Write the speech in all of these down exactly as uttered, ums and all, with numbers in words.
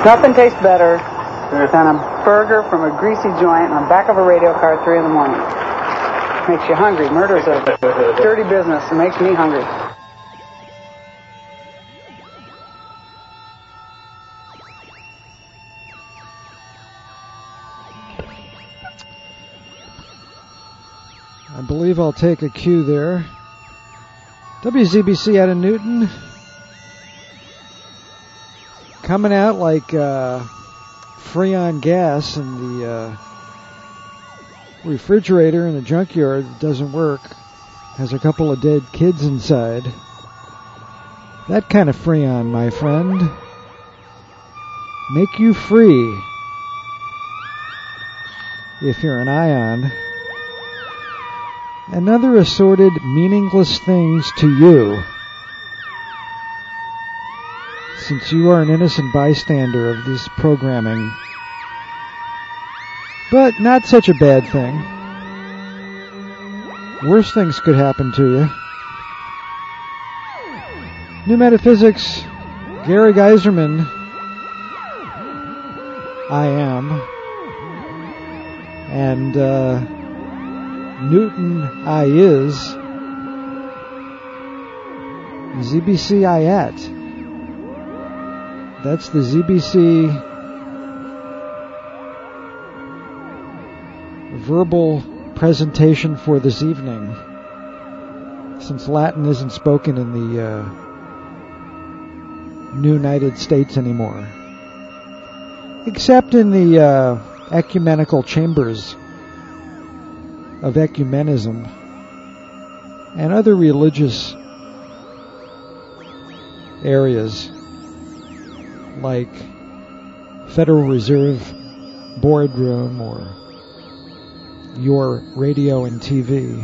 Nothing tastes better than a burger from a greasy joint on the back of a radio car at three in the morning. Makes you hungry. Murder's a dirty business. It makes me hungry. I believe I'll take a cue there. W Z B C out of Newton. Coming out like uh, Freon gas in the uh, refrigerator in the junkyard that doesn't work. Has a couple of dead kids inside. That kind of Freon, my friend. Make you free. If you're an ion. And other assorted meaningless things to you. Since you are an innocent bystander of this programming. But not such a bad thing. Worse things could happen to you. New Metaphysics, Gary Geiserman. I am. And, uh, Newton I is. Z B C I at. That's the Z B C verbal presentation for this evening, since Latin isn't spoken in the uh, New United States anymore, except in the uh, ecumenical chambers of ecumenism and other religious areas like Federal Reserve boardroom or your radio and T V.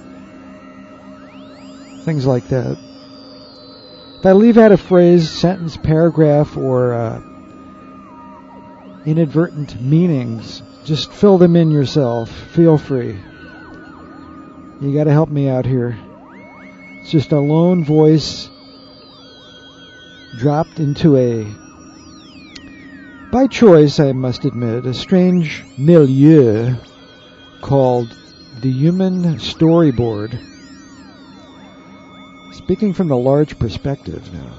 Things like that. If I leave out a phrase, sentence, paragraph, or uh, inadvertent meanings, just fill them in yourself. Feel free. You got to help me out here. It's just a lone voice dropped into a, by choice I must admit, a strange milieu called the human storyboard. Speaking from the large perspective now.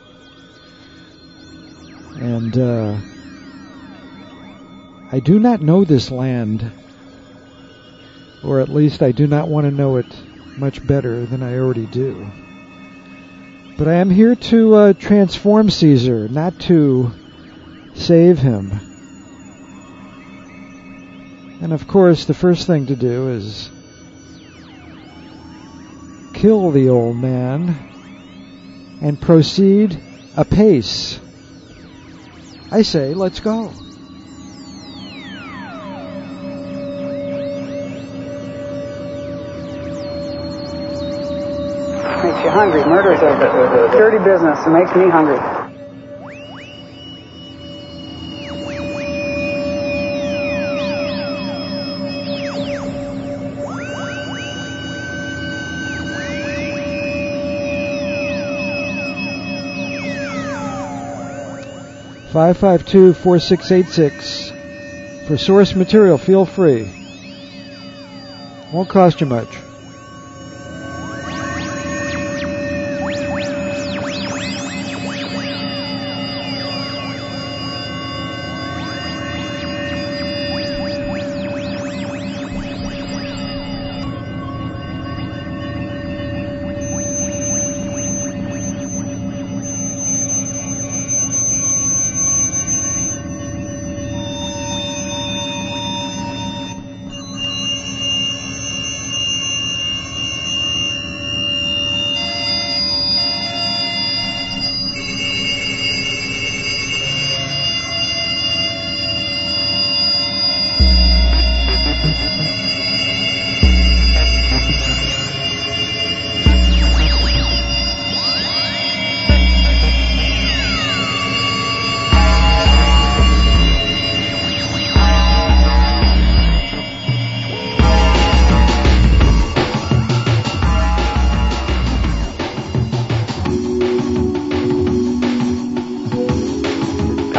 And uh, I do not know this land, or at least I do not want to know it much better than I already do. But I am here to uh, transform Caesar, not to save him. And of course, the first thing to do is kill the old man and proceed apace. I say, let's go. Makes you hungry. Murder's a dirty business. It makes me hungry. five five two, four six eight six. For source material, feel free. Won't cost you much.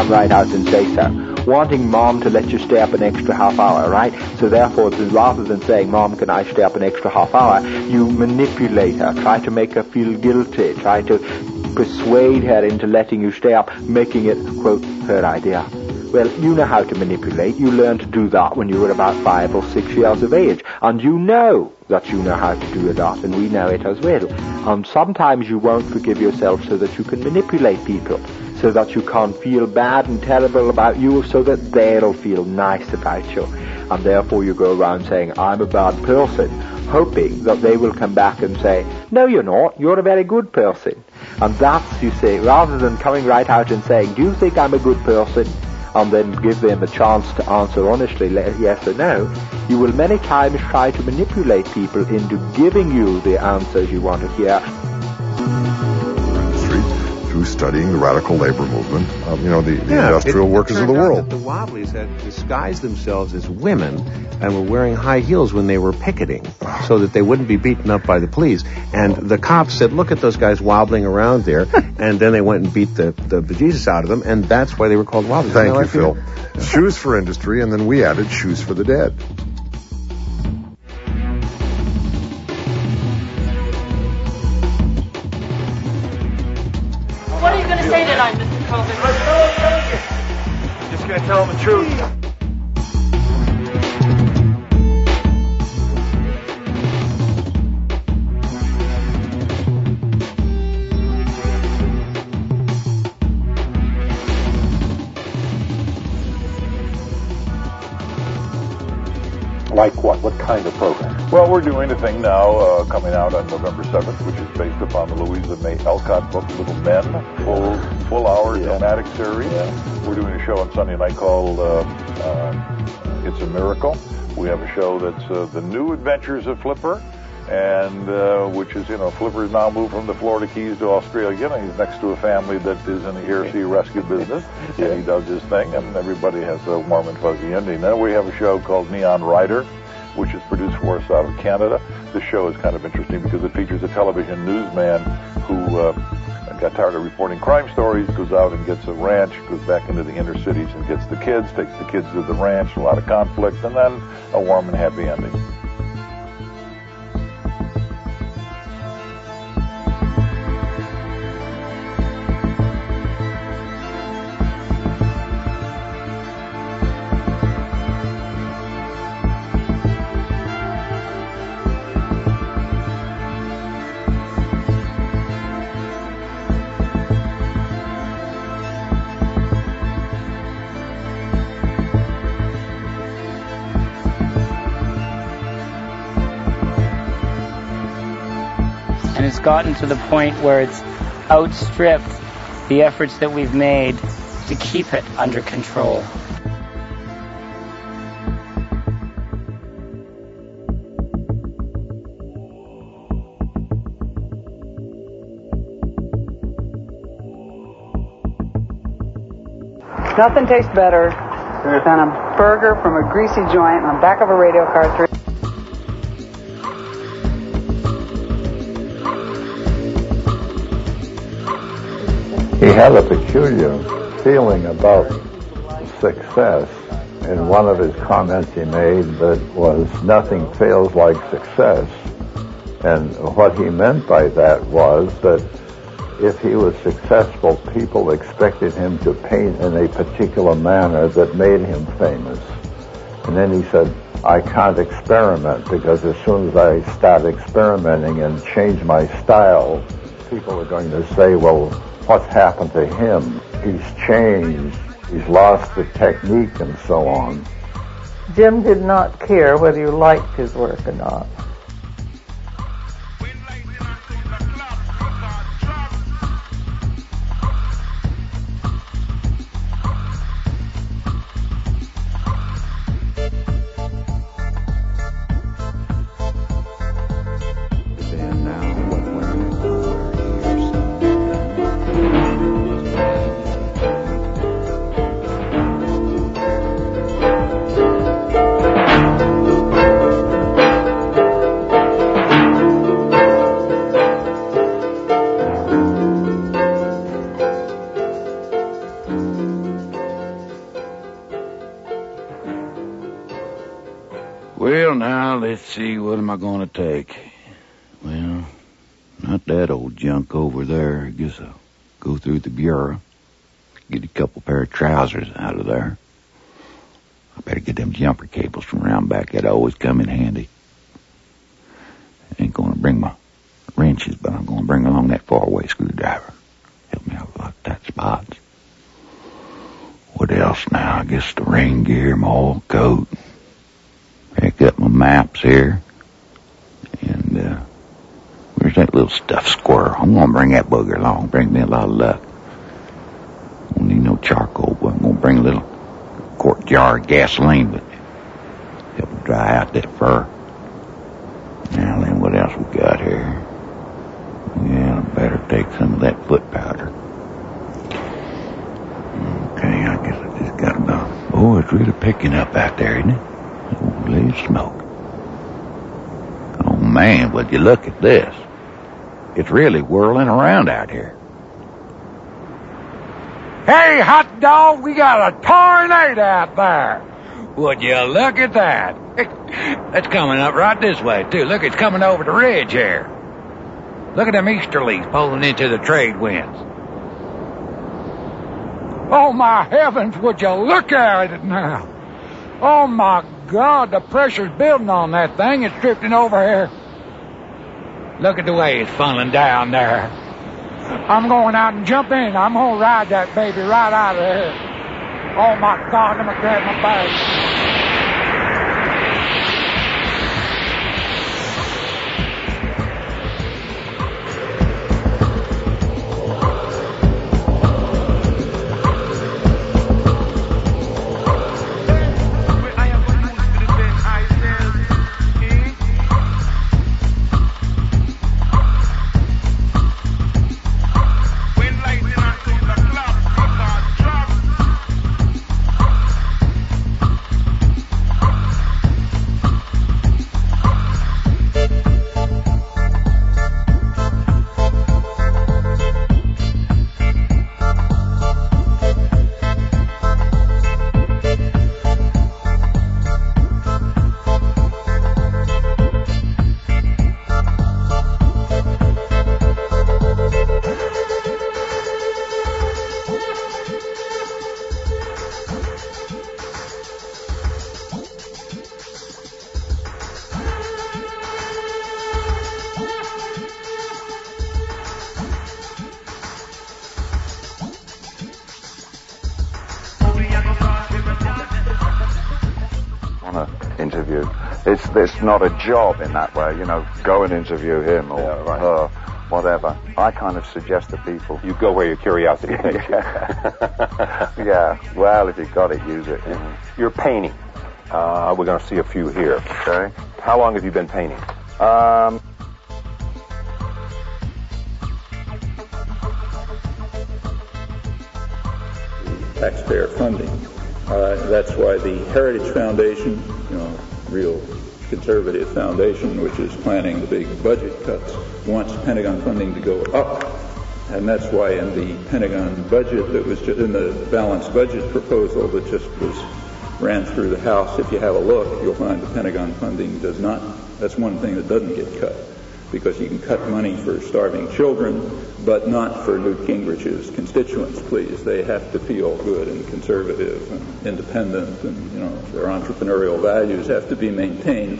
come right out and say so. Wanting mom to let you stay up an extra half hour, right? So therefore, rather than saying, Mom, can I stay up an extra half hour, you manipulate her, try to make her feel guilty, try to persuade her into letting you stay up, making it, quote, her idea. Well, you know how to manipulate. You learned to do that when you were about five or six years of age. And you know that you know how to do that, and we know it as well. And sometimes you won't forgive yourself so that you can manipulate people, so that you can't feel bad and terrible about you, so that they'll feel nice about you. And therefore you go around saying, I'm a bad person, hoping that they will come back and say, no, you're not, you're a very good person. And that's, you say, rather than coming right out and saying, do you think I'm a good person? And then give them a chance to answer honestly, yes or no, you will many times try to manipulate people into giving you the answers you want to hear. Through studying the radical labor movement, um, you know, the, the yeah, industrial it, workers it of the world. The Wobblies had disguised themselves as women and were wearing high heels when they were picketing so that they wouldn't be beaten up by the police. And the cops said, look at those guys wobbling around there. And then they went and beat the, the bejesus out of them, and that's why they were called Wobblies. Thank you, Phil. Yeah. Shoes for industry, and then we added shoes for the dead. What are you going to say tonight, Mister Colvin? I'm just going to tell him the truth. Like what? What kind of program? Well, we're doing a thing now uh, coming out on November seventh, which is based upon the Louisa May Alcott book, Little Men, full full hour Yeah. dramatic series. Yeah. We're doing a show on Sunday night called uh, uh, It's a Miracle. We have a show that's uh, The New Adventures of Flipper, and uh, which is, you know, Flipper's now moved from the Florida Keys to Australia, and he's next to a family that is in the air sea rescue business, Yeah. and he does his thing, and everybody has a warm and fuzzy ending. Then we have a show called Neon Rider, which is produced for us out of Canada. This show is kind of interesting because it features a television newsman who uh, got tired of reporting crime stories, goes out and gets a ranch, goes back into the inner cities and gets the kids, takes the kids to the ranch, a lot of conflict, and then a warm and happy ending. And it's gotten to the point where it's outstripped the efforts that we've made to keep it under control. Nothing tastes better than a burger from a greasy joint on the back of a radio car through. He had a peculiar feeling about success, and one of his comments he made that was, nothing feels like success. And what he meant by that was that if he was successful, people expected him to paint in a particular manner that made him famous. And then he said, I can't experiment, because as soon as I start experimenting and change my style, people are going to say, well, what's happened to him? He's changed. He's lost the technique and so on. Jim did not care whether you liked his work or not. what am I going to take? Well, not that old junk over there. I guess I'll go through the bureau, get a couple pair of trousers out of there. I better get them jumper cables from around back. That always come in handy. Ain't going to bring my wrenches, but I'm going to bring along that four-way screwdriver. Help me out with a lot of tight spots. What else now? I guess the rain gear, my old coat. Pick up my maps here. And, uh, where's that little stuffed squirrel? I'm going to bring that booger along. Bring me a lot of luck. Don't need no charcoal, but I'm going to bring a little quart jar of gasoline with me. Help me dry out that fur. Now then, what else we got here? Yeah, I better take some of that foot powder. Okay, I guess I just got about... Oh, it's really picking up out there, isn't it? Holy smoke. Oh, man, would you look at this? It's really whirling around out here. Hey, hot dog, we got a tornado out there. Would you look at that? It's coming up right this way, too. Look, it's coming over the ridge here. Look at them easterlies pulling into the trade winds. Oh, my heavens, would you look at it now? Oh, my God, the pressure's building on that thing. It's drifting over here. Look at the way it's funneling down there. I'm going out and jump in. I'm going to ride that baby right out of here. Oh, my God, let me grab my bag. Interview. It's it's not a job in that way, you know, go and interview him or yeah, right. her, whatever. I kind of suggest to people... You go where your curiosity takes you. Yeah, well, if you've got it, use it. Mm-hmm. You're painting. Uh, we're going to see a few here. Okay. How long have you been painting? Um... Taxpayer funding. Uh, that's why the Heritage Foundation, you know, real conservative foundation, which is planning the big budget cuts, wants Pentagon funding to go up. And that's why in the Pentagon budget that was just in the balanced budget proposal that just was ran through the House, if you have a look, you'll find the Pentagon funding does not, that's one thing that doesn't get cut. Because you can cut money for starving children, but not for Newt Gingrich's constituents, please. They have to feel good and conservative and independent, and, you know, their entrepreneurial values have to be maintained.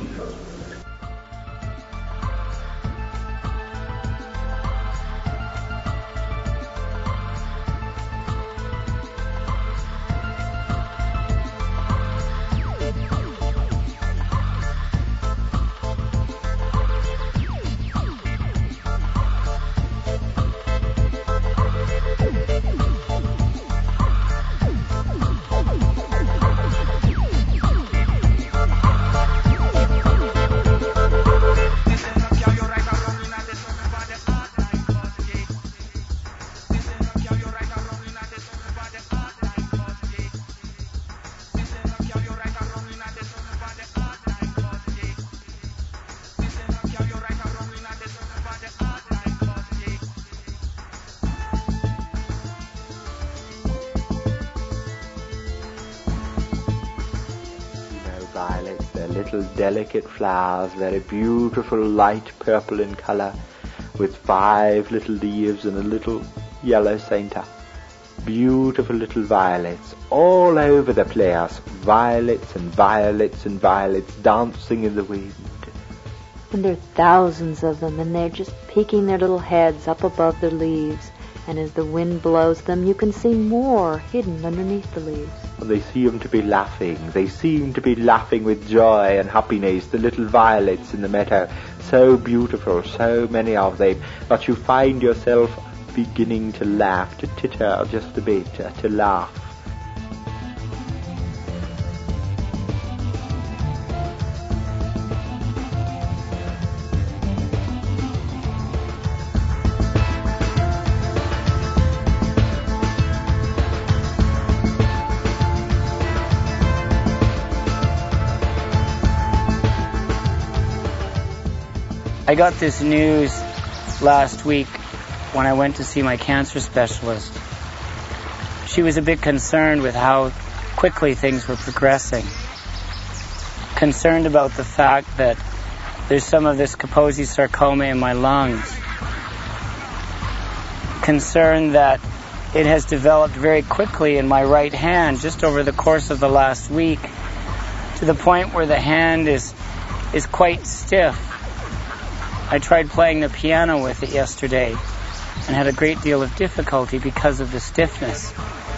little delicate flowers, very beautiful, light purple in color, with five little leaves and a little yellow center. Beautiful little violets all over the place. Violets and violets and violets dancing in the wind. And there are thousands of them, and they're just peeking their little heads up above the leaves. And as the wind blows them, you can see more hidden underneath the leaves. And they seem to be laughing. They seem to be laughing with joy and happiness, the little violets in the meadow. So beautiful, so many of them, that you find yourself beginning to laugh, to titter just a bit, uh, to laugh. I got this news last week when I went to see my cancer specialist. She was a bit concerned with how quickly things were progressing. Concerned about the fact that there's some of this Kaposi sarcoma in my lungs. Concerned that it has developed very quickly in my right hand just over the course of the last week, to the point where the hand is is quite stiff. I tried playing the piano with it yesterday and had a great deal of difficulty because of the stiffness.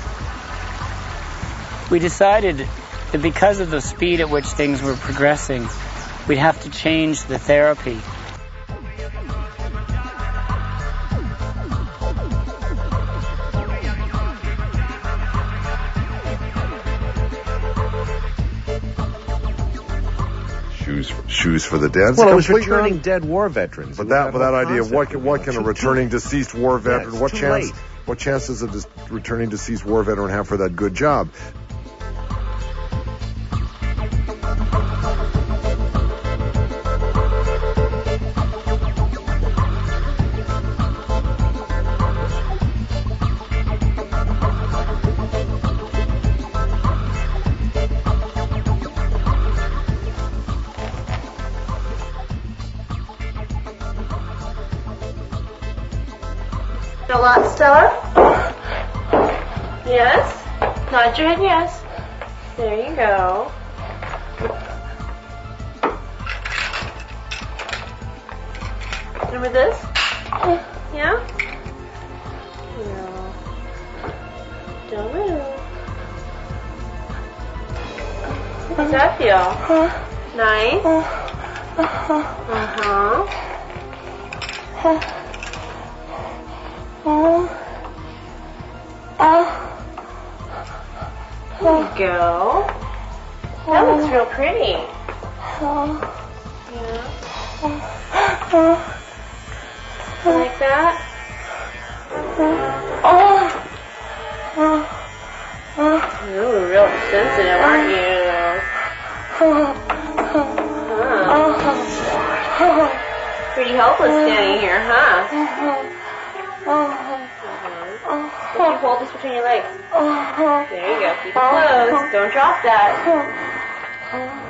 We decided that because of the speed at which things were progressing, we'd have to change the therapy. Shoes for, shoes for the dead. Well, it was returning un- dead war veterans. But that, but that idea of what can, what can a returning deceased war veteran, yeah, what too chance, late. what chance does a dis- returning deceased war veteran have for that good job? A lot, Stella? Yes? Nod your head yes. There you go. Remember this? Yeah? No. Don't move. How does that feel? Nice? Uh-huh. There you go. That looks real pretty. Yeah. Like that? You're real sensitive, aren't you? Huh. Pretty helpless standing here, huh? Can you hold this between your legs? There you go. Keep it close. Don't drop that.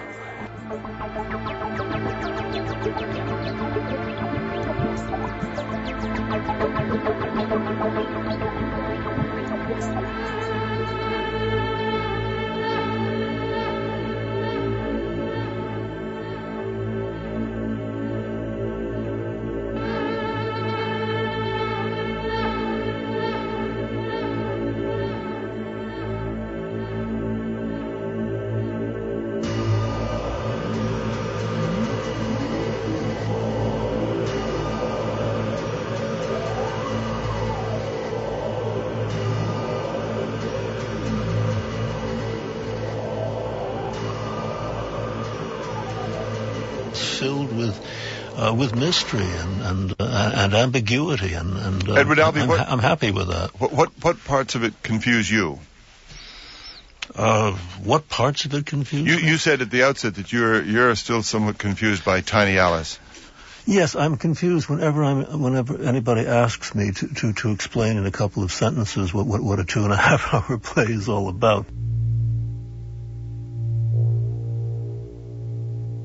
Filled with uh, with mystery and and, uh, and ambiguity, and, and uh, Edward Albee, I'm, what, I'm happy with that. What, what what parts of it confuse you? Uh, what parts of it confuse you? me? You said at the outset that you're you're still somewhat confused by Tiny Alice. Yes, I'm confused whenever I'm whenever anybody asks me to, to, to explain in a couple of sentences what, what, what a two and a half hour play is all about.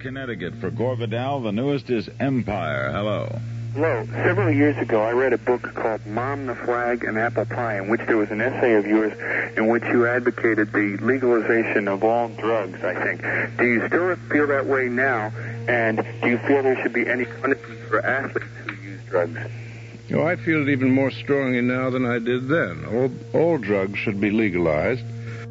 Connecticut. For Gore Vidal, the newest is Empire. Hello. Hello. Several years ago, I read a book called Mom, the Flag, and Apple Pie, in which there was an essay of yours in which you advocated the legalization of all drugs, I think. Do you still feel that way now? And do you feel there should be any punishment for athletes who use drugs? Oh, I feel it even more strongly now than I did then. All, all drugs should be legalized.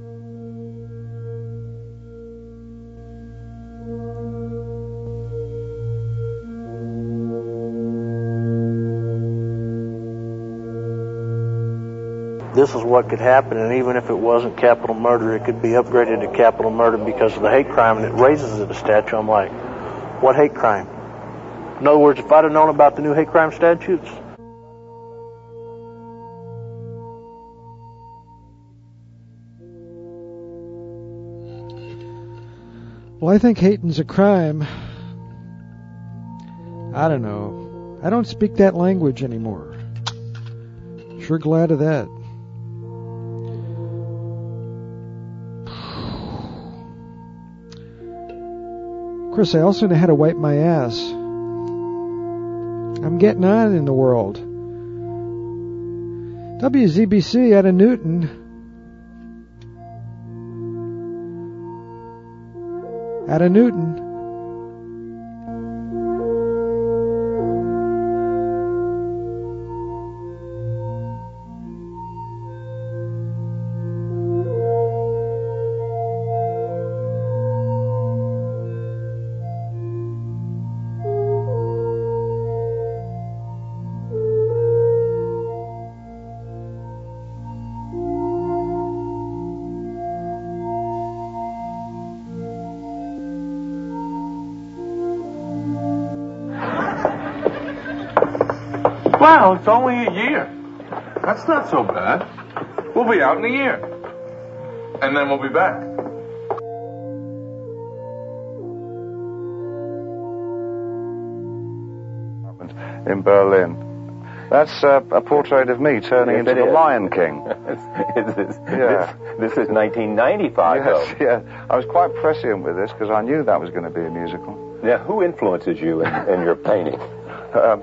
This is what could happen, and even if it wasn't capital murder, it could be upgraded to capital murder because of the hate crime, and it raises it a statute. I'm like, what hate crime? In other words, if I'd have known about the new hate crime statutes, well, I think hating's a crime. I don't know. I don't speak that language anymore. Sure glad of that. Of course, I also know how to wipe my ass. I'm getting on in the world. W Z B C out of Newton. Out of Newton. Wow, it's only a year. That's not so bad. We'll be out in a year. And then we'll be back. In Berlin. That's uh, a portrait of me turning Yes, into it the is. Lion King. It's- it's- Yeah. This, this is nineteen ninety-five, Yes, though. yeah. I was quite prescient with this because I knew that was going to be a musical. Now, who influences you in, in your painting? Um,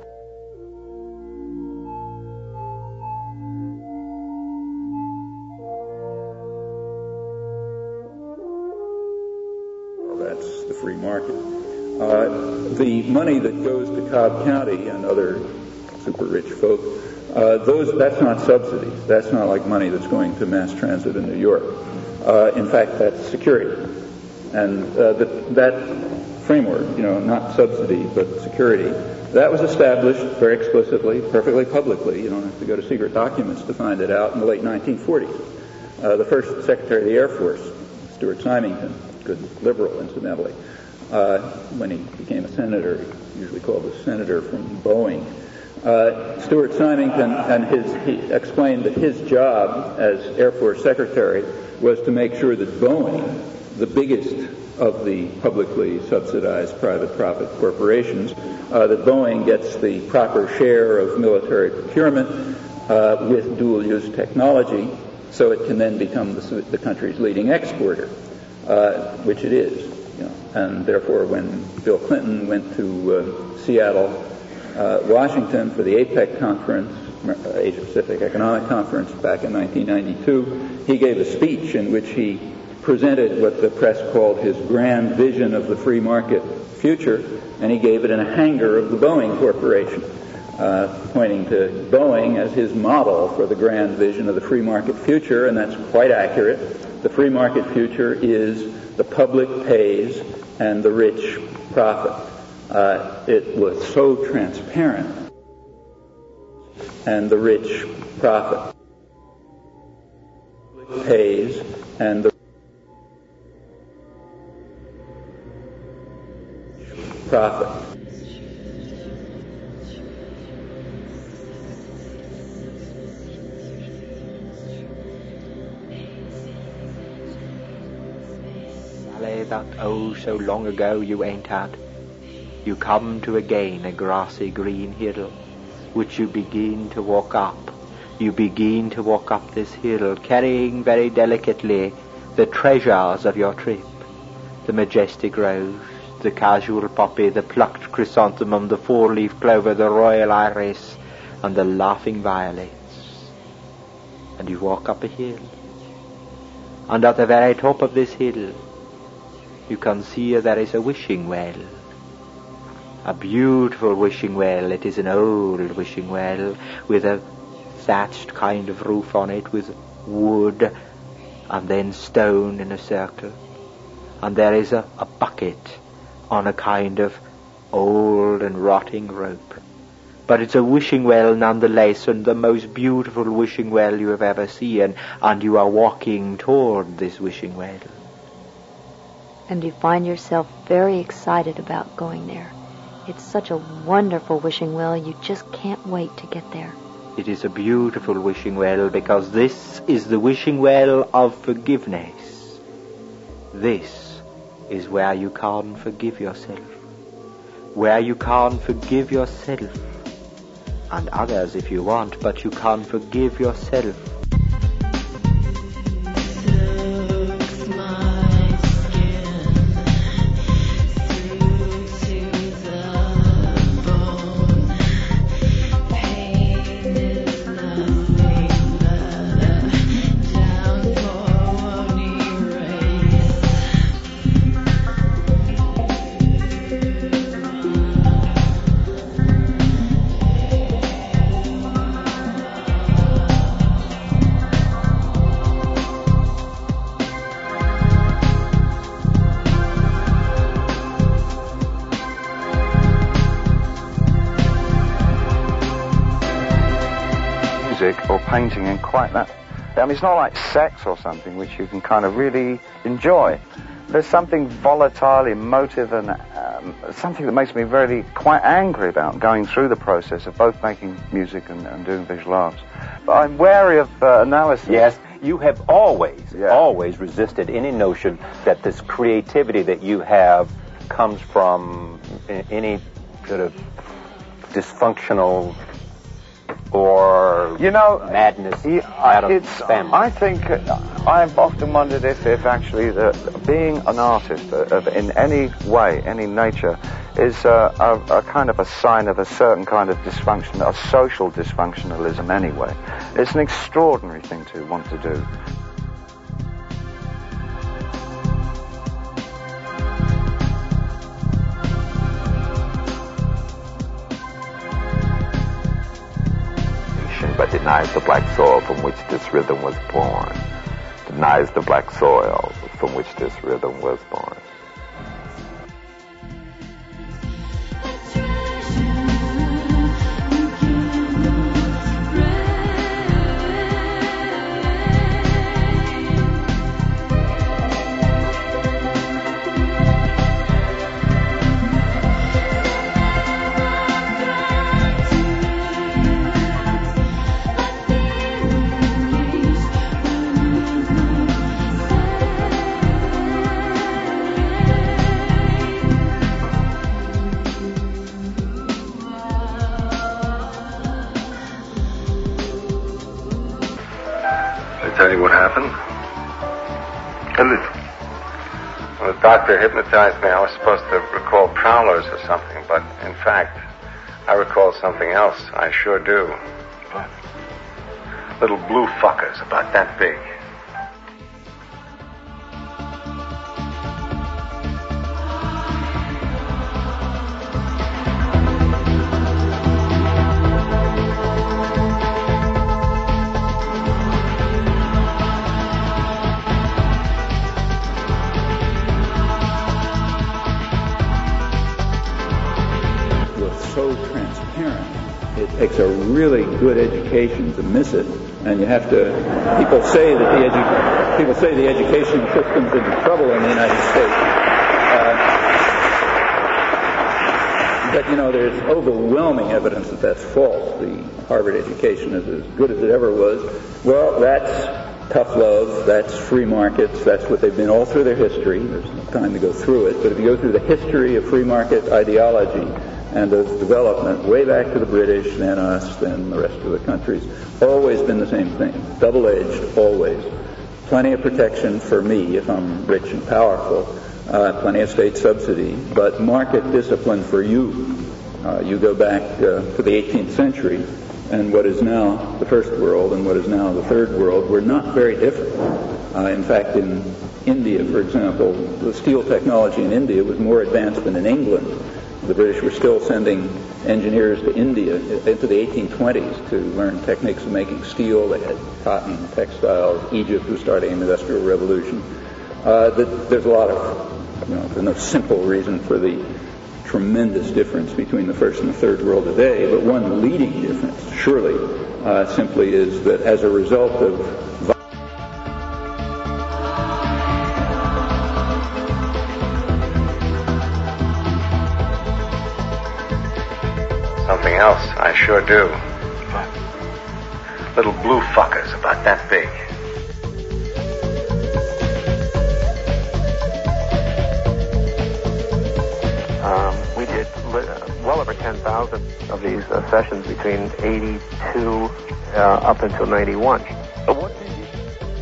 That's the free market. Uh, the money that goes to Cobb County and other super rich folk, uh, those that's not subsidies. That's not like money that's going to mass transit in New York. Uh, in fact, that's security. And uh, the, that framework, you know, not subsidy but security, that was established very explicitly, perfectly publicly. You don't have to go to secret documents to find it out in the late nineteen forties. Uh, the first Secretary of the Air Force, Stuart Symington, good liberal, incidentally, uh, when he became a senator, usually called a senator from Boeing. Uh, Stuart Symington and his, he explained that his job as Air Force Secretary was to make sure that Boeing, the biggest of the publicly subsidized private profit corporations, uh, that Boeing gets the proper share of military procurement uh, with dual-use technology, so it can then become the, the country's leading exporter. Uh, which it is, you know, and therefore when Bill Clinton went to uh, Seattle, uh, Washington for the APEC conference, uh, Asia Pacific Economic Conference back in nineteen ninety-two, he gave a speech in which he presented what the press called his grand vision of the free market future, and he gave it in a hangar of the Boeing Corporation, uh, pointing to Boeing as his model for the grand vision of the free market future, and that's quite accurate. The free market future is the public pays and the rich profit. Uh, it was so transparent. And the rich profit. Pays and the profit. That oh so long ago you ain't had. You come to again a grassy green hill, which you begin to walk up. You begin to walk up this hill, carrying very delicately the treasures of your trip, the majestic rose, the casual poppy, the plucked chrysanthemum, the four-leaf clover, the royal iris, and the laughing violets. And you walk up a hill, and at the very top of this hill you can see there is a wishing well. A beautiful wishing well. It is an old wishing well with a thatched kind of roof on it with wood and then stone in a circle. And there is a, a bucket on a kind of old and rotting rope. But it's a wishing well nonetheless, and the most beautiful wishing well you have ever seen, and you are walking toward this wishing well. And you find yourself very excited about going there. It's such a wonderful wishing well, you just can't wait to get there. It is a beautiful wishing well because this is the wishing well of forgiveness. This is where you can forgive yourself. Where you can forgive yourself. And others if you want, but you can forgive yourself. Or painting in quite that. I mean, it's not like sex or something which you can kind of really enjoy. There's something volatile, emotive, and um, something that makes me really quite angry about going through the process of both making music and, and doing visual arts. But I'm wary of uh, analysis. Yes, you have always, yeah. always resisted any notion that this creativity that you have comes from any sort of dysfunctional or you know madness yeah, out of it's, family. I think uh, I've often wondered if, if actually the, being an artist uh, of, in any way, any nature, is uh, a, a kind of a sign of a certain kind of dysfunction, a social dysfunctionalism anyway. It's an extraordinary thing to want to do. But denies the black soil from which this rhythm was born. Denies the black soil from which this rhythm was born. Tell you what happened? A little. When the doctor hypnotized me, I was supposed to recall prowlers or something, but in fact, I recall something else. I sure do. What? Little blue fuckers, about that big. It takes a really good education to miss it, and you have to. People say that the edu- people say the education system's in trouble in the United States, uh, but you know there's overwhelming evidence that that's false. The Harvard education is as good as it ever was. Well, that's tough love. That's free markets. That's what they've been all through their history. There's no time to go through it, but if you go through the history of free market ideology and of development, way back to the British, then us, then the rest of the countries, always been the same thing. Double-edged, always. Plenty of protection for me if I'm rich and powerful, uh, plenty of state subsidy, but market discipline for you. Uh, you go back uh, to the eighteenth century, and what is now the first world and what is now the third world were not very different. Uh, in fact, in India, for example, the steel technology in India was more advanced than in England. The British were still sending engineers to India into the eighteen twenties to learn techniques of making steel. They had cotton, textiles. Egypt was starting an industrial revolution. Uh, the, there's a lot of, you know, there's no simple reason for the tremendous difference between the first and the third world today, but one leading difference, surely, uh, simply is that as a result of something else, I sure do. Little blue fuckers about that big. Um, we did well over ten thousand of these uh, sessions between eighty-two uh, up until ninety-one. So what did you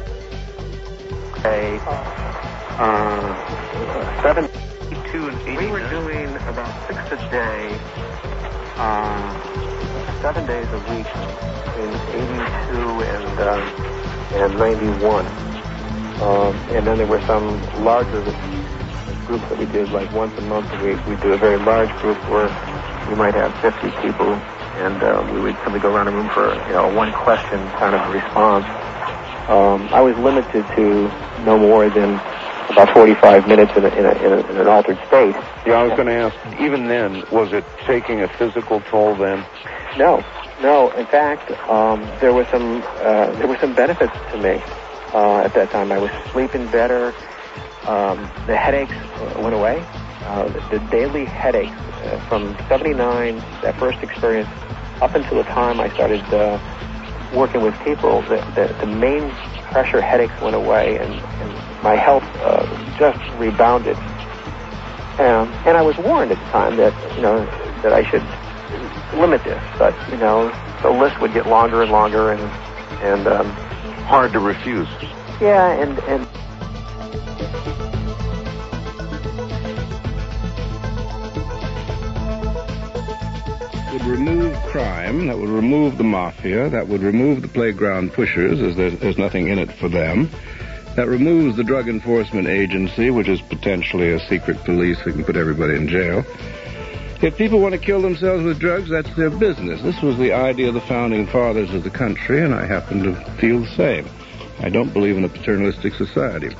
say? Uh, seventy-two and eighty. We were doing about six a day, uh, seven days a week in eighty-two and uh, and ninety-one. Um, and then there were some larger groups that we did, like once a month a week. We'd do a very large group where we might have fifty people, and uh, we would simply go around the room for, you know, one question kind of response. Um, I was limited to no more than about forty-five minutes in, a, in, a, in, a, in an altered state. Yeah, I was going to ask, even then, was it taking a physical toll then? No, no. In fact, um, there was some uh, there were some benefits to me uh, at that time. I was sleeping better. Um, the headaches went away. Uh, the, the daily headaches uh, from seventy-nine, that first experience, up until the time I started uh, working with people, the, the, the main pressure headaches went away, and, and my health uh, just rebounded. Um, and I was warned at the time that, you know, that I should limit this, but, you know, the list would get longer and longer, and and um, hard to refuse. Yeah, and and. Would remove crime, that would remove the mafia, that would remove the playground pushers, as there's, there's nothing in it for them. That removes the Drug Enforcement Agency, which is potentially a secret police that can put everybody in jail. If people want to kill themselves with drugs, that's their business. This was the idea of the founding fathers of the country, and I happen to feel the same. I don't believe in a paternalistic society.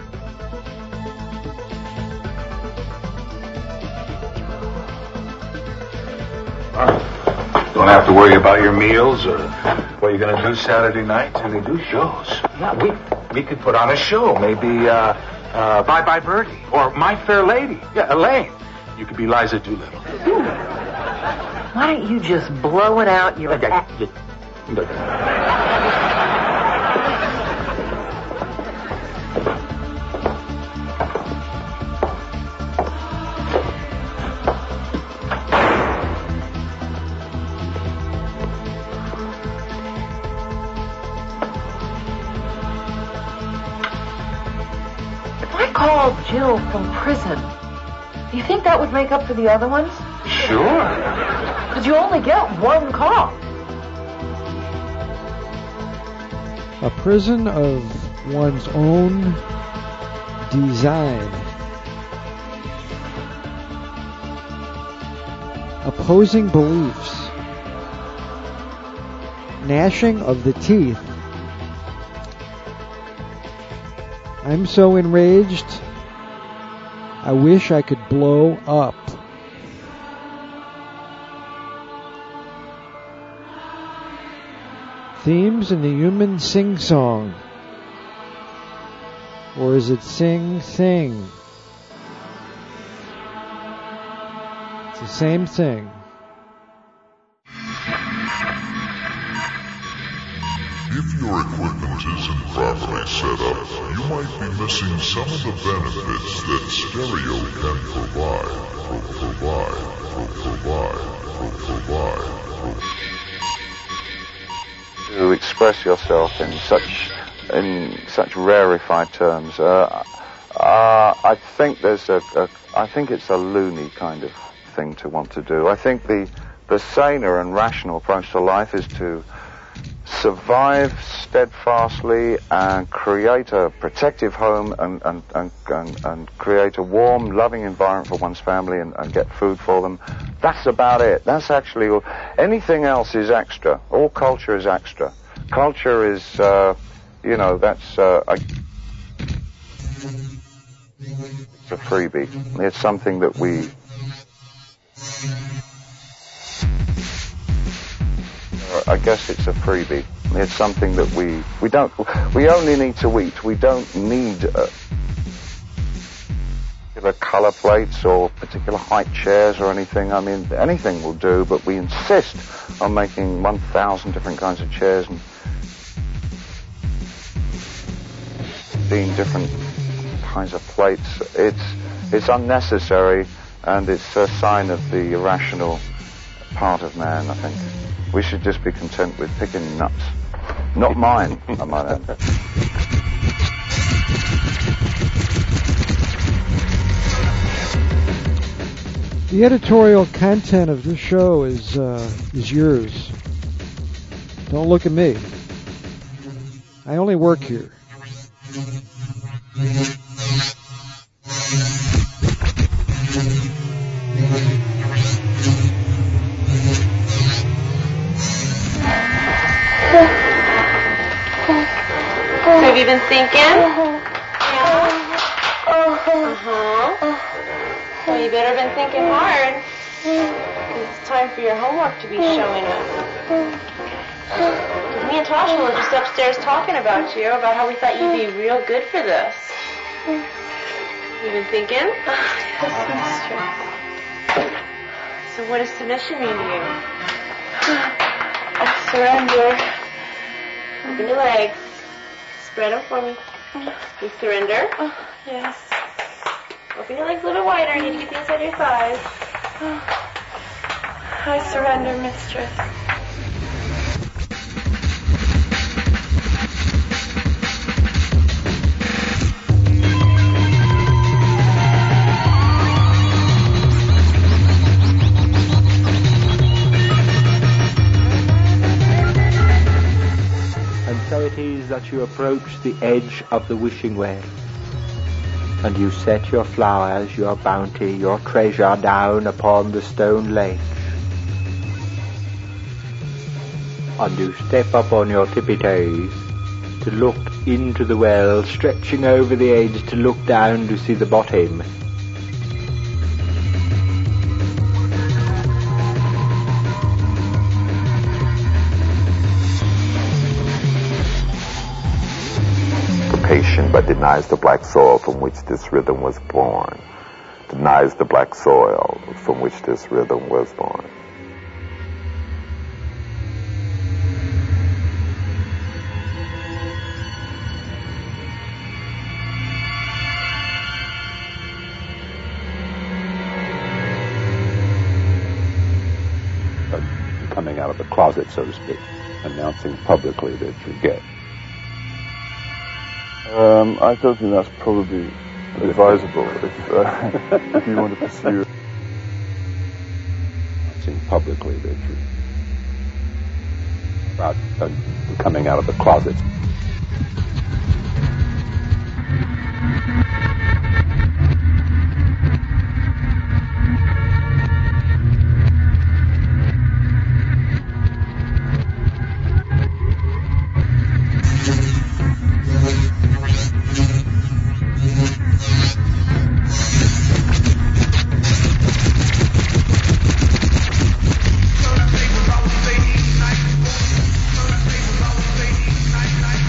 Don't have to worry about your meals or what you're going to do Saturday night till they do shows. Yeah, we we could put on a show. Maybe uh, uh, Bye Bye Birdie or My Fair Lady. Yeah, Elaine. You could be Liza Doolittle. Why don't you just blow it out your... Called Jill from prison. Do you think that would make up for the other ones? Sure. Because you only get one call. A prison of one's own design. Opposing beliefs. Gnashing of the teeth. I'm so enraged, I wish I could blow up. Themes in the human sing-song. Or is it sing-sing? It's the same thing. If your equipment isn't properly set up, you might be missing some of the benefits that stereo can provide. Pro- provide. Pro- provide. Pro- provide. Pro- to express yourself in such in such rarefied terms. Uh, Uh, I think there's a, a, I think it's a loony kind of thing to want to do. I think the, the saner and rational approach to life is to survive steadfastly and create a protective home and, and, and, and, and create a warm, loving environment for one's family and, and get food for them. That's about it. That's actually all. Anything else is extra. All culture is extra. Culture is, uh, you know, that's uh, a, it's a freebie. It's something that we... I guess it's a freebie. It's something that we we don't we only need to eat. We don't need uh, particular color plates or particular height chairs or anything. I mean, anything will do, but we insist on making one thousand different kinds of chairs and fifteen different kinds of plates. It's it's unnecessary, and it's a sign of the irrational part of man, I think. We should just be content with picking nuts. Not mine, I might add. The editorial content of this show is uh, is yours. Don't look at me. I only work here. Have you been thinking? Yeah. Uh-huh. Well, you better been thinking hard. Because it's time for your homework to be showing up. Me and Tasha were just upstairs talking about you, about how we thought you'd be real good for this. You been thinking? Yes, mistress. So what does submission mean to you? I surrender. Open your legs. Spread them for me. You surrender? Oh, yes. Open your legs a little bit wider. You need to get the inside of your thighs. Oh, I surrender, mistress. So it is that you approach the edge of the wishing well, and you set your flowers, your bounty, your treasure down upon the stone ledge, and you step up on your tippy toes to look into the well, stretching over the edge to look down to see the bottom. But denies the black soil from which this rhythm was born. Denies the black soil from which this rhythm was born. Coming out of the closet, so to speak, announcing publicly that you're gay. Um, I don't think that's probably advisable if, uh, if you want to pursue. Announcing publicly that you're about uh, coming out of the closet. Night.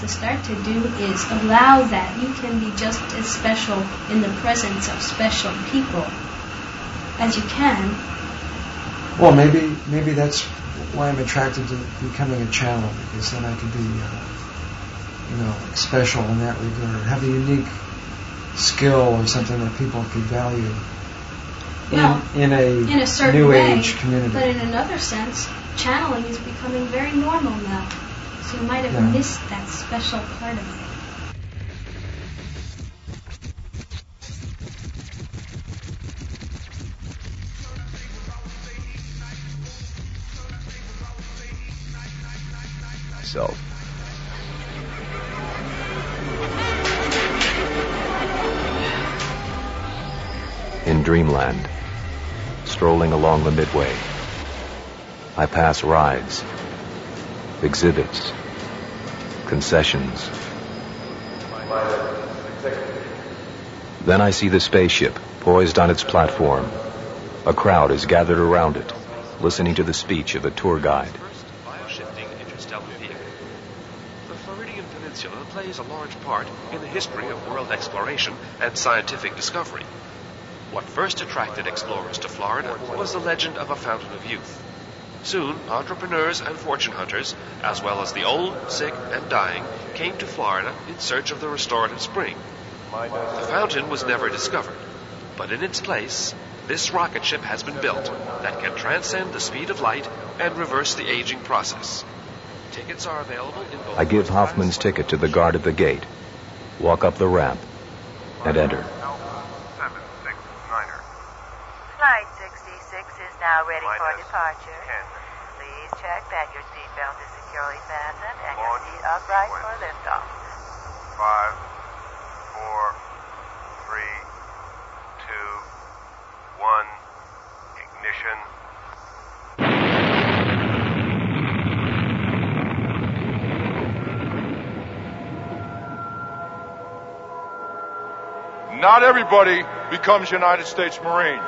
to start to do is allow that you can be just as special in the presence of special people as you can. Well, maybe maybe that's why I'm attracted to becoming a channel, because then I could be, uh, you know, like special in that regard, have a unique skill or something that people could value Well, in, in a, in a certain new way, age community. But in another sense, channeling is becoming very normal now. So you might have Yeah. missed that special part of it. Myself. In dreamland, strolling along the midway, I pass rides, exhibits, concessions. Then I see the spaceship poised on its platform. A crowd is gathered around it, listening to the speech of a tour guide. Shifting interstellar vehicle. The Floridian Peninsula plays a large part in the history of world exploration and scientific discovery. What first attracted explorers to Florida was the legend of a fountain of youth. Soon, entrepreneurs and fortune hunters, as well as the old, sick, and dying, came to Florida in search of the restorative spring. The fountain was never discovered, but in its place, this rocket ship has been built that can transcend the speed of light and reverse the aging process. Tickets are available in both... I give Hoffman's ticket to the guard at the gate, walk up the ramp, and enter. Flight sixty-six is now ready for departure. Please check that your seatbelt is securely fastened and your seat upright for liftoff. Five, four, three, two, one, ignition. Not everybody becomes United States Marines.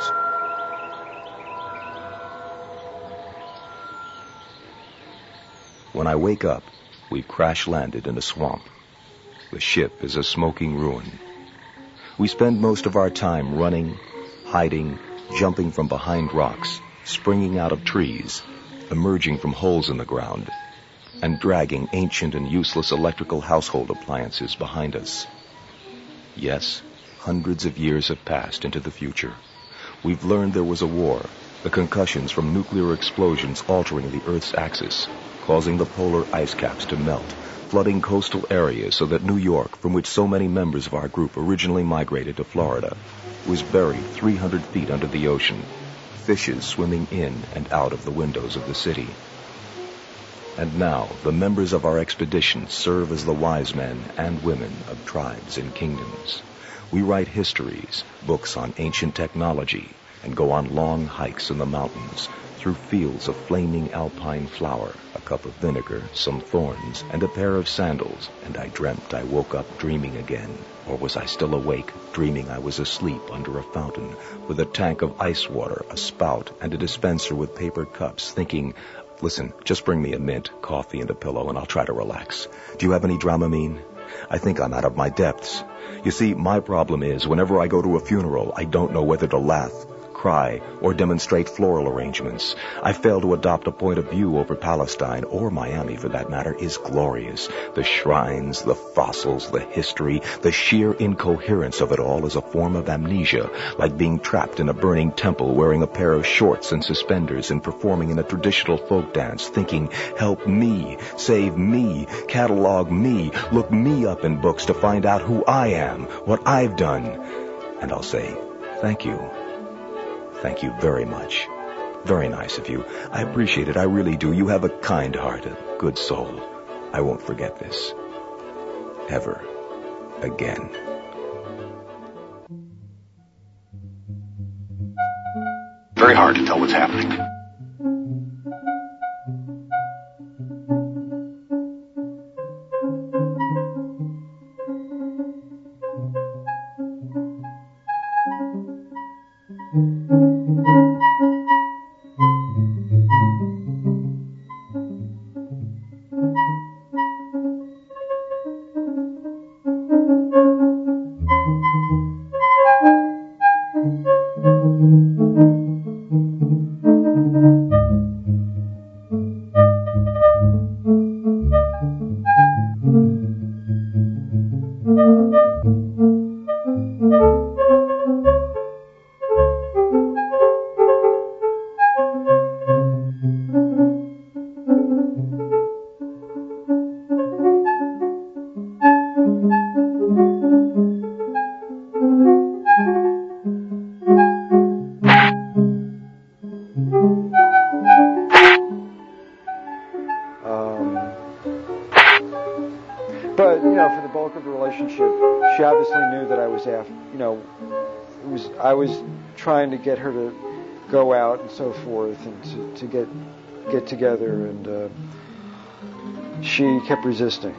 When I wake up, we've crash-landed in a swamp. The ship is a smoking ruin. We spend most of our time running, hiding, jumping from behind rocks, springing out of trees, emerging from holes in the ground, and dragging ancient and useless electrical household appliances behind us. Yes, hundreds of years have passed into the future. We've learned there was a war, the concussions from nuclear explosions altering the Earth's axis, causing the polar ice caps to melt, flooding coastal areas so that New York, from which so many members of our group originally migrated to Florida, was buried three hundred feet under the ocean, fishes swimming in and out of the windows of the city. And now, the members of our expedition serve as the wise men and women of tribes and kingdoms. We write histories, books on ancient technology, and go on long hikes in the mountains, through fields of flaming alpine flower, a cup of vinegar, some thorns, and a pair of sandals, and I dreamt I woke up dreaming again. Or was I still awake, dreaming I was asleep under a fountain, with a tank of ice water, a spout, and a dispenser with paper cups, thinking, listen, just bring me a mint, coffee, and a pillow, and I'll try to relax. Do you have any Dramamine? I think I'm out of my depths. You see, my problem is, whenever I go to a funeral, I don't know whether to laugh, cry, or demonstrate floral arrangements. I fail to adopt a point of view over Palestine, or Miami for that matter, is glorious. The shrines, the fossils, the history, the sheer incoherence of it all is a form of amnesia, like being trapped in a burning temple wearing a pair of shorts and suspenders and performing in a traditional folk dance, thinking, help me, save me, catalog me, look me up in books to find out who I am, what I've done. And I'll say, thank you. Thank you very much. Very nice of you. I appreciate it. I really do. You have a kind heart, a good soul. I won't forget this. Ever. Again. Very hard to tell what's happening. she obviously knew that I was after, you know, it was I was trying to get her to go out and so forth, and to, to get get together, and uh, she kept resisting.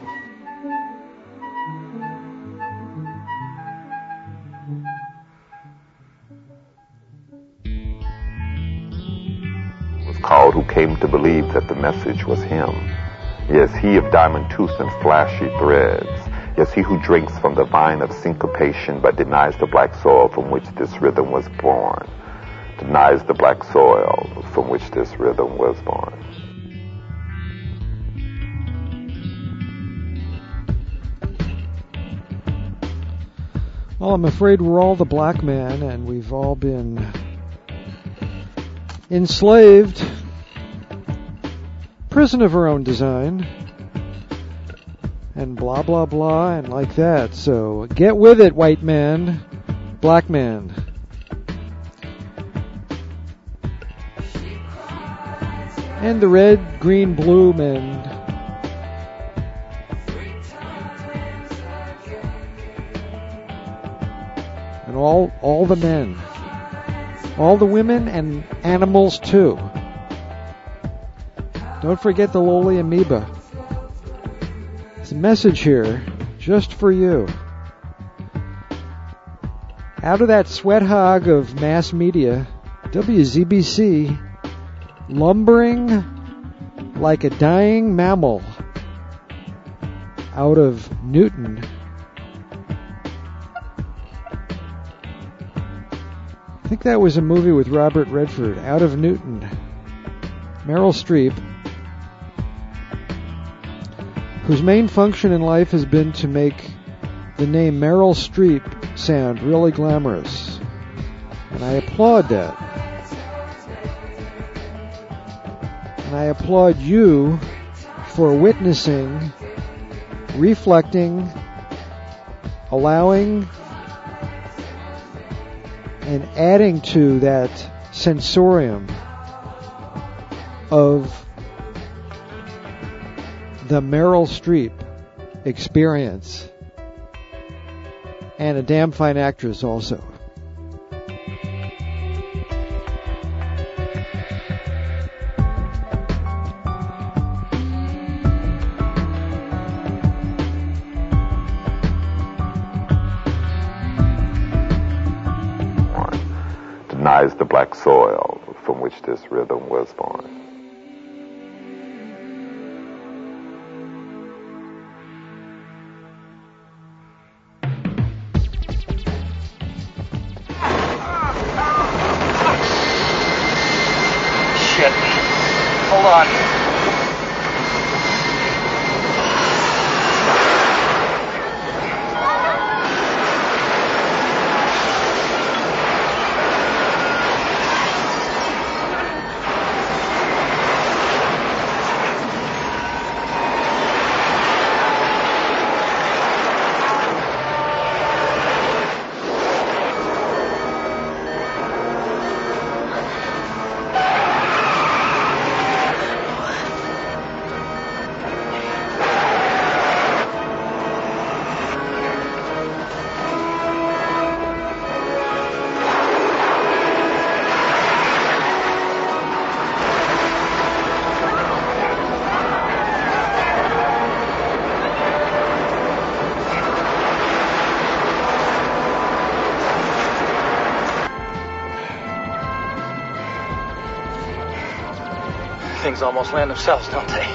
Was called who came to believe that the message was him. Yes, he of diamond tooth and flashy threads. Yes, he who drinks from the vine of syncopation but denies the black soil from which this rhythm was born. Denies the black soil from which this rhythm was born. Well, I'm afraid we're all the black man, and we've all been enslaved. Prison of our own design. And blah, blah, blah, and like that. So get with it, white man, black man. And the red, green, blue men. And all, all the men. All the women and animals too. Don't forget the lowly amoeba. There's a message here just for you. Out of that sweat hog of mass media, W Z B C, lumbering like a dying mammal out of Newton. I think that was a movie with Robert Redford, Out of Newton. Meryl Streep, whose main function in life has been to make the name Meryl Streep sound really glamorous. And I applaud that. And I applaud you for witnessing, reflecting, allowing, and adding to that sensorium of the Meryl Streep experience, and a damn fine actress also. Denies the black soil from which this rhythm was born. Hold on. Things almost land themselves, don't they?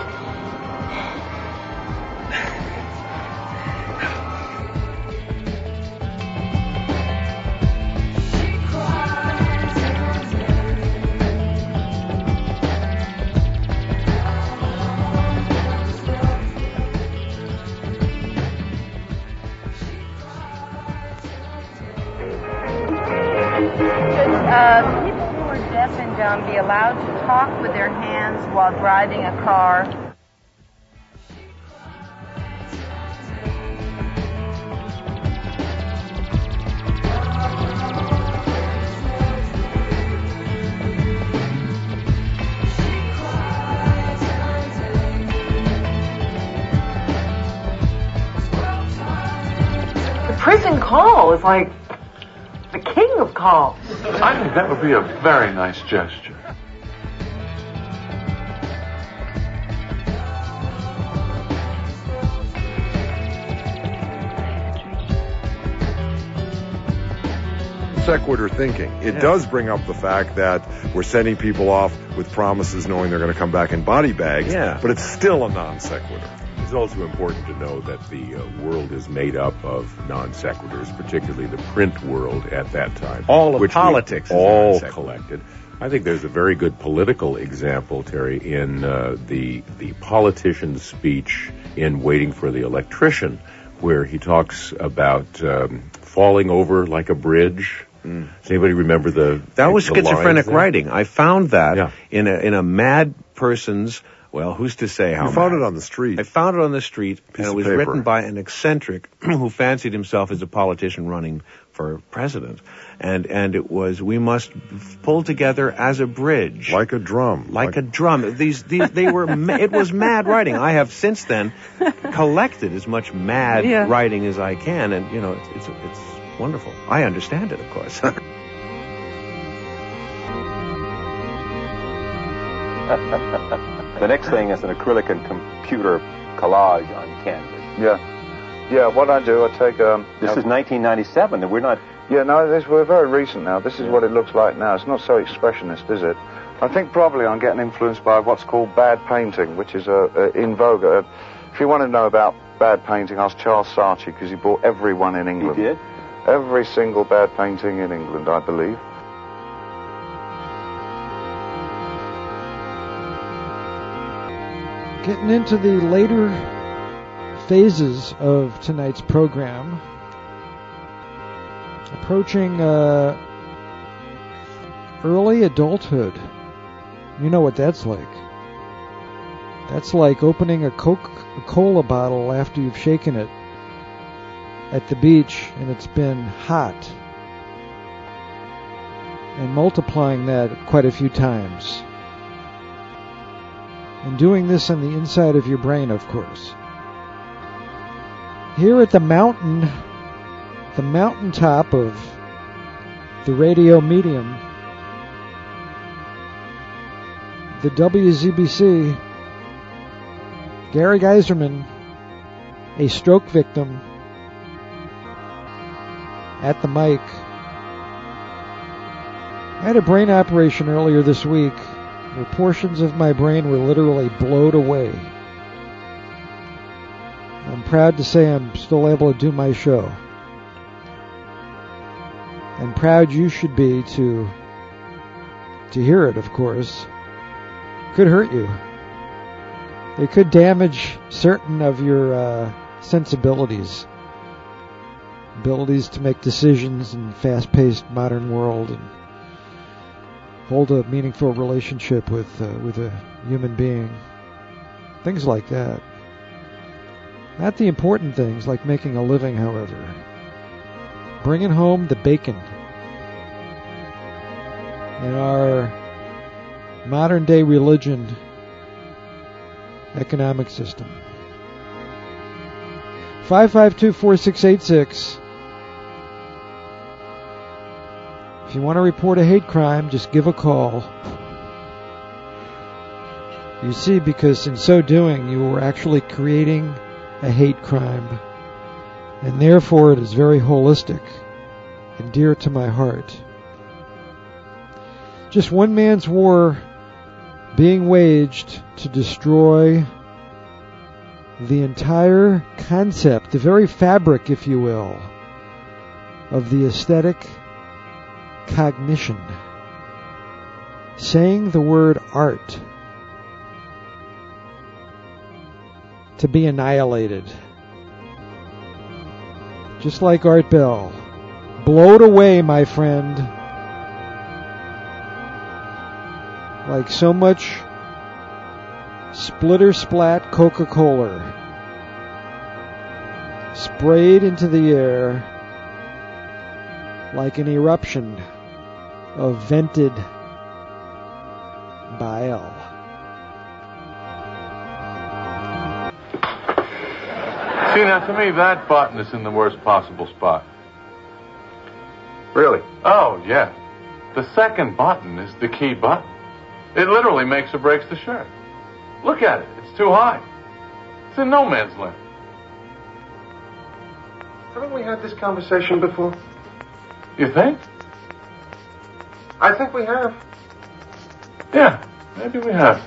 Uh, people who are deaf and dumb be allowed to talk with their hands while driving a car? The call is like the king of calls. I think that would be a very nice gesture. Sequitur thinking. It Yeah. does bring up the fact that we're sending people off with promises knowing they're going to come back in body bags, Yeah. but it's still a non sequitur. It's also important to know that the uh, world is made up of non sequiturs, particularly the print world at that time. All of which politics we is all non-sequitur. collected. I think there's a very good political example, Terry, in uh, the the politician's speech in Waiting for the Electrician, where he talks about um, falling over like a bridge. Mm. Does anybody remember the That was the schizophrenic lines there? writing. I found that Yeah. in a in a mad person's. Well, who's to say how? You found mad? it on the street. I found it on the street, Piece and it of was paper. written by an eccentric who fancied himself as a politician running for president. And and it was, we must pull together as a bridge, Like a drum. like a drum. These these they were. ma- It was mad writing. I have since then collected as much mad Yeah. writing as I can, and you know it's it's, it's wonderful. I understand it, of course. The next thing is an acrylic and computer collage on canvas. Yeah. Yeah, what I do, I take... Um, This uh, is nineteen ninety-seven, and we're not... Yeah, no, this, we're very recent now. This is what it looks like now. It's not so expressionist, is it? I think probably I'm getting influenced by what's called bad painting, which is uh, uh, in vogue. Uh, if you want to know about bad painting, ask Charles Saatchi, because he bought every one in England. He did? Every single bad painting in England, I believe. Getting into the later phases of tonight's program. Approaching uh, early adulthood. You know what that's like. That's like opening a Coca-Cola bottle after you've shaken it at the beach and it's been hot. And multiplying that quite a few times. And doing this on the inside of your brain, of course. Here at the mountain, the mountaintop of the radio medium, the W Z B C, Gary Geiserman, a stroke victim, at the mic. I had a brain operation earlier this week where portions of my brain were literally blown away. I'm proud to say I'm still able to do my show. And proud you should be to to hear it, of course. Could hurt you. It could damage certain of your uh, sensibilities. Abilities to make decisions in a fast-paced modern world and hold a meaningful relationship with uh, with a human being. Things like that. Not the important things like making a living, however. Bringing home the bacon in our modern day religion economic system. five five two, four six eight six. If you want to report a hate crime, just give a call. You see, because in so doing, you were actually creating a hate crime. And therefore, it is very holistic and dear to my heart. Just one man's war being waged to destroy the entire concept, the very fabric, if you will, of the aesthetic cognition. Saying the word art to be annihilated. Just like Art Bell. Blowed away, my friend. Like so much splitter splat Coca-Cola. Sprayed into the air like an eruption of vented bile. See, now, to me, that button is in the worst possible spot. Really? Oh, yes. The second button is the key button. It literally makes or breaks the shirt. Look at it. It's too high. It's in no man's land. Haven't we had this conversation before? You think? I think we have. Yeah, maybe we have.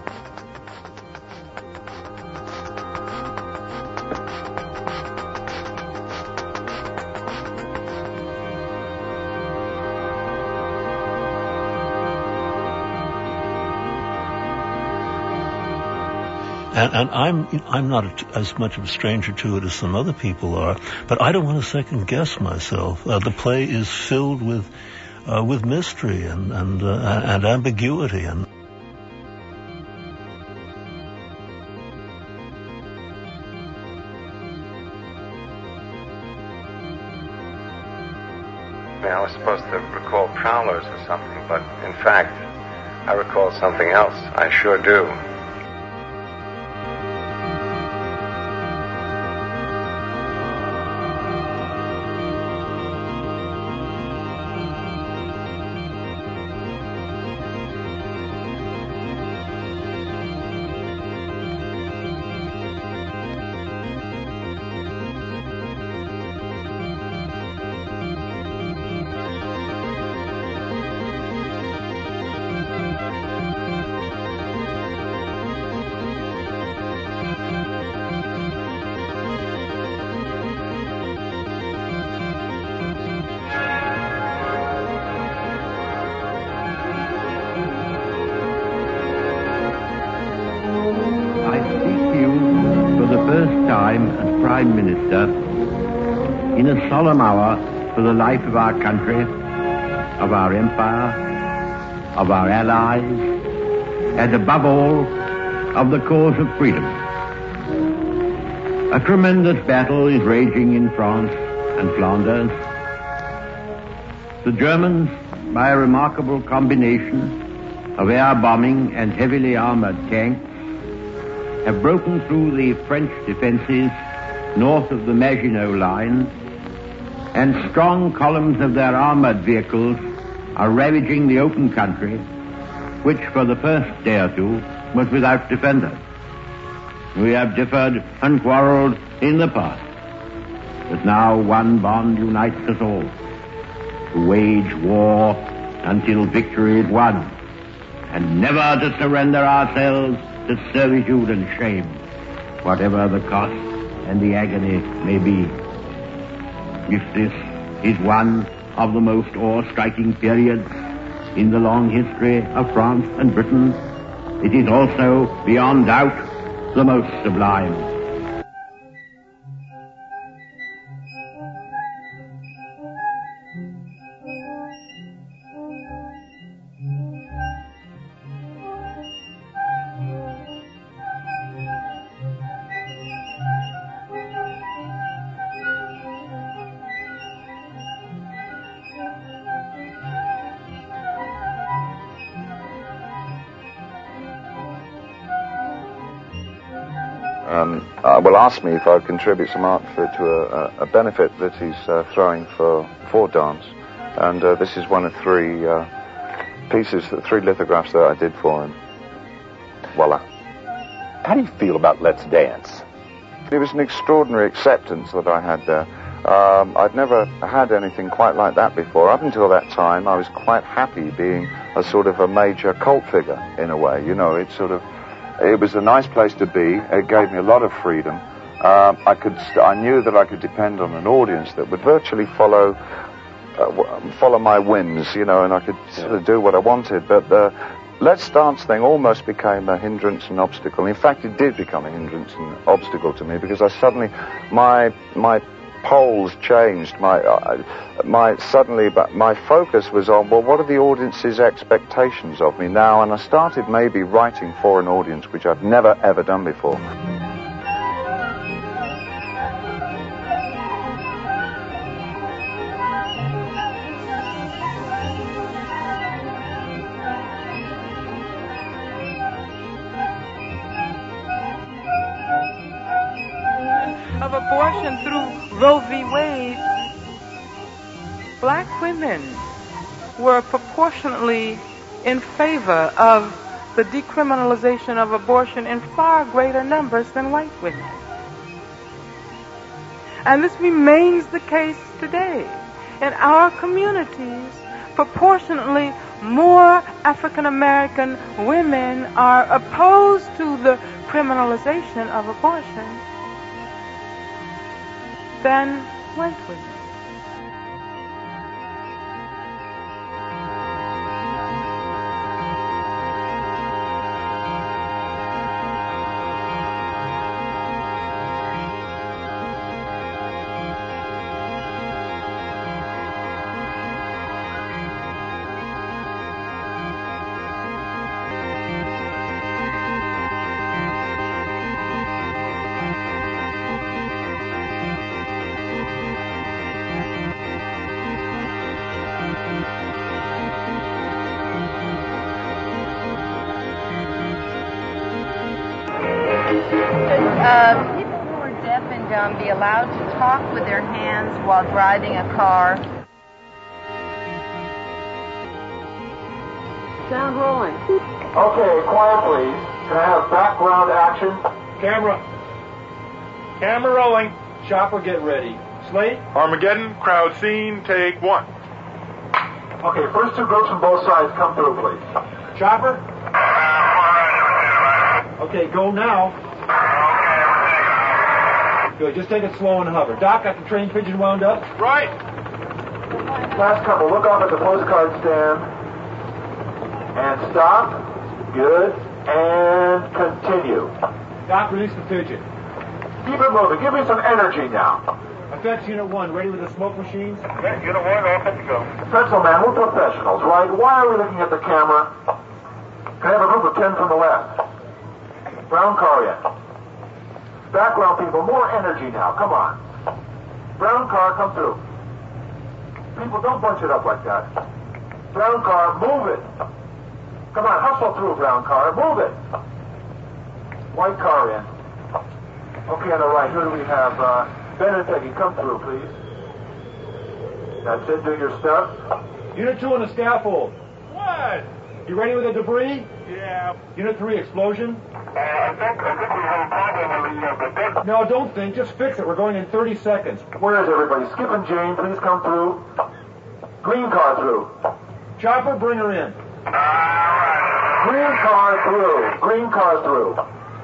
And, and I'm I'm not a, as much of a stranger to it as some other people are, but I don't want to second guess myself. Uh, the play is filled with uh, with mystery and and, uh, and ambiguity, and I mean, I was supposed to recall prowlers or something, but in fact, I recall something else. I sure do. Prime Minister, in a solemn hour for the life of our country, of our empire, of our allies, and above all, of the cause of freedom. A tremendous battle is raging in France and Flanders. The Germans, by a remarkable combination of air bombing and heavily armored tanks, have broken through the French defenses north of the Maginot Line, and strong columns of their armored vehicles are ravaging the open country, which for the first day or two was without defenders. We have differed and quarreled in the past, but now one bond unites us all, to wage war until victory is won, and never to surrender ourselves to servitude and shame, whatever the cost and the agony may be. If this is one of the most awe-striking periods in the long history of France and Britain, it is also, beyond doubt, the most sublime. Um, uh, will ask me if I would contribute some art for, to a, a benefit that he's uh, throwing for for dance, and uh, this is one of three uh, pieces, three lithographs that I did for him. Voila. How do you feel about Let's Dance? It was an extraordinary acceptance that I had there. Um, I'd never had anything quite like that before. Up until that time, I was quite happy being a sort of a major cult figure in a way. You know, it's sort of. It was a nice place to be. It gave me a lot of freedom. Uh, I could, I knew that I could depend on an audience that would virtually follow, uh, follow my whims, you know, and I could sort of do what I wanted. But the Let's Dance thing almost became a hindrance and obstacle. In fact, it did become a hindrance and obstacle to me because I suddenly, my my poles changed. My uh, my suddenly, but my focus was on, well, what are the audience's expectations of me now? And I started maybe writing for an audience, which I've never ever done before. Of abortion through Roe v. Wade. black women were proportionately in favor of the decriminalization of abortion in far greater numbers than white women. And this remains the case today. In our communities, proportionately more African American women are opposed to the criminalization of abortion than white women. Uh, people who are deaf and dumb be allowed to talk with their hands while driving a car. Sound rolling. Okay, quiet please. Can I have background action? Camera. Camera rolling. Chopper, get ready. Slate? Armageddon, crowd scene, take one. Okay, first two groups from both sides come through, please. Chopper? Okay, go now. Good, just take it slow and hover. Doc, got the train pigeon wound up? Right. Last couple, look off at the postcard stand. And stop. Good. And continue. Doc, release the pigeon. Keep it moving. Give me some energy now. Effects Unit one, ready with the smoke machines? Okay, Unit one, all set to go. Pencil man, we're professionals, right? Why are we looking at the camera? Can I have a group of ten from the left? Brown car in. Background people, more energy now. Come on. Brown car, come through. People, don't bunch it up like that. Brown car, move it. Come on, hustle through, brown car. Move it. White car in. Okay, on the right, who do we have? Uh, Ben and Peggy, come through, please. That's it, do your stuff. Unit two on the scaffold. What? You ready with the debris? Yeah. Unit three, explosion? Uh, I think, I think we have a problem with the, uh, the No, don't think. Just fix it. We're going in thirty seconds. Where is everybody? Skip and Jane, please come through. Green car through. Chopper, bring her in. Green car through. Green car through.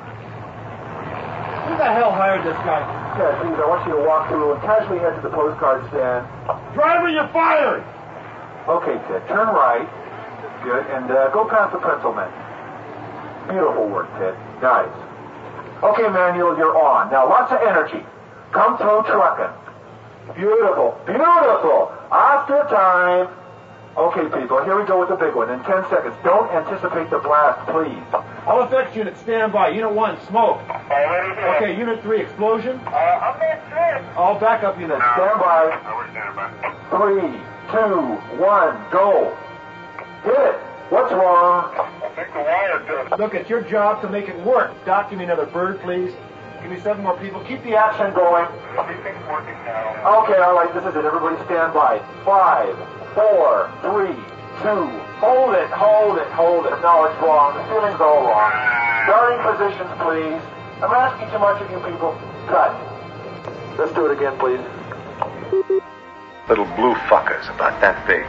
Who the hell hired this guy? Yeah, please, I want you to walk through and casually head to the postcard stand. Driver, you're fired! Okay, Ted, turn right. Good, and uh, go past the pencil man. Beautiful work, Ted. Nice. Okay, Manuel, you're on. Now, lots of energy. Come through trucking. Beautiful. Beautiful. Oscar time. Okay, people, here we go with the big one. In ten seconds. Don't anticipate the blast, please. All effects units, stand by. Unit one, smoke. Okay, Unit three, explosion. Uh, I'm not sure. All backup units, stand by. No, we're standing by. Three, two, one, go. Hit it. What's wrong? I think the wire did it. Look, it's your job to make it work. Doc, give me another bird, please. Give me seven more people. Keep the action going. Everything's working now. Okay, all right, this is it. Everybody stand by. Five, four, three, two. Hold it, hold it, hold it. No, it's wrong. The ceiling's all wrong. Starting positions, please. I'm asking too much of you people. Cut. Let's do it again, please. Little blue fuckers about that big.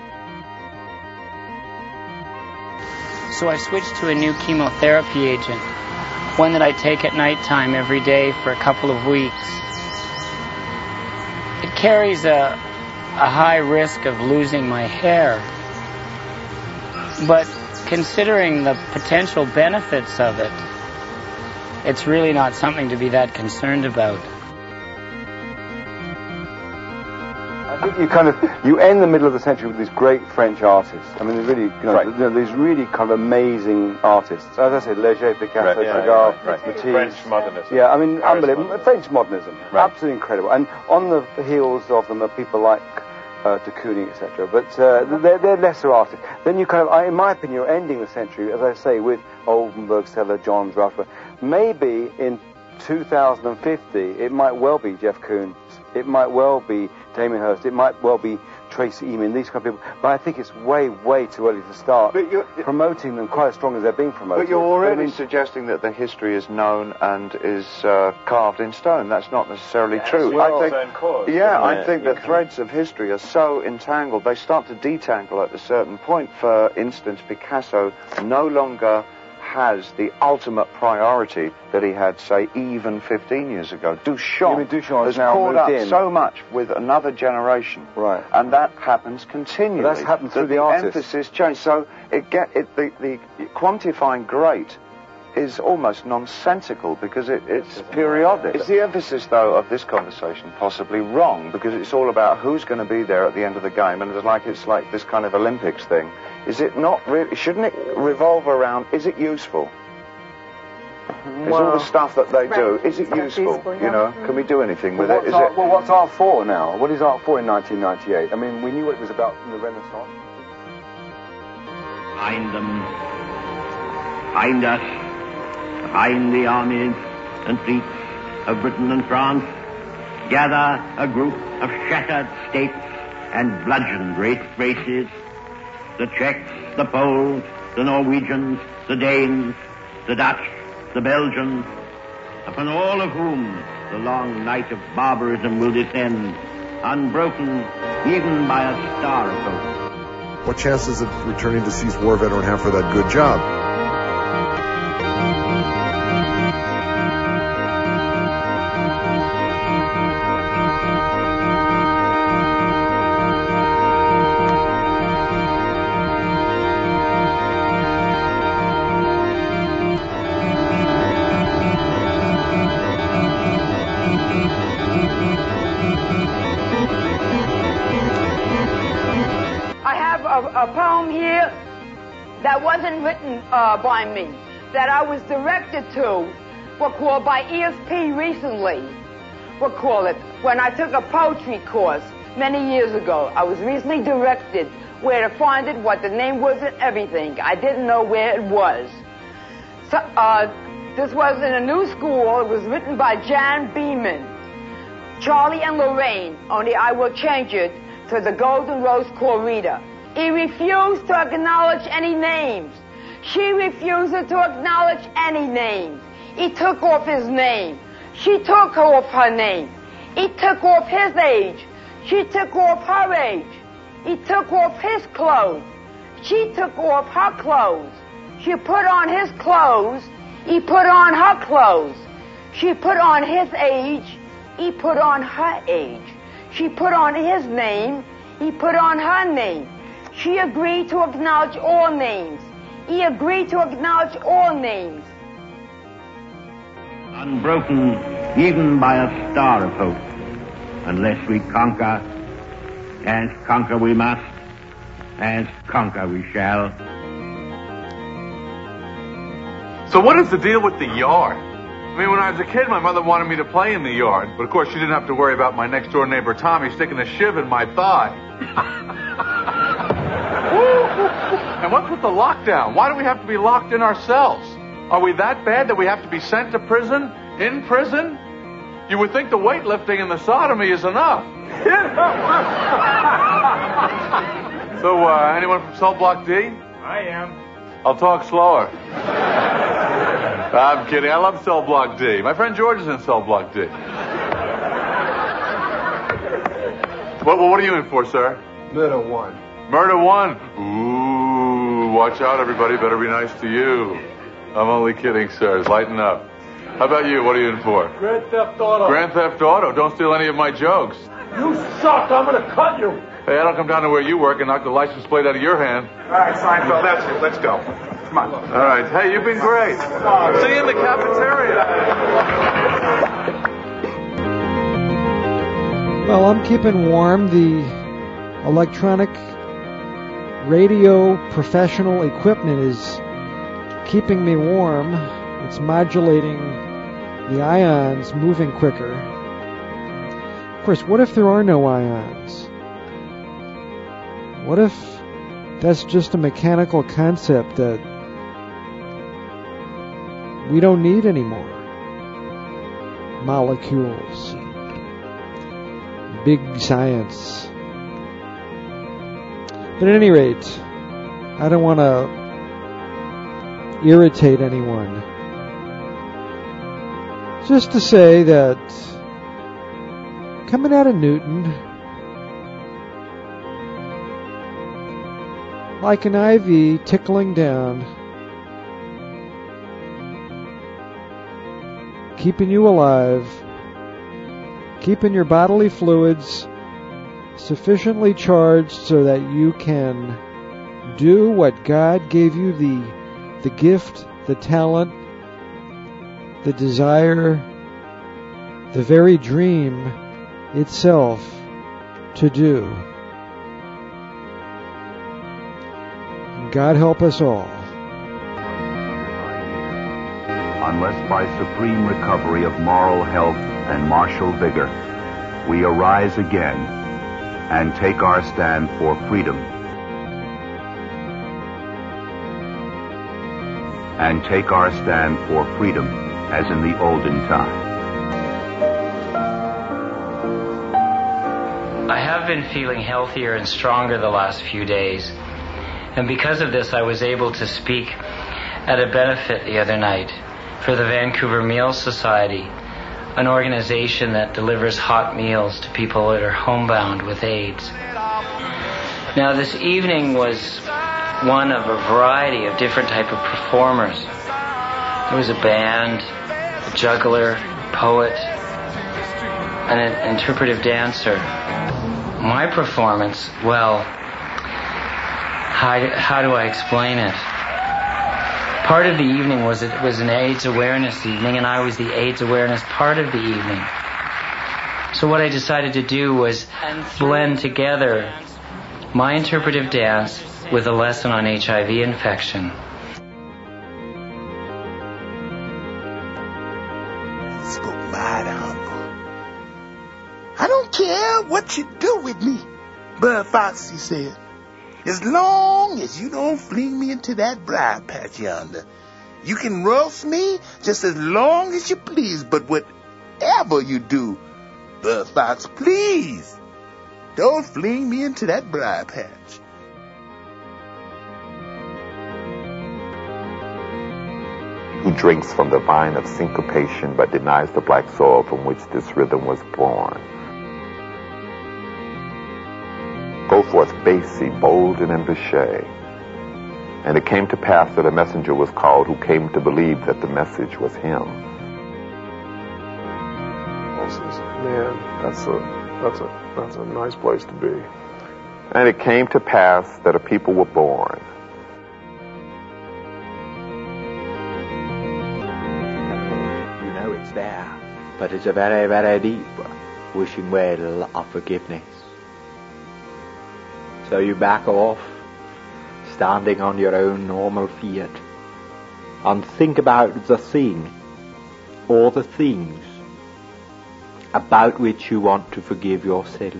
So I switched to a new chemotherapy agent, one that I take at nighttime every day for a couple of weeks. It carries a, a high risk of losing my hair, but considering the potential benefits of it, it's really not something to be that concerned about. I think you kind of, you end the middle of the century with these great French artists. I mean, really, you know, right. you know, these really kind of amazing artists. As I said, Leger, Picasso, right, yeah, Degas, yeah, right. Matisse. French modernism. Yeah, I mean, Paris unbelievable. modernism. French modernism. Right. Absolutely incredible. And on the heels of them are people like uh, de Kooning, et cetera. But uh, they're, they're lesser artists. Then you kind of, I, in my opinion, you're ending the century, as I say, with Oldenburg, Seller, Johns, Rauschenberg. Maybe in two thousand fifty, it might well be Jeff Koons. It might well be Damien Hirst. It might well be Tracy Emin, these kind of people. But I think it's way, way too early to start promoting them quite as strong as they're being promoted. But you're already I mean, suggesting that the history is known and is uh, carved in stone. That's not necessarily Yeah, true. well, I same think, cause, yeah, I it? think You that can- threads of history are so entangled, they start to detangle at a certain point. For instance, Picasso no longer has the ultimate priority that he had, say, even fifteen years ago. Duchamp, You mean Duchamp has has now caught moved up in? so much with another generation, right? And that happens continually. But that's happened through That the the artists. emphasis changed. So it get it the, the quantifying great is almost nonsensical because it, it's periodic. Is the emphasis, though, of this conversation possibly wrong? Because it's all about who's going to be there at the end of the game, and it's like it's like this kind of Olympics thing. Is it not really? Shouldn't it revolve around? Is it useful? Is all the stuff that they do? Is it useful? You know, can we do anything with well, it? what's Is art, it? well, what's art for now? What is art for in nineteen ninety-eight? I mean, we knew what it was about in the Renaissance. Find them. Find us. Behind the armies and fleets of Britain and France. Gather a group of shattered states and bludgeoned race races. The Czechs, the Poles, the Norwegians, the Danes, the Dutch, the Belgians, upon all of whom the long night of barbarism will descend, unbroken even by a star of hope. What chances of returning deceased war veteran have for that good job? I have a, a poem here that wasn't written uh, by me, that I was directed to, what called by E S P recently, what call it, when I took a poetry course many years ago. I was recently directed where to find it, what the name was and everything. I didn't know where it was. So, uh, this was in a new school. It was written by Jan Beeman, Charlie and Lorraine, only I will change it to the Golden Rose Corrida. He refused to acknowledge any names. She refused to acknowledge any names. He took off his name. She took off her name. He took off his age. She took off her age. He took off his clothes. She took off her clothes. She put on his clothes. He put on her clothes. She put on his age. He put on her age. She put on his name. He put on her name. She agreed to acknowledge all names. He agreed to acknowledge all names. Unbroken even by a star of hope. Unless we conquer, as conquer we must, as conquer we shall. So what is the deal with the yard? I mean, when I was a kid, my mother wanted me to play in the yard, but of course she didn't have to worry about my next door neighbor Tommy sticking a shiv in my thigh. And what's with the lockdown? Why do we have to be locked in ourselves? Are we that bad that we have to be sent to prison? In prison? You would think the weightlifting and the sodomy is enough. So, uh, anyone from Cell Block D? I am. I'll talk slower. I'm kidding. I love Cell Block D. My friend George is in Cell Block D. What, what are you in for, sir? Murder one. Murder one. Ooh, watch out, everybody. Better be nice to you. I'm only kidding, sir. Lighten up. How about you? What are you in for? Grand Theft Auto. Grand Theft Auto. Don't steal any of my jokes. You suck. I'm going to cut you. Hey, I don't come down to where you work and knock the license plate out of your hand. All right, Seinfeld, that's it. Let's go. Come on. All right. Hey, you've been great. See you in the cafeteria. Well, I'm keeping warm. The electronic radio professional equipment is keeping me warm. It's modulating the ions, moving quicker. Of course, what if there are no ions? What if that's just a mechanical concept that we don't need anymore? Molecules. Big science. But at any rate, I don't want to irritate anyone. Just to say that coming out of Newton, like an I V tickling down, keeping you alive, keeping your bodily fluids sufficiently charged so that you can do what God gave you the the gift, the talent, the desire, the very dream itself to do. God help us all. Unless by supreme recovery of moral health and martial vigor, we arise again and take our stand for freedom. And take our stand for freedom as in the olden time. I have been feeling healthier and stronger the last few days. And because of this, I was able to speak at a benefit the other night for the Vancouver Meals Society, an organization that delivers hot meals to people that are homebound with AIDS. Now, this evening was one of a variety of different type of performers. There was a band, a juggler, a poet, and an interpretive dancer. My performance, well, how, how do I explain it? Part of the evening was it was an AIDS awareness evening, and I was the AIDS awareness part of the evening. So what I decided to do was blend together my interpretive dance with a lesson on H I V infection. Spoke mighty humble. I don't care what you do with me, Bud Foxy said. As long as you don't fling me into that briar patch yonder, you can roast me just as long as you please. But whatever you do, Bud Fox, please don't fling me into that briar patch. Who drinks from the vine of syncopation but denies the black soil from which this rhythm was born. Go forth, Basie, Bolden, and Bechet. And it came to pass that a messenger was called who came to believe that the message was him. Man, that's a that's a that's a nice place to be. And it came to pass that a people were born. You know it's there, but it's a very, very deep wishing well of forgiveness. So you back off, standing on your own normal feet, and think about the thing, or the things, about which you want to forgive yourself.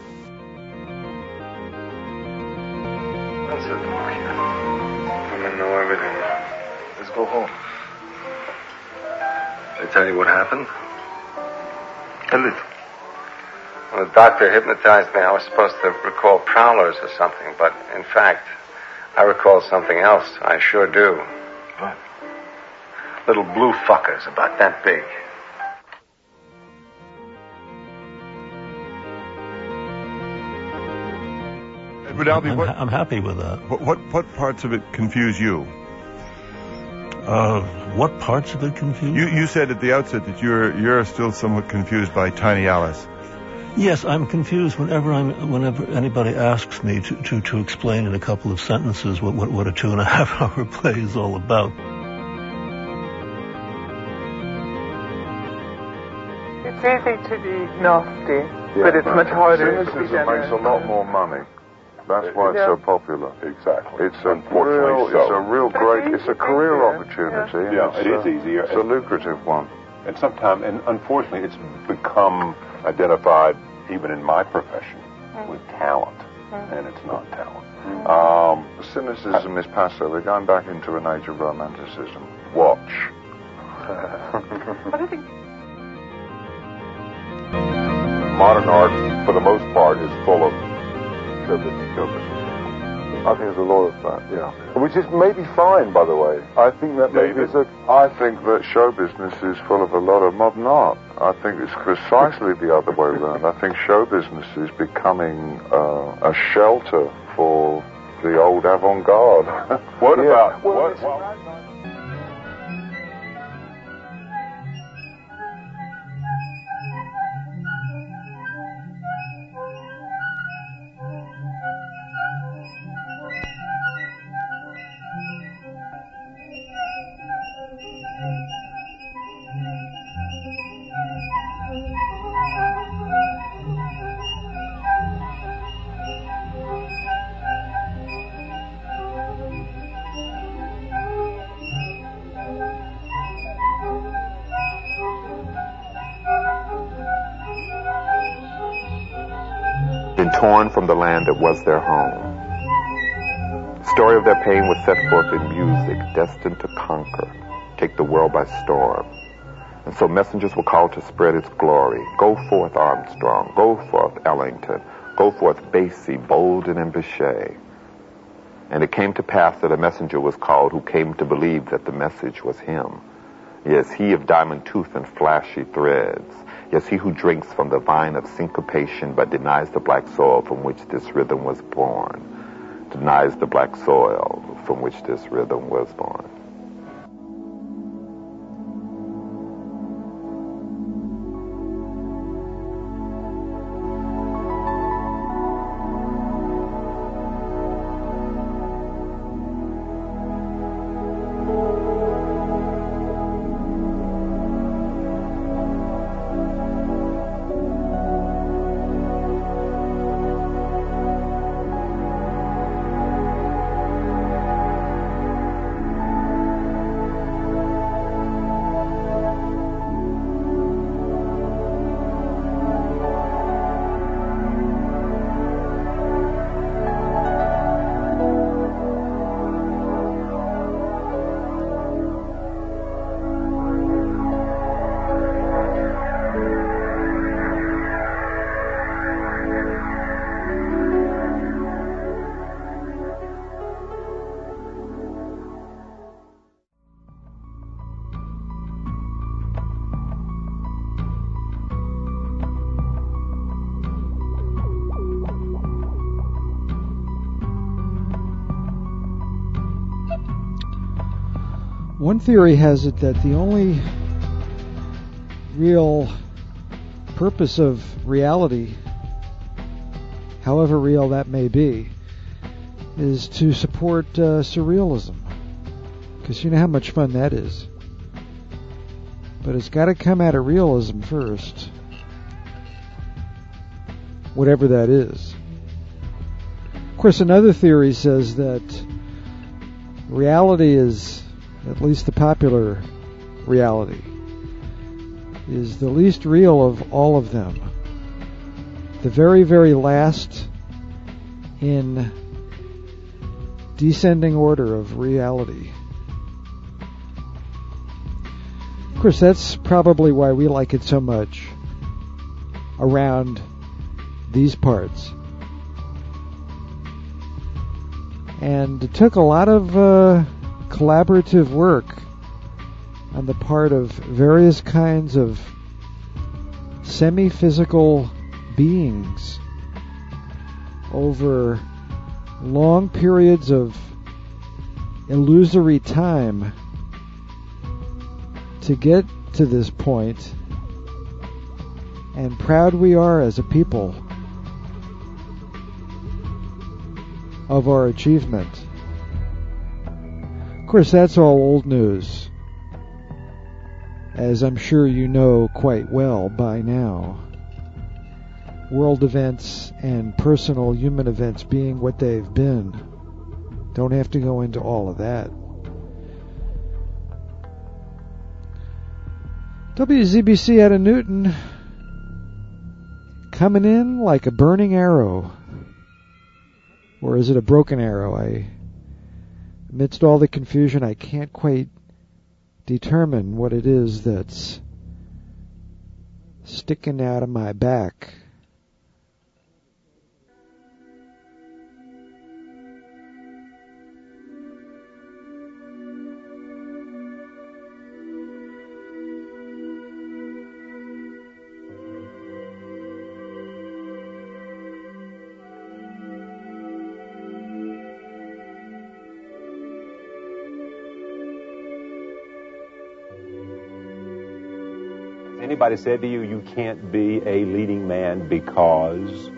That's it, women know everything. Let's go home. They tell you what happened? A little. Well, the doctor hypnotized me. I was supposed to recall prowlers or something, but in fact, I recall something else. I sure do. What? Little blue fuckers about that big. Edward Albee, I'm, what, I'm happy with that. What, what what parts of it confuse you? Uh, what parts of it confuse you? You said at the outset that you're you're still somewhat confused by Tiny Alice. Yes, I'm confused whenever I'm whenever anybody asks me to, to, to explain in a couple of sentences what, what, what a two and a half hour play is all about. It's easy to be nasty, yeah, but it's much harder to be generous. Makes a lot more money. That's why it's yeah. so popular. Exactly. It's a real, so. It's a real great, it's a career opportunity. Yeah, it's it a, is easier. It's a lucrative one. And sometimes, and unfortunately, it's become identified, even in my profession, mm. with talent, mm. and it's not talent. Mm. Um, cynicism is passive. We're going back into an age of romanticism. Watch. Modern art, for the most part, is full of chirping, chirping. I think there's a lot of that, yeah. Which is maybe fine, by the way. I think that maybe it's a... I think that show business is full of a lot of modern art. I think it's precisely the other way around. I think show business is becoming uh, a shelter for the old avant-garde. What Yeah. about... Well, what, it's- what, been torn from the land that was their home. The story of their pain was set forth in music, destined to conquer, take the world by storm. And so messengers were called to spread its glory. Go forth, Armstrong. Go forth, Ellington. Go forth, Basie, Bolden, and Bechet. And it came to pass that a messenger was called who came to believe that the message was him. Yes, he of diamond tooth and flashy threads. Yes, he who drinks from the vine of syncopation but denies the black soil from which this rhythm was born. Denies the black soil from which this rhythm was born. One theory has it that the only real purpose of reality, however real that may be, is to support uh, surrealism. Because you know how much fun that is. But it's got to come out of realism first. Whatever that is. Of course, another theory says that reality is, at least the popular reality, is the least real of all of them. The very, very last in descending order of reality. Of course, that's probably why we like it so much around these parts. And it took a lot of uh, collaborative work on the part of various kinds of semi-physical beings over long periods of illusory time to get to this point, and proud we are as a people of our achievement. Of course, that's all old news, as I'm sure you know quite well by now. World events and personal human events being what they've been. Don't have to go into all of that. W Z B C out of Newton, coming in like a burning arrow. Or is it a broken arrow? I, amidst all the confusion, I can't quite determine what it is that's sticking out of my back. Anybody said to you, you can't be a leading man because?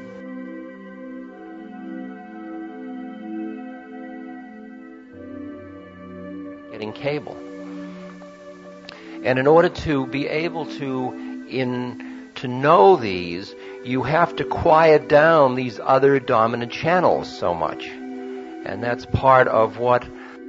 Getting cable. And in order to be able to in to know these, you have to quiet down these other dominant channels so much. And that's part of what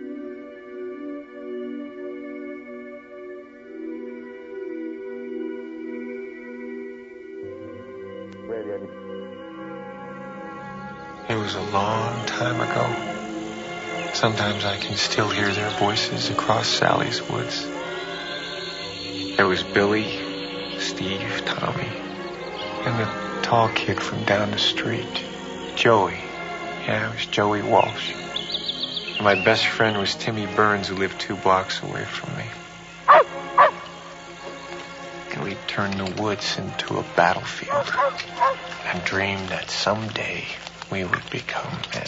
It was a long time ago. Sometimes I can still hear their voices across Sally's woods. There was Billy, Steve, Tommy, and the tall kid from down the street, Joey. Yeah, it was Joey Walsh. And my best friend was Timmy Burns, who lived two blocks away from me. And we turned the woods into a battlefield and dreamed that someday we would become men.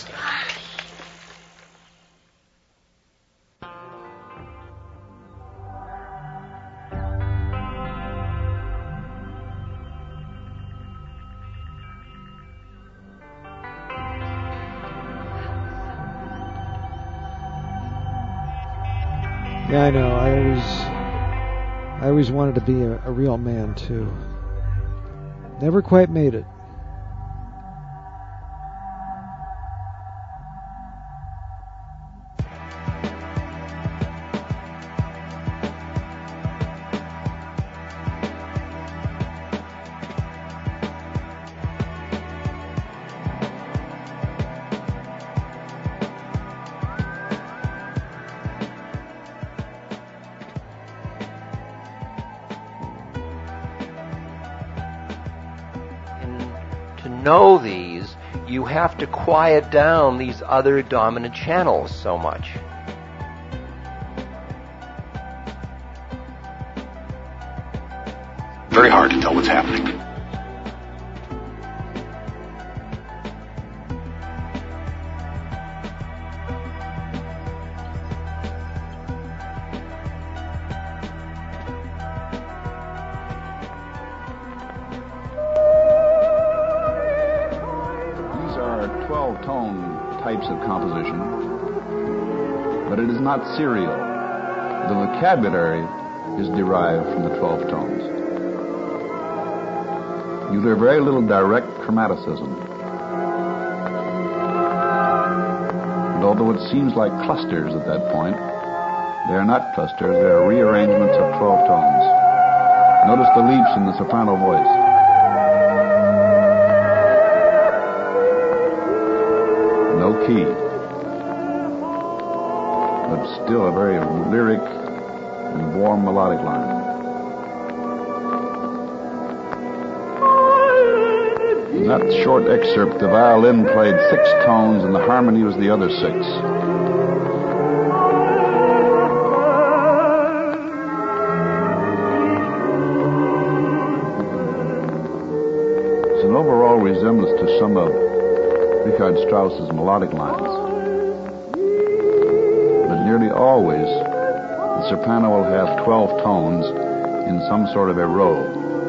Yeah, I know. I always, I always wanted to be a, a real man too. Never quite made it. know these, you have to quiet down these other dominant channels so much. Very hard to tell what's happening. Of composition, but it is not serial. The vocabulary is derived from the twelve tones. You hear very little direct chromaticism. And although it seems like clusters at that point, they are not clusters, they are rearrangements of twelve tones. Notice the leaps in the soprano voice. No key, but still a very lyric and warm melodic line. In that short excerpt, the violin played six tones and the harmony was the other six. It's an overall resemblance to some of Richard Strauss's melodic lines. But nearly always, the soprano will have twelve tones in some sort of a row.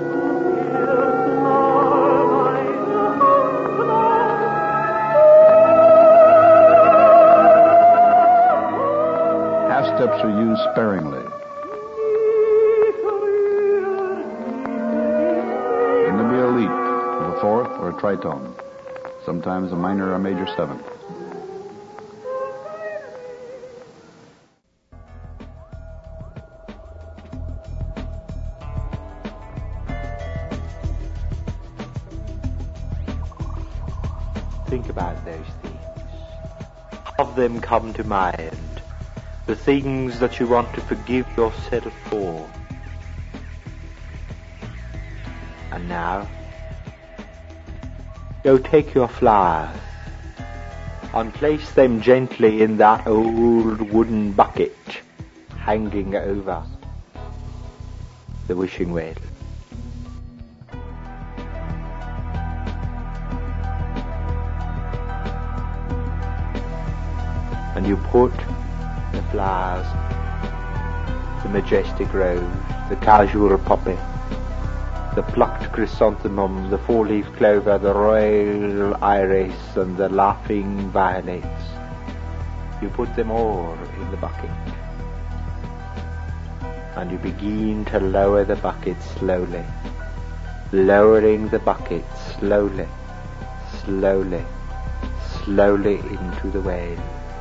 Half steps are used sparingly. And there'll be a leap of a fourth or a tritone. Sometimes a minor or major seventh. Think about those things. Have them come to mind. The things that you want to forgive yourself for. And now, go take your flowers and place them gently in that old wooden bucket hanging over the wishing well. And you put the flowers, the majestic rose, the casual poppy, the plucked chrysanthemum, the four-leaf clover, the royal iris, and the laughing violets. You put them all in the bucket. And you begin to lower the bucket slowly, lowering the bucket slowly, slowly, slowly into the whale.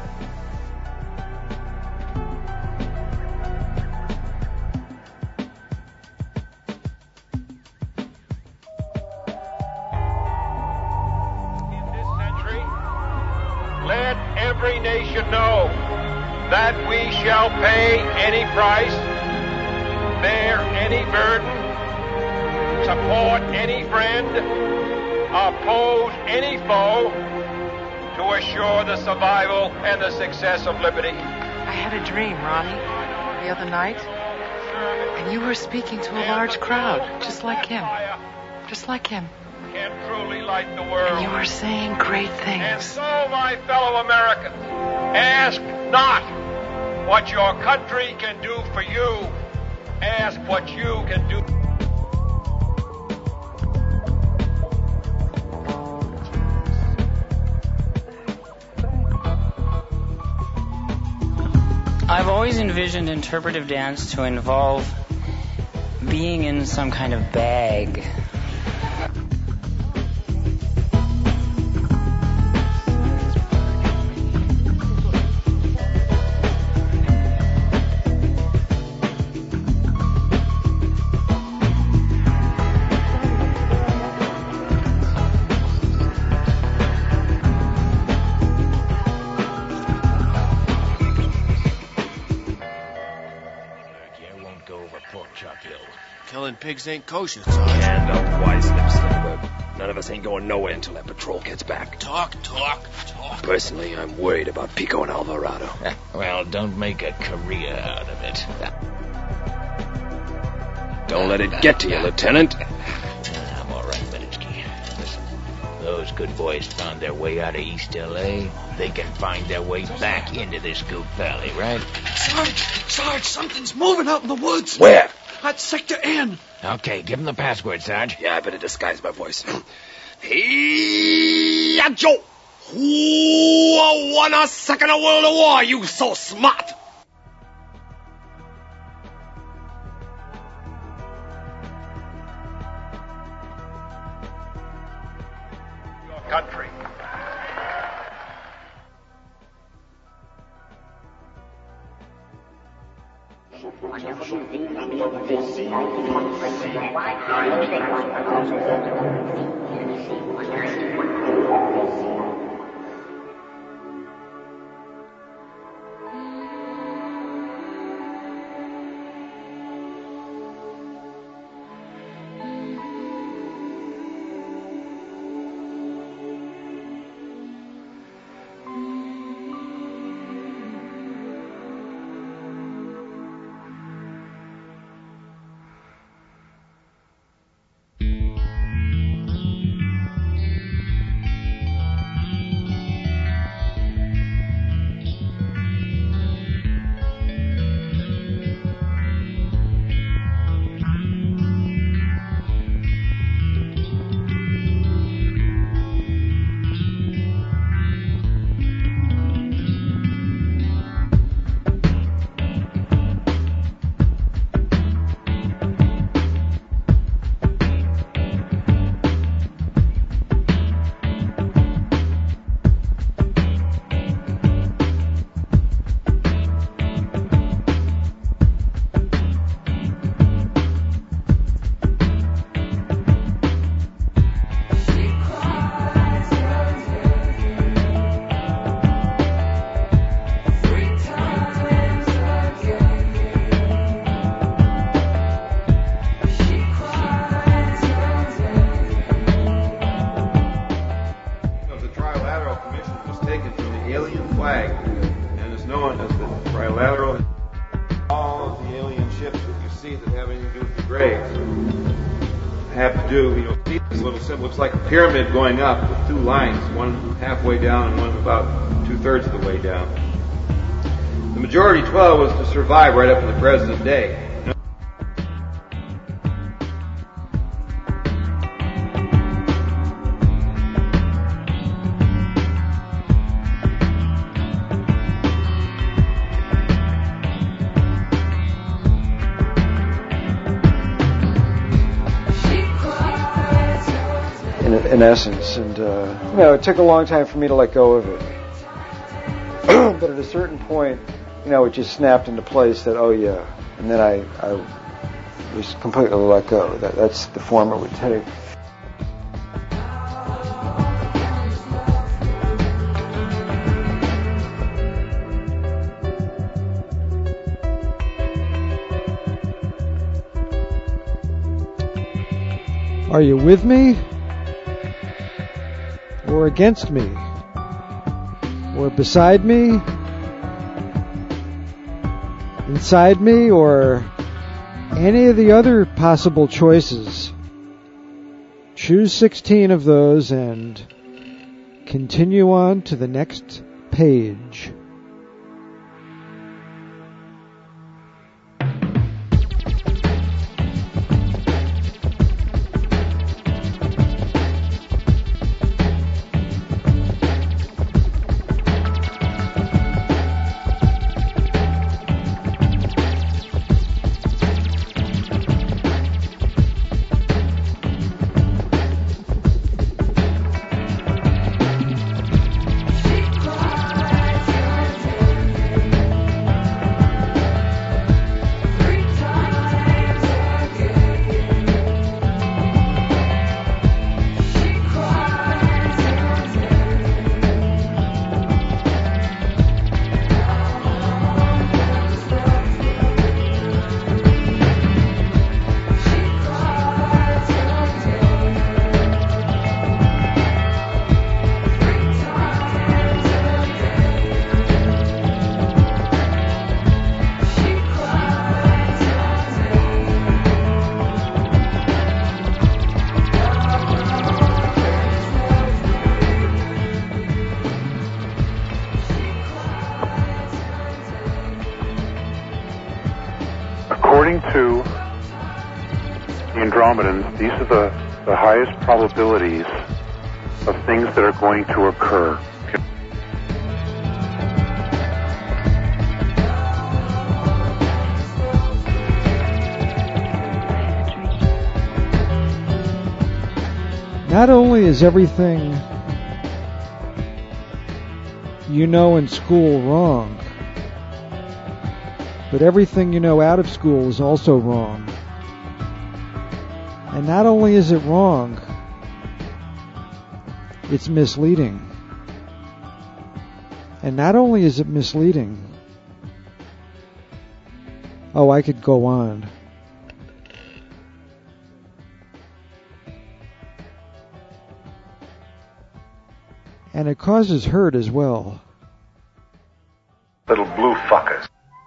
Let every nation know that we shall pay any price, bear any burden, support any friend, oppose any foe, to assure the survival and the success of liberty. I had a dream, Ronnie, the other night, and you were speaking to a large crowd, just like him, just like him. Can truly light the world. And you were saying great things. And so, my fellow Americans, ask not what your country can do for you. Ask what you can do. I've always envisioned interpretive dance to involve being in some kind of bag. Killing pigs ain't kosher, son. Stand up, wise lips, Lindbergh. None of us ain't going nowhere until that patrol gets back. Talk, talk, talk. Personally, I'm worried about Pico and Alvarado. Well, don't make a career out of it. Don't let it get to you, Lieutenant. I'm all right, Minitsky. Listen, those good boys found their way out of East L A. They can find their way back into this Goop Valley, right? Sarge, Sarge, something's moving out in the woods. Where? At Sector N. Okay, give him the password, Sarge. Yeah, I better disguise my voice. Hey, Joe! Who won a second World War? You so smart! Your country. Looks like a pyramid going up with two lines, one halfway down and one about two-thirds of the way down. The majority twelve was to survive right up to the present day. in essence. And, uh, you know, it took a long time for me to let go of it. But at a certain point, you know, it just snapped into place that, oh, yeah. And then I, I was completely let go. That, that's the form it would take. Are you with me? Or against me? Or beside me? Inside me? Or any of the other possible choices? Choose sixteen of those and continue on to the next page. According to the Andromedans, these are the, the highest probabilities of things that are going to occur. Not only is everything you know in school wrong, but everything you know out of school is also wrong. And not only is it wrong, it's misleading. And not only is it misleading, oh, I could go on. And it causes hurt as well. Little blue fuckers.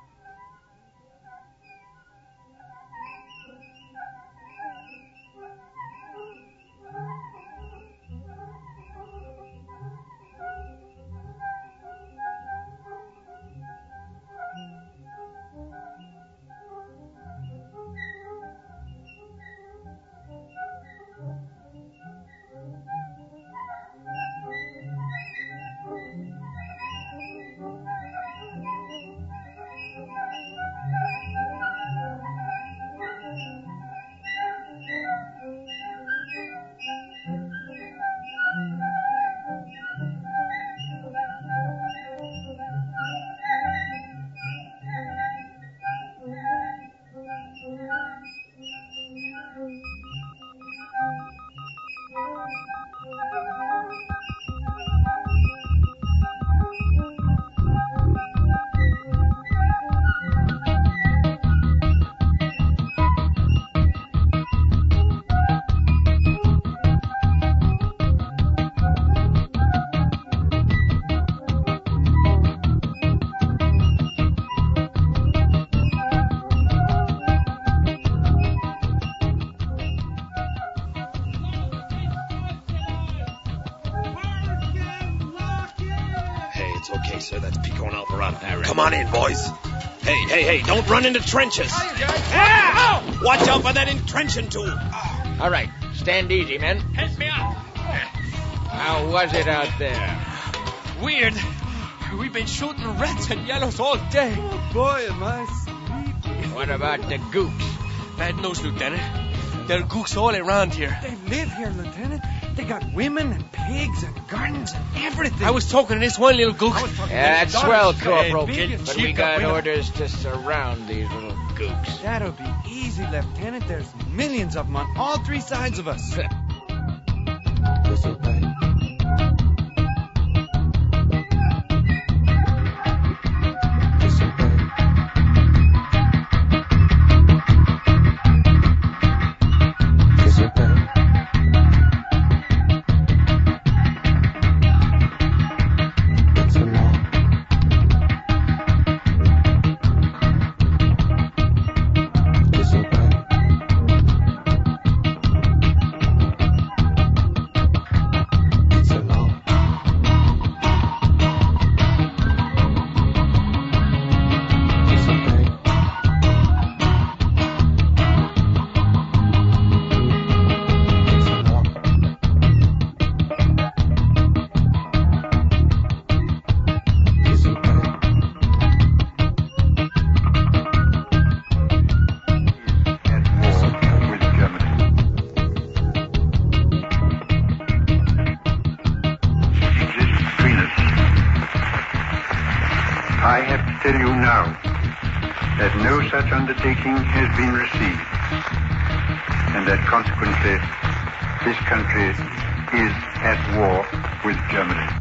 Come on in, boys. Hey, hey, hey, don't run into trenches. Ah! Watch out for that entrenching tool. All right, stand easy, men. Help me up. How was it out there? Weird. We've been shooting reds and yellows all day. Oh, boy, am I sleepy. What about the gooks? Bad news, Lieutenant. There are gooks all around here. They live here, Lieutenant. They got women and pigs and guns and everything. I was talking to this one little gook. Yeah, that's swell, Corporal, big but we got women. orders to surround these little gooks. That'll be easy, Lieutenant. There's millions of them on all three sides of us. I have to tell you now that no such undertaking has been received, and that consequently this country is at war with Germany.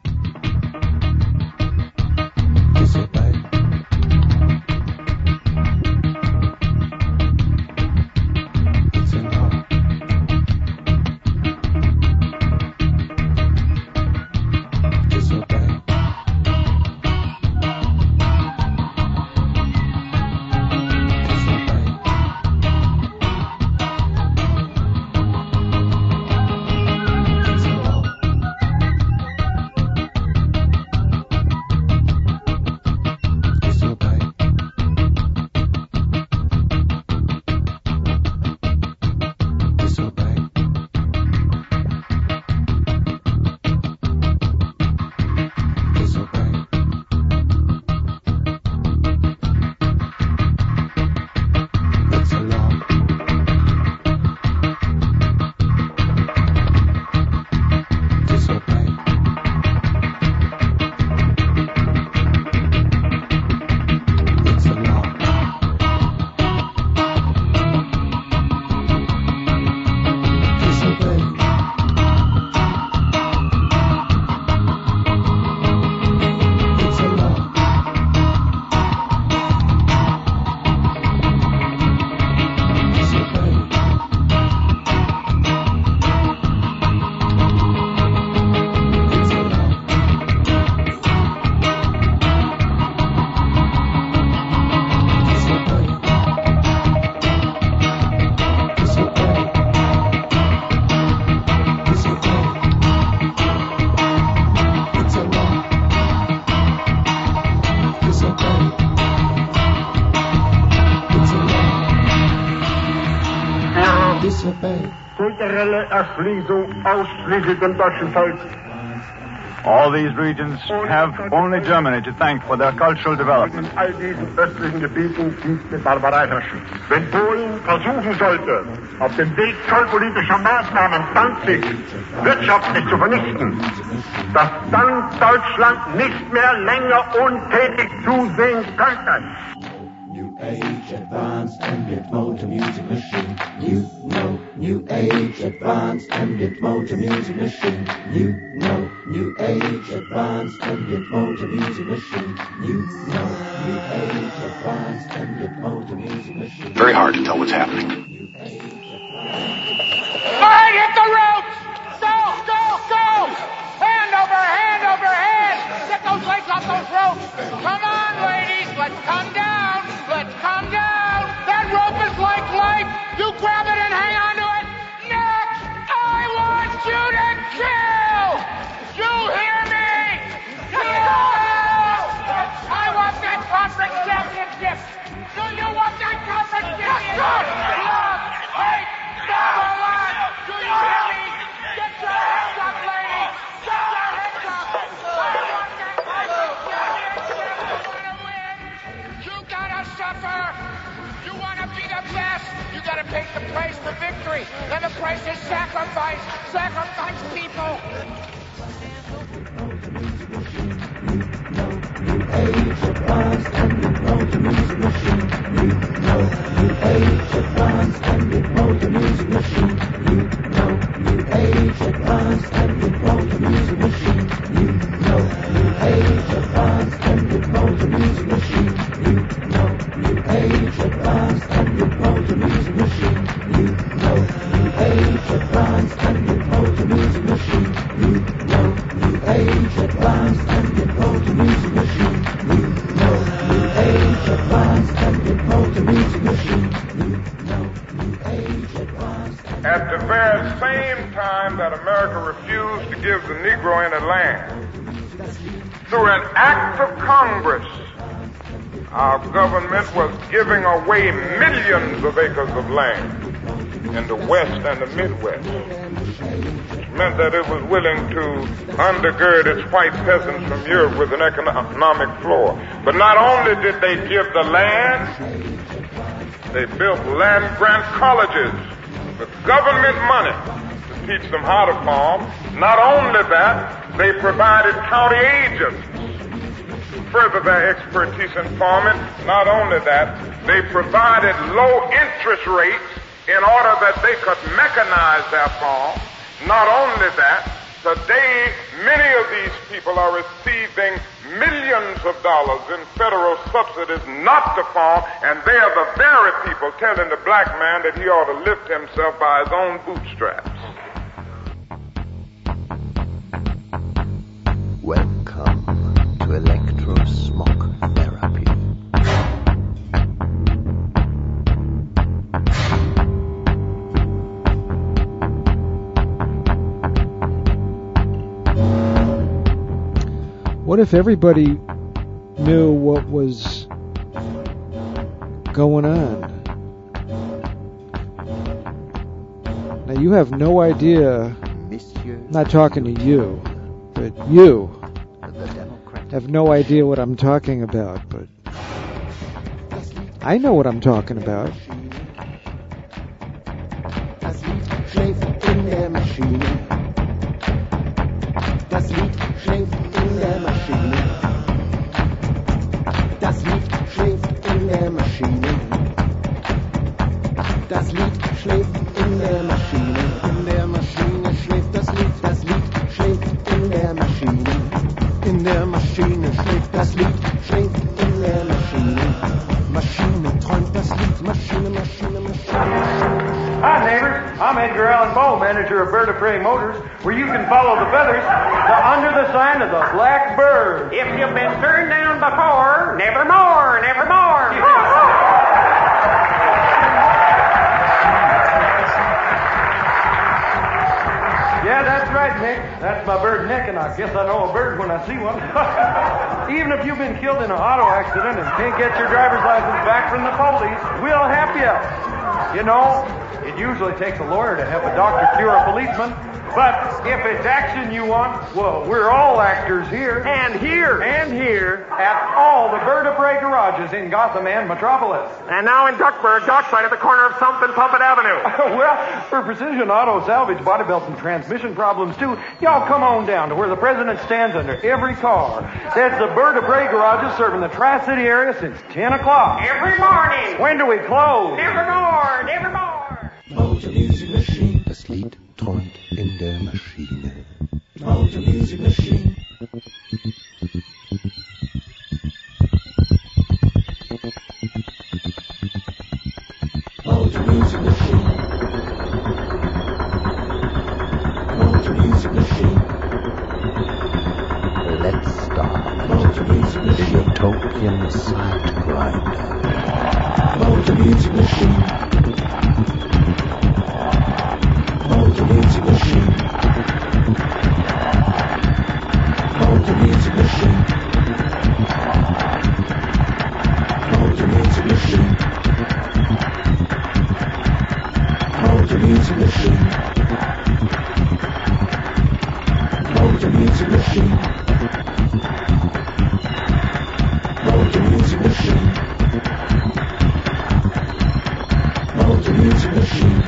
Kulturelle Erschließung ausschließlich dem deutschen Volk. All these regions have only Germany to thank for their cultural development. In all diesen östlichen Gebieten gibt es Barbarei herrschen. Wenn Polen versuchen sollte, auf dem Weg zollpolitischer Maßnahmen Danzig wirtschaftlich zu vernichten, dass dann Deutschland nicht mehr länger untätig zusehen könnte. New age, advanced, ambient motor music machine. You know, new age, advanced, ambient motor music machine. You know, new age, advanced, ambient motor music machine. You know, new age, advanced, ambient motor music machine. Very hard to tell what's happening. Fine, hit the ropes! Go, go, go! Hand over hand over hand! Get those legs off those ropes! Come on, ladies, let's come down! Let's come down! That rope is like life! You grab it and hang on to it! Next, I want you to kill! You hear me? Kill! I want that conference championship! Do you want that conference championship? Love, hate, number one! Do you hear me? Get your hands up, ladies! Get your hands up! I want that conference championship! I want to win! You gotta suffer! You want to be the best, you gotta pay the price for victory. And the price is sacrifice. Sacrifice, people. New age advanced and with motor music machine. You know, new age advanced and with motor music machine. You know, new age advanced and with motor music machine. You know, new age advanced and with motor music machine. You know, new age advanced and with motor music machine. You know, new age advanced and with motor music machine. You know, new age advanced and with motor music machine. You know, new age advanced and with motor music machine. You know, new age advanced. At the very same time that America refused to give the Negro any land, through an act of Congress, our government was giving away millions of acres of land in the West and the Midwest. It meant that it was willing to undergird its white peasants from Europe with an economic floor. But not only did they give the land, they built land-grant colleges with government money to teach them how to farm. Not only that, they provided county agents to further their expertise in farming. Not only that, they provided low interest rates in order that they could mechanize their farm. Not only that, today many of these people are receiving millions of dollars in federal subsidies not to farm, and they are the very people telling the black man that he ought to lift himself by his own bootstraps. Welcome to electrosmog therapy. What if everybody knew what was going on? Now you have no idea, not talking to you, but you have no idea what I'm talking about, but I know what I'm talking about. Das Lied schläft in der Maschine. Das Lied schläft in der Maschine. Das Lied schläft in der Maschine. In der Maschine schläft das Lied. Das Lied schläft in der Maschine. In der Maschine schläft das Lied. Schläft in der Maschine. Maschine träumt das Lied. Maschine, Maschine, Maschine. Hi, neighbors. I'm Edgar Allan Poe, manager of Bird of Prey Motors, where you can follow the feathers to under the sign of the Black Bird. If you've been turned down before, nevermore, nevermore. Yeah, that's right, Nick. That's my bird, Nick, and I guess I know a bird when I see one. Even if you've been killed in an auto accident and can't get your driver's license back from the police, we'll help you. You know, it usually takes a lawyer to help a doctor cure a policeman. But if it's action you want, well, we're all actors here. And here. And here at all the Bird of Prey garages in Gotham and Metropolis. And now in Duckburg, Dockside at the corner of Something Pumpin Avenue. Well, for precision auto salvage, body belts, and transmission problems, too, y'all come on down to where the president stands under every car. That's the Bird of Prey garages serving the Tri-City area since ten o'clock. Every morning. When do we close? Nevermore, nevermore. Motor Music Machine. Das Lied träumt in der Maschine. Motor Music Machine. Motor Music Machine. Motor Music Machine. Let's start. Motor Music The Machine. utopian side grinder. Motor Music Machine. Motor Music Machine. Motor Music Machine. Motor Music Machine. Motor Music Machine. Motor Music Machine. Motor Music Machine. Motor Music Music Machine.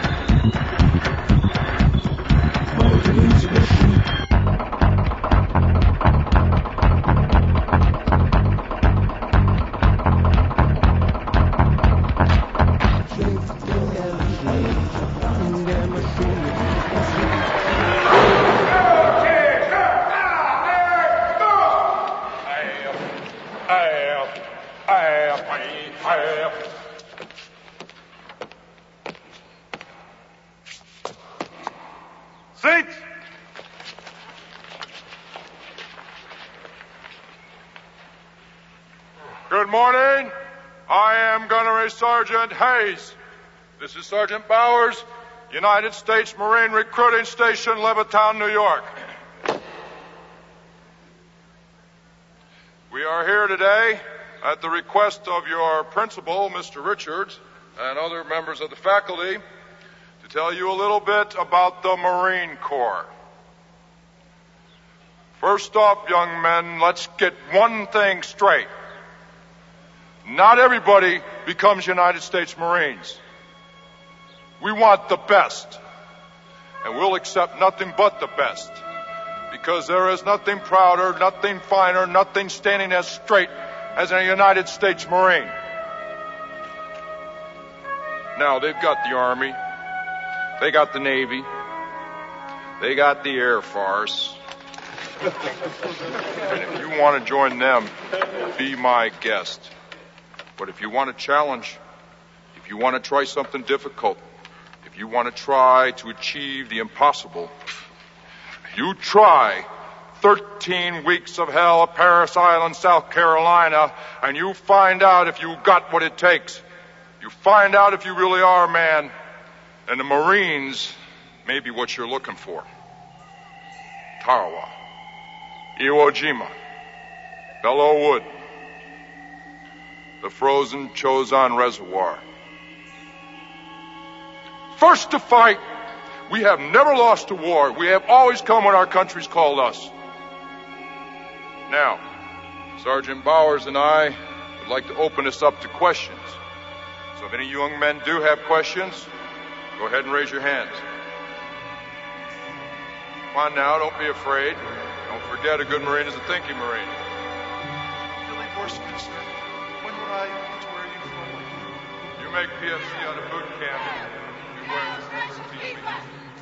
Motor Music Machine. Seats! Good morning. I am Gunnery Sergeant Hayes. This is Sergeant Bowers, United States Marine Recruiting Station, Levittown, New York. We are here today at the request of your principal, Mister Richards, and other members of the faculty to tell you a little bit about the Marine Corps. First off, young men, let's get one thing straight. Not everybody becomes United States Marines. We want the best, and we'll accept nothing but the best, because there is nothing prouder, nothing finer, nothing standing as straight as a United States Marine. Now, they've got the Army, they got the Navy, they got the Air Force. And if you want to join them, be my guest. But if you want a challenge, if you want to try something difficult, if you want to try to achieve the impossible, you try thirteen weeks of hell at Paris Island, South Carolina, and you find out if you got what it takes. You find out if you really are a man, and the Marines may be what you're looking for. Tarawa, Iwo Jima, Belleau Wood, the frozen Chosin Reservoir. First to fight, we have never lost a war. We have always come when our country's called us. Now, Sergeant Bowers and I would like to open this up to questions. So if any young men do have questions, go ahead and raise your hands. Come on now, don't be afraid. Don't forget, a good Marine is a thinking Marine. Billy Borsky, sir. When would I get to wear a uniform? You make P F C out of boot camp. You wear this next T V.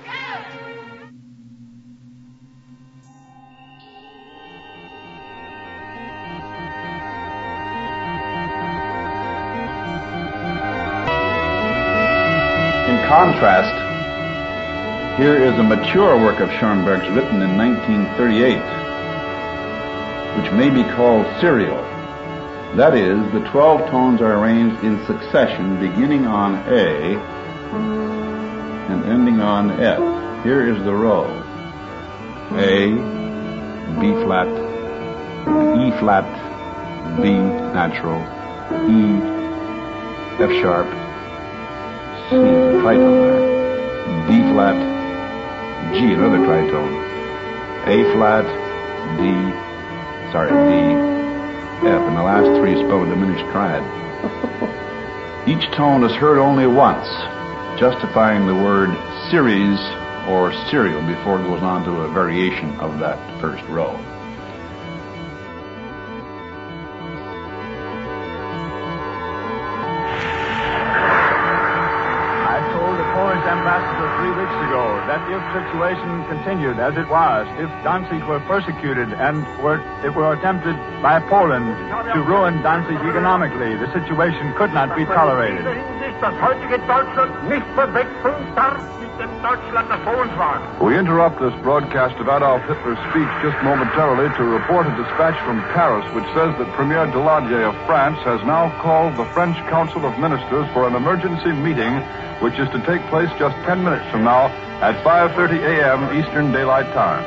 In contrast, here is a mature work of Schoenberg's written in nineteen thirty-eight, which may be called serial. That is, the twelve tones are arranged in succession, beginning on A and ending on F. Here is the row. A, B flat, E flat, B natural, E, F sharp, C is a tritone there, D flat, G, another tritone, A flat, D, sorry, D, F, and the last three spell a diminished triad. Each tone is heard only once, justifying the word series or serial before it goes on to a variation of that first row. Ambassador three weeks ago that if situation continued as it was, if Danzig were persecuted and were, it were attempted by Poland to ruin Danzig economically, the situation could not be tolerated. We interrupt this broadcast of Adolf Hitler's speech just momentarily to report a dispatch from Paris which says that Premier Daladier of France has now called the French Council of Ministers for an emergency meeting which is to take place just ten minutes from now at five thirty a.m. Eastern Daylight Time.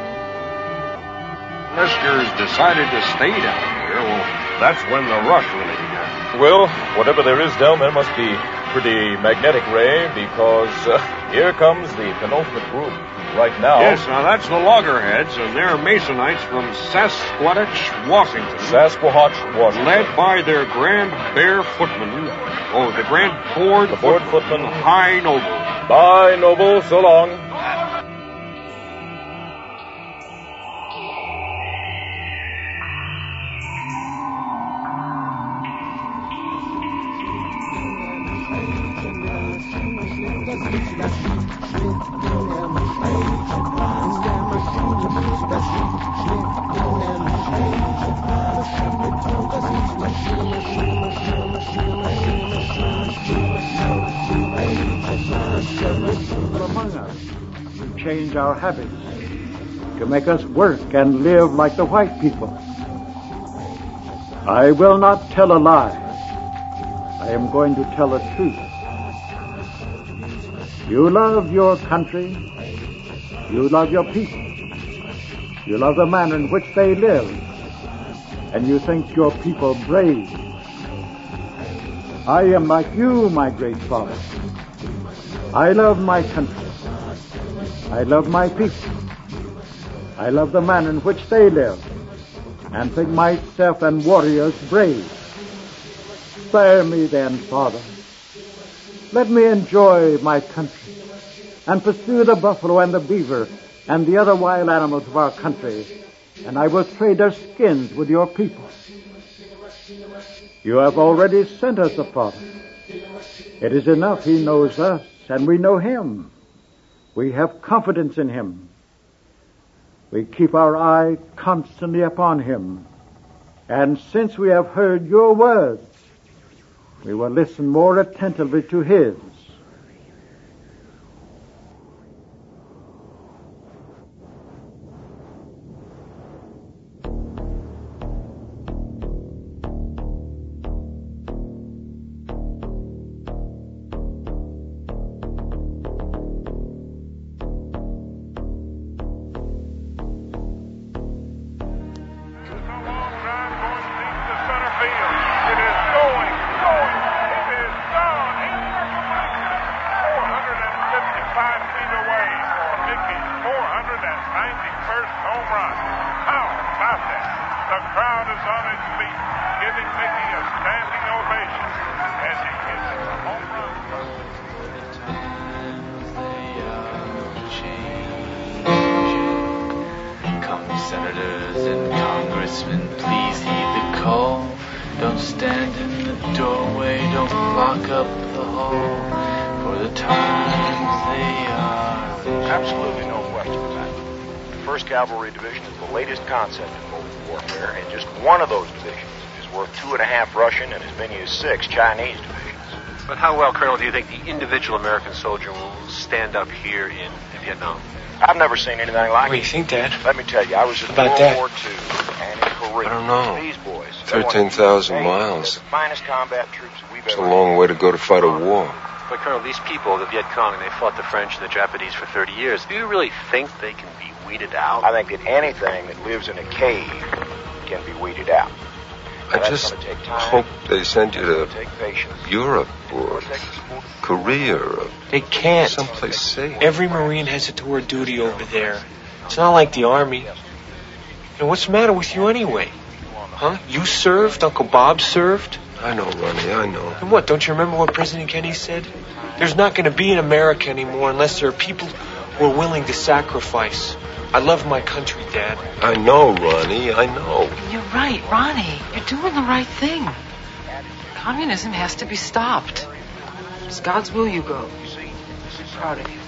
Ministers decided to stay down here. Well, that's when the rush really began. Well, whatever there is down there must be pretty magnetic, Ray, because uh, here comes the penultimate group right now. Yes, now that's the Loggerheads, and they're Masonites from Sasquatch, Washington. Sasquatch, Washington. Led by their Grand Bear Footman. Oh, the Grand Ford, the Ford Footman. High Noble. Bye, Noble. So long. Among us, to change our habits, to make us work and live like the white people. I will not tell a lie. I am going to tell the truth. You love your country. You love your people. You love the manner in which they live. And you think your people brave. I am like you, my great father. I love my country. I love my people. I love the manner in which they live, and think myself and warriors brave. Spare me then, Father. Let me enjoy my country, and pursue the buffalo and the beaver and the other wild animals of our country, and I will trade their skins with your people. You have already sent us a Father. It is enough he knows us, and we know him. We have confidence in him. We keep our eye constantly upon him. And since we have heard your words, we will listen more attentively to his. Cavalry Division is the latest concept in mobile warfare, and just one of those divisions is worth two and a half Russian and as many as six Chinese divisions. But how well, Colonel, do you think the individual American soldier will stand up here in Vietnam? I've never seen anything like what it. What do you think, Dad? Let me tell you, I was in World that? War Two and in Korea. I don't know. These boys, thirteen thousand miles. The finest combat troops we've It's ever a long way to go to fight a war. But, Colonel, these people, the Viet Cong, they fought the French and the Japanese for thirty years. Do you really think they can be weeded out? I think that anything that lives in a cave can be weeded out. Now, I just hope they send you to Europe or Korea or they can't. Someplace safe. Every Marine has a tour of duty over there. It's not like the Army. You know, what's the matter with you anyway? Huh? You served? Uncle Bob served? I know, Ronnie, I know. And what, don't you remember what President Kennedy said? There's not going to be an America anymore unless there are people who are willing to sacrifice. I love my country, Dad. I know, Ronnie, I know. You're right, Ronnie. You're doing the right thing. Communism has to be stopped. It's God's will you go. I'm proud of you.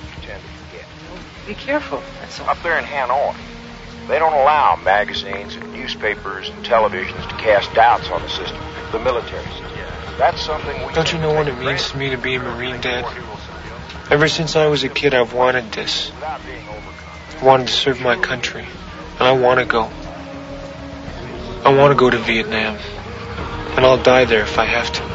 Be careful, that's all. Up there in Hanoi, they don't allow magazines and newspapers and televisions to cast doubts on the system, the military system. That's something we... Don't you know what it means to me to be a Marine, Dad? Ever since I was a kid, I've wanted this. I wanted to serve my country, and I want to go. I want to go to Vietnam, and I'll die there if I have to.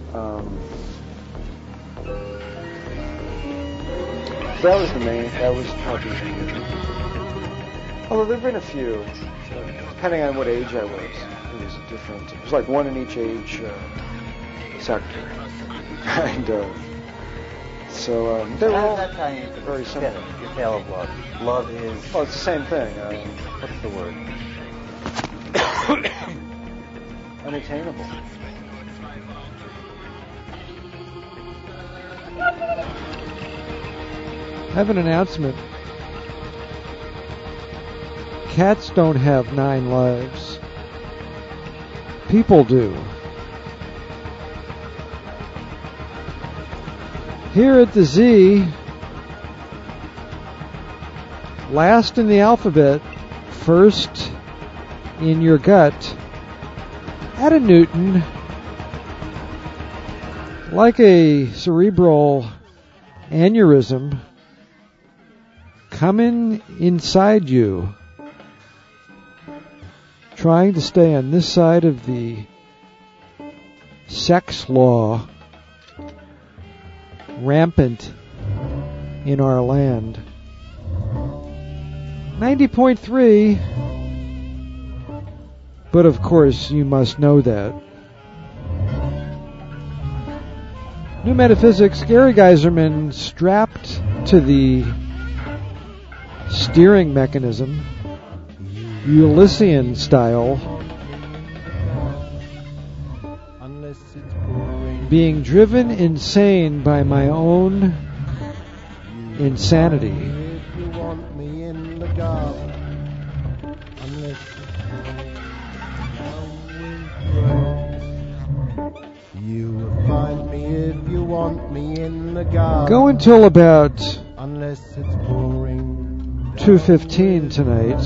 Um, that was the main. That was probably. Although there've been a few, so depending on what age I was, it was different. It was like one in each age uh, sector, and uh, so um, they're all that tie into very similar. Your tale of love. Love is. Oh, it's the same thing. Um, What's the word? unattainable. I have an announcement. Cats don't have nine lives. People do. Here at the Z, last in the alphabet, first in your gut, at a Newton, like a cerebral aneurysm, coming inside you, trying to stay on this side of the sex law rampant in our land. ninety point three, but of course you must know that. New Metaphysics, Gary Geiserman strapped to the steering mechanism, Ulyssian style, being driven insane by my own insanity. You will find me if you want me in the garden. Go until about Unless it's pouring two fifteen tonight.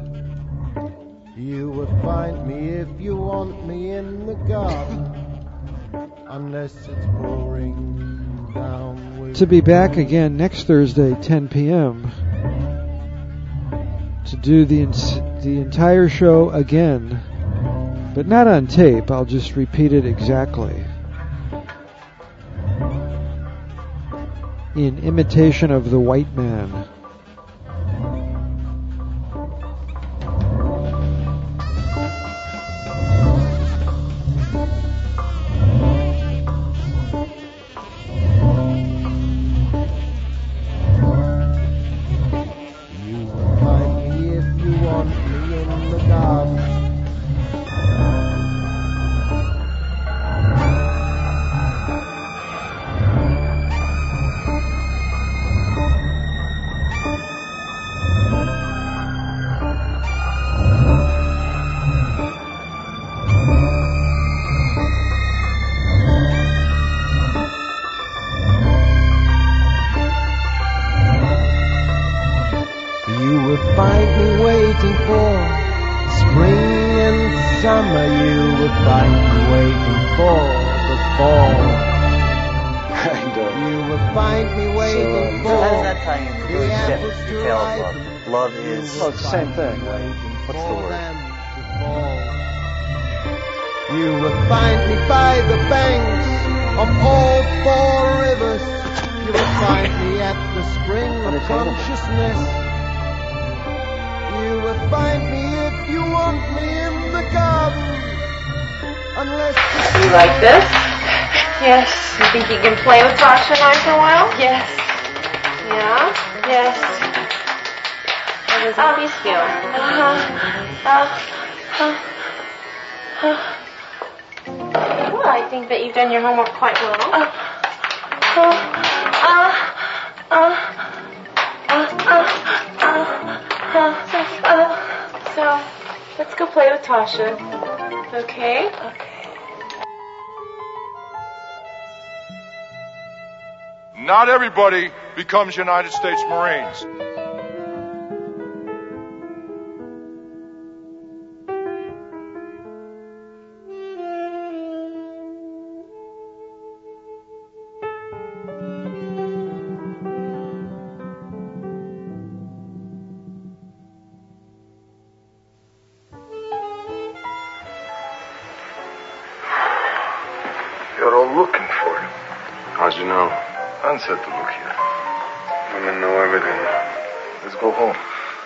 You will find me if you want me in the garden. Unless it's pouring down with To be back again next Thursday, ten p.m. to do the ins- the entire show again, but not on tape. I'll just repeat it exactly in imitation of the white man. Same thing. What's the word? You will find me by the banks of all four rivers. You will find me at the spring of consciousness. You will find me if you want me in the garden. Unless you like this? Yes. You think you can play with Tasha after a while? Yes. Yeah? Yes. How does that piece feel? Uh, uh, uh, uh. Well, I think that you've done your homework quite well. Uh, uh, uh, uh, uh, uh, uh, so, let's go play with Tasha. Okay? Okay. Not everybody becomes United States Marines. You're looking for him. How'd you know? Hans had to look here. Women know everything. Let's go home.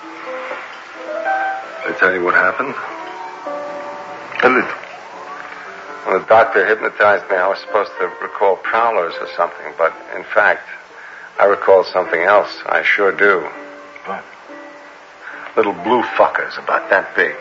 They tell you what happened? A little. Well, the doctor hypnotized me. I was supposed to recall prowlers or something, but in fact, I recall something else. I sure do. What? Little blue fuckers about that big.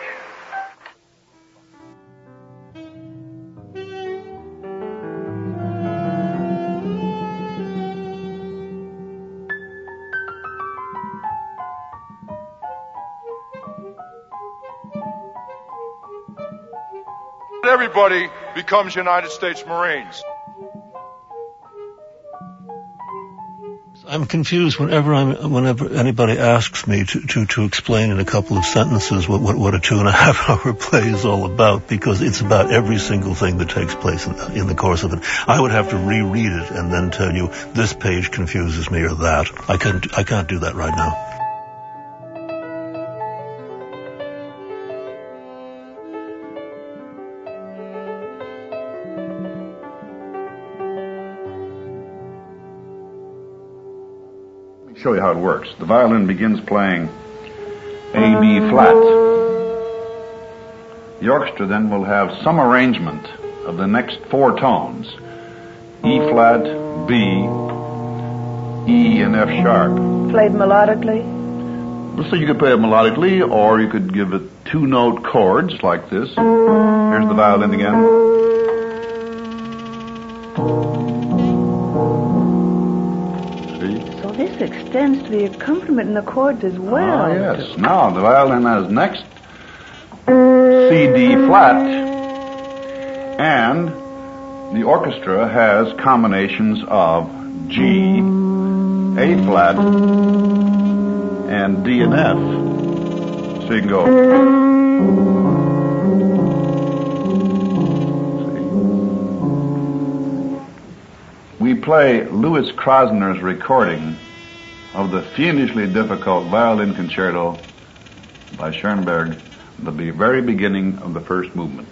Everybody becomes United States Marines. I'm confused whenever I'm, whenever anybody asks me to, to, to explain in a couple of sentences what, what, what a two and a half hour play is all about, because it's about every single thing that takes place in, in the course of it. I would have to reread it and then tell you this page confuses me or that. I can't, I can't do that right now. Show you how it works. The violin begins playing A, B flat. The orchestra then will have some arrangement of the next four tones. E flat, B, E, and F sharp. Played melodically? So you could play it melodically, or you could give it two-note chords like this. Here's the violin again. This extends to the accompaniment in the chords as well. Ah, yes. Now, the violin has next C, D flat, and the orchestra has combinations of G, A flat, and D and F. So you can go. See? We play Louis Krasner's recording of the fiendishly difficult violin concerto by Schoenberg at the very beginning of the first movement.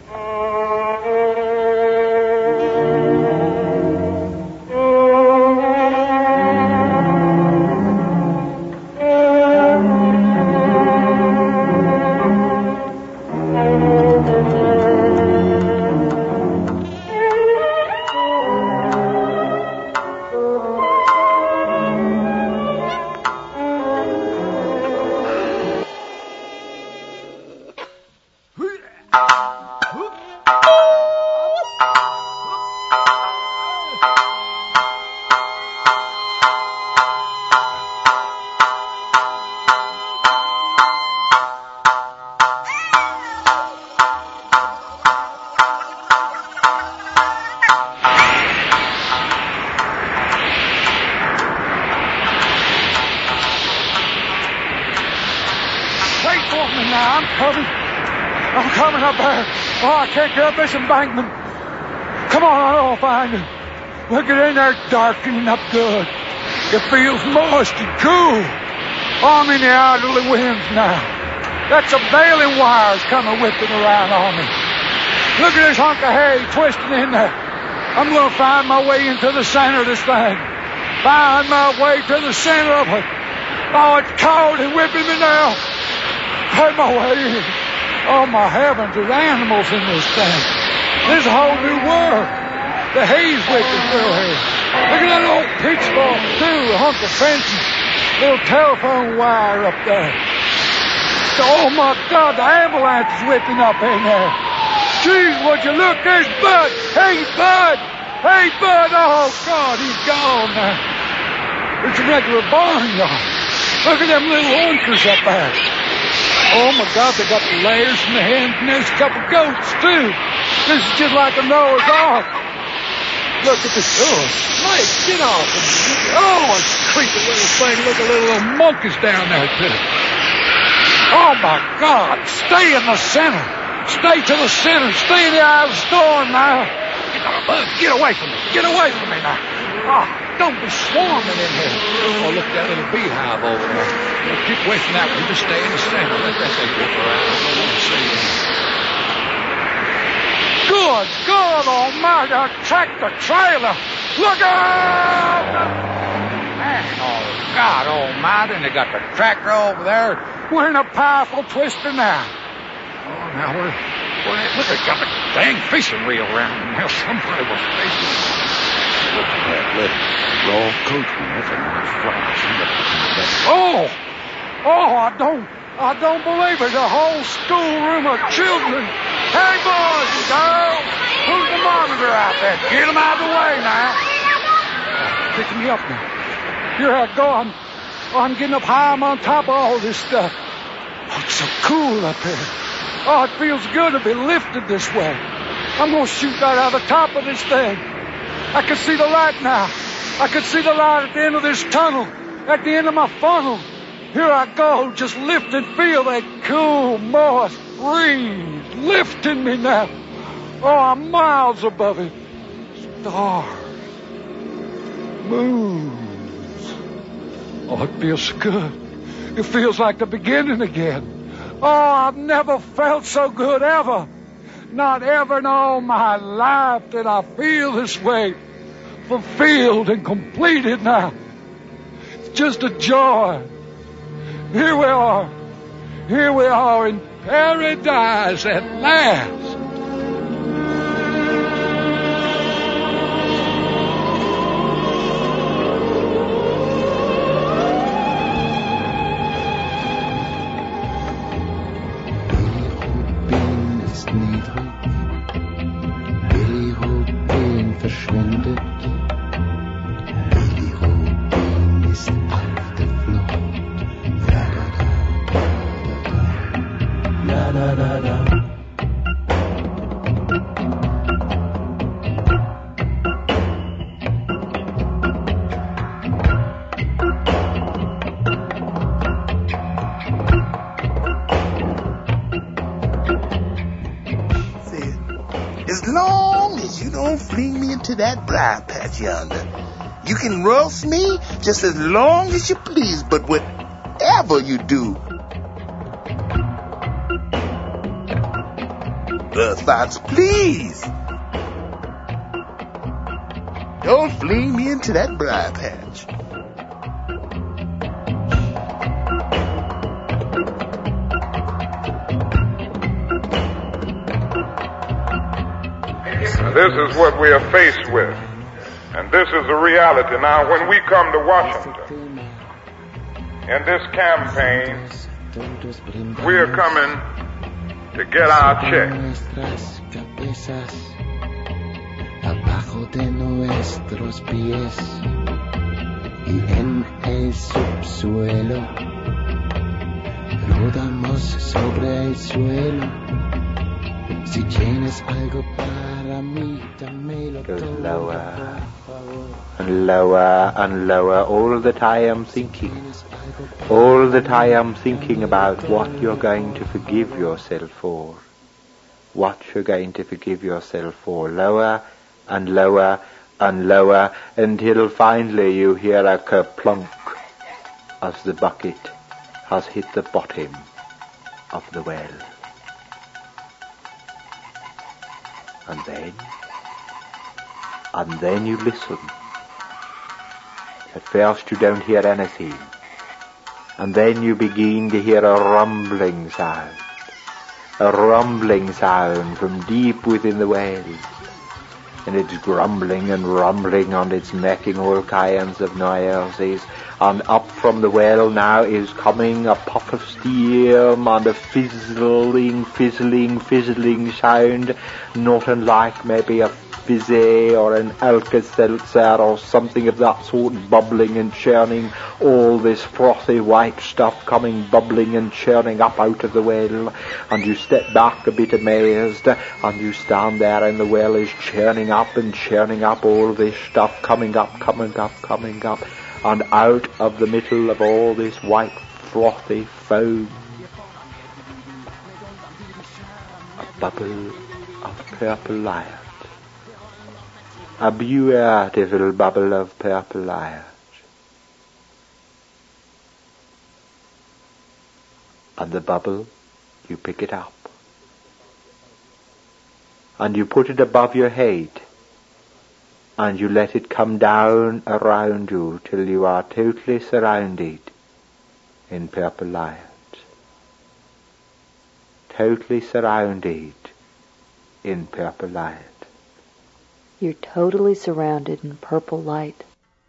This embankment. Come on, I'll find it. We'll get in there darkening up good. It feels moist and cool. I'm in the idle winds now. That's a baling wires coming whipping around on me. Look at this hunk of hay twisting in there. I'm going to find my way into the center of this thing. Find my way to the center of it. Oh, it's cold and whipping me now. Find my way in. Oh, my heavens, there's animals in this thing. There's a whole new world. The hay's whipping through here. Look at that old pitchfork, too, a hunk of fencing. Little telephone wire up there. Oh, my God, the ambulance is whipping up in there. Jeez, would you look, there's Bud. Hey, Bud. Hey, Bud. Oh, God, he's gone now. It's a regular barnyard. Look at them little oinkers up there. Oh, my God, they got the layers in the hens, and there's a couple goats, too. This is just like a Noah's Ark. Look at this. Oh, Mike, get off of me. Oh, it's a creepy little thing. Look at little, little monkeys down there, too. Oh, my God. Stay in the center. Stay to the center. Stay in the eye of the storm now. Get away from me. Get away from me now. Oh, don't be swarming in here. Oh, look at that little beehive over there. Keep away from that one. Just stay in the center. Let that thing walk around. I don't want to see you. Good God almighty, a tractor trailer. Look out! Man, oh, God almighty, and they got the tractor over there. We're in a powerful twister now. Oh, now, we're, we're, look, they got the dang fishing reel around. Now, somebody was fishing. Look at that little raw coachman. That's a nice fly. Oh! Oh, I don't, I don't believe it. A whole schoolroom of children. Hey, boys and girls, who's the monitor out there? Get them out of the way now. Oh, picking me up now. Here I go. I'm, I'm getting up high. I'm on top of all this stuff. Oh, it's so cool up here. Oh, it feels good to be lifted this way. I'm going to shoot right out of the top of this thing. I can see the light now. I can see the light at the end of this tunnel, at the end of my funnel. Here I go, just lift and feel that cool, moist breeze lifting me now. Oh, I'm miles above it. Stars, moons. Oh, it feels good. It feels like the beginning again. Oh, I've never felt so good ever. Not ever in all my life did I feel this way. Fulfilled and completed now. It's just a joy. Here we are. Here we are in paradise at last. Verschwindet. Billy Robin ist auf der Flucht. La da da da. As long as you don't fling me into that briar patch yonder, you can roast me just as long as you please, but whatever you do, Earth thoughts, please, don't fling me into that briar patch. This is what we are faced with. And this is the reality. Now, when we come to Washington, in this campaign, we are coming to get our check. Abajo de nuestros pies y en el subsuelo rodamos sobre el suelo. Si tienes algo para mí, dámelo todo. Goes lower and lower and lower. All that I am thinking, all that I am thinking about what you're going to forgive yourself for. What you're going to forgive yourself for. Lower and lower and lower until finally you hear a kerplunk as the bucket has hit the bottom of the well. And then, and then you listen. At first you don't hear anything. And then you begin to hear a rumbling sound. A rumbling sound from deep within the well. And it's grumbling and rumbling and it's making all kinds of noises. And up from the well now is coming a puff of steam and a fizzling, fizzling, fizzling sound, not unlike maybe a fizzy or an Alka-Seltzer or something of that sort, bubbling and churning, all this frothy white stuff coming bubbling and churning up out of the well. And you step back a bit amazed, and you stand there and the well is churning up and churning up, all this stuff coming up, coming up, coming up. And out of the middle of all this white frothy foam, a bubble of purple light. A beautiful bubble of purple light. And the bubble, you pick it up. and you put it above your head, and you let it come down around you till you are totally surrounded in purple light. Totally surrounded in purple light. You're totally surrounded in purple light.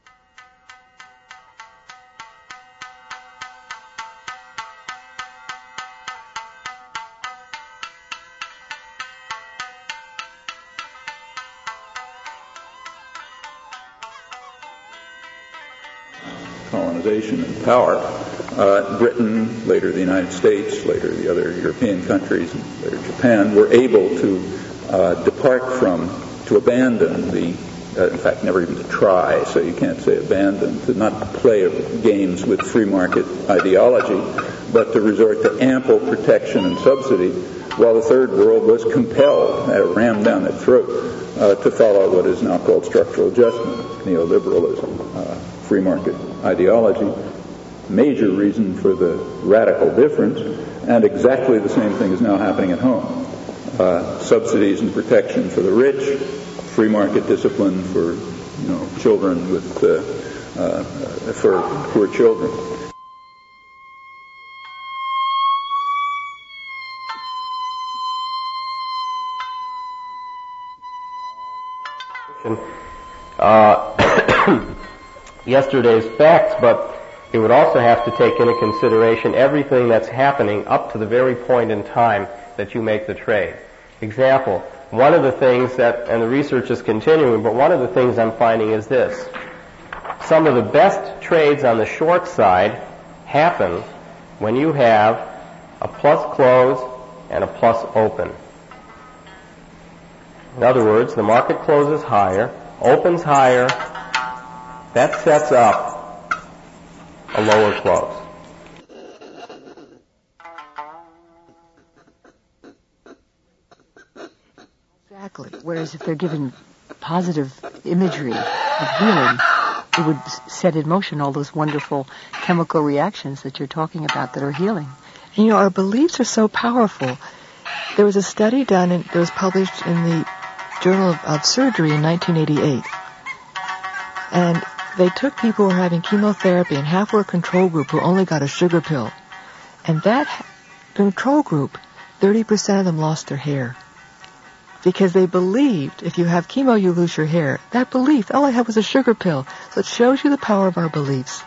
Colonization and power. Uh, Britain, later the United States, later the other European countries, and later Japan, were able to uh, depart from, to abandon the, uh, in fact, never even to try, so you can't say abandon, to not play games with free market ideology, but to resort to ample protection and subsidy, while the third world was compelled, uh, rammed down their throat, uh, to follow what is now called structural adjustment, neoliberalism, uh, free market ideology. Major reason for the radical difference, and exactly the same thing is now happening at home. Uh, subsidies and protection for the rich, free market discipline for, you know, children with, uh, uh, for poor children. Uh, yesterday's facts, but it would also have to take into consideration everything that's happening up to the very point in time that you make the trade. Example, one of the things that, and the research is continuing, but one of the things I'm finding is this. Some of the best trades on the short side happen when you have a plus close and a plus open. In other words, the market closes higher, opens higher, that sets up a lower close. Exactly. Whereas if they're given positive imagery of healing, it would set in motion all those wonderful chemical reactions that you're talking about that are healing. And, you know, our beliefs are so powerful. There was a study done in, that was published in the Journal of, of Surgery in nineteen eighty-eight. And they took people who were having chemotherapy, and half were a control group who only got a sugar pill. And that control group, thirty percent of them lost their hair. Because they believed if you have chemo, you lose your hair. That belief, all I had was a sugar pill. So it shows you the power of our beliefs.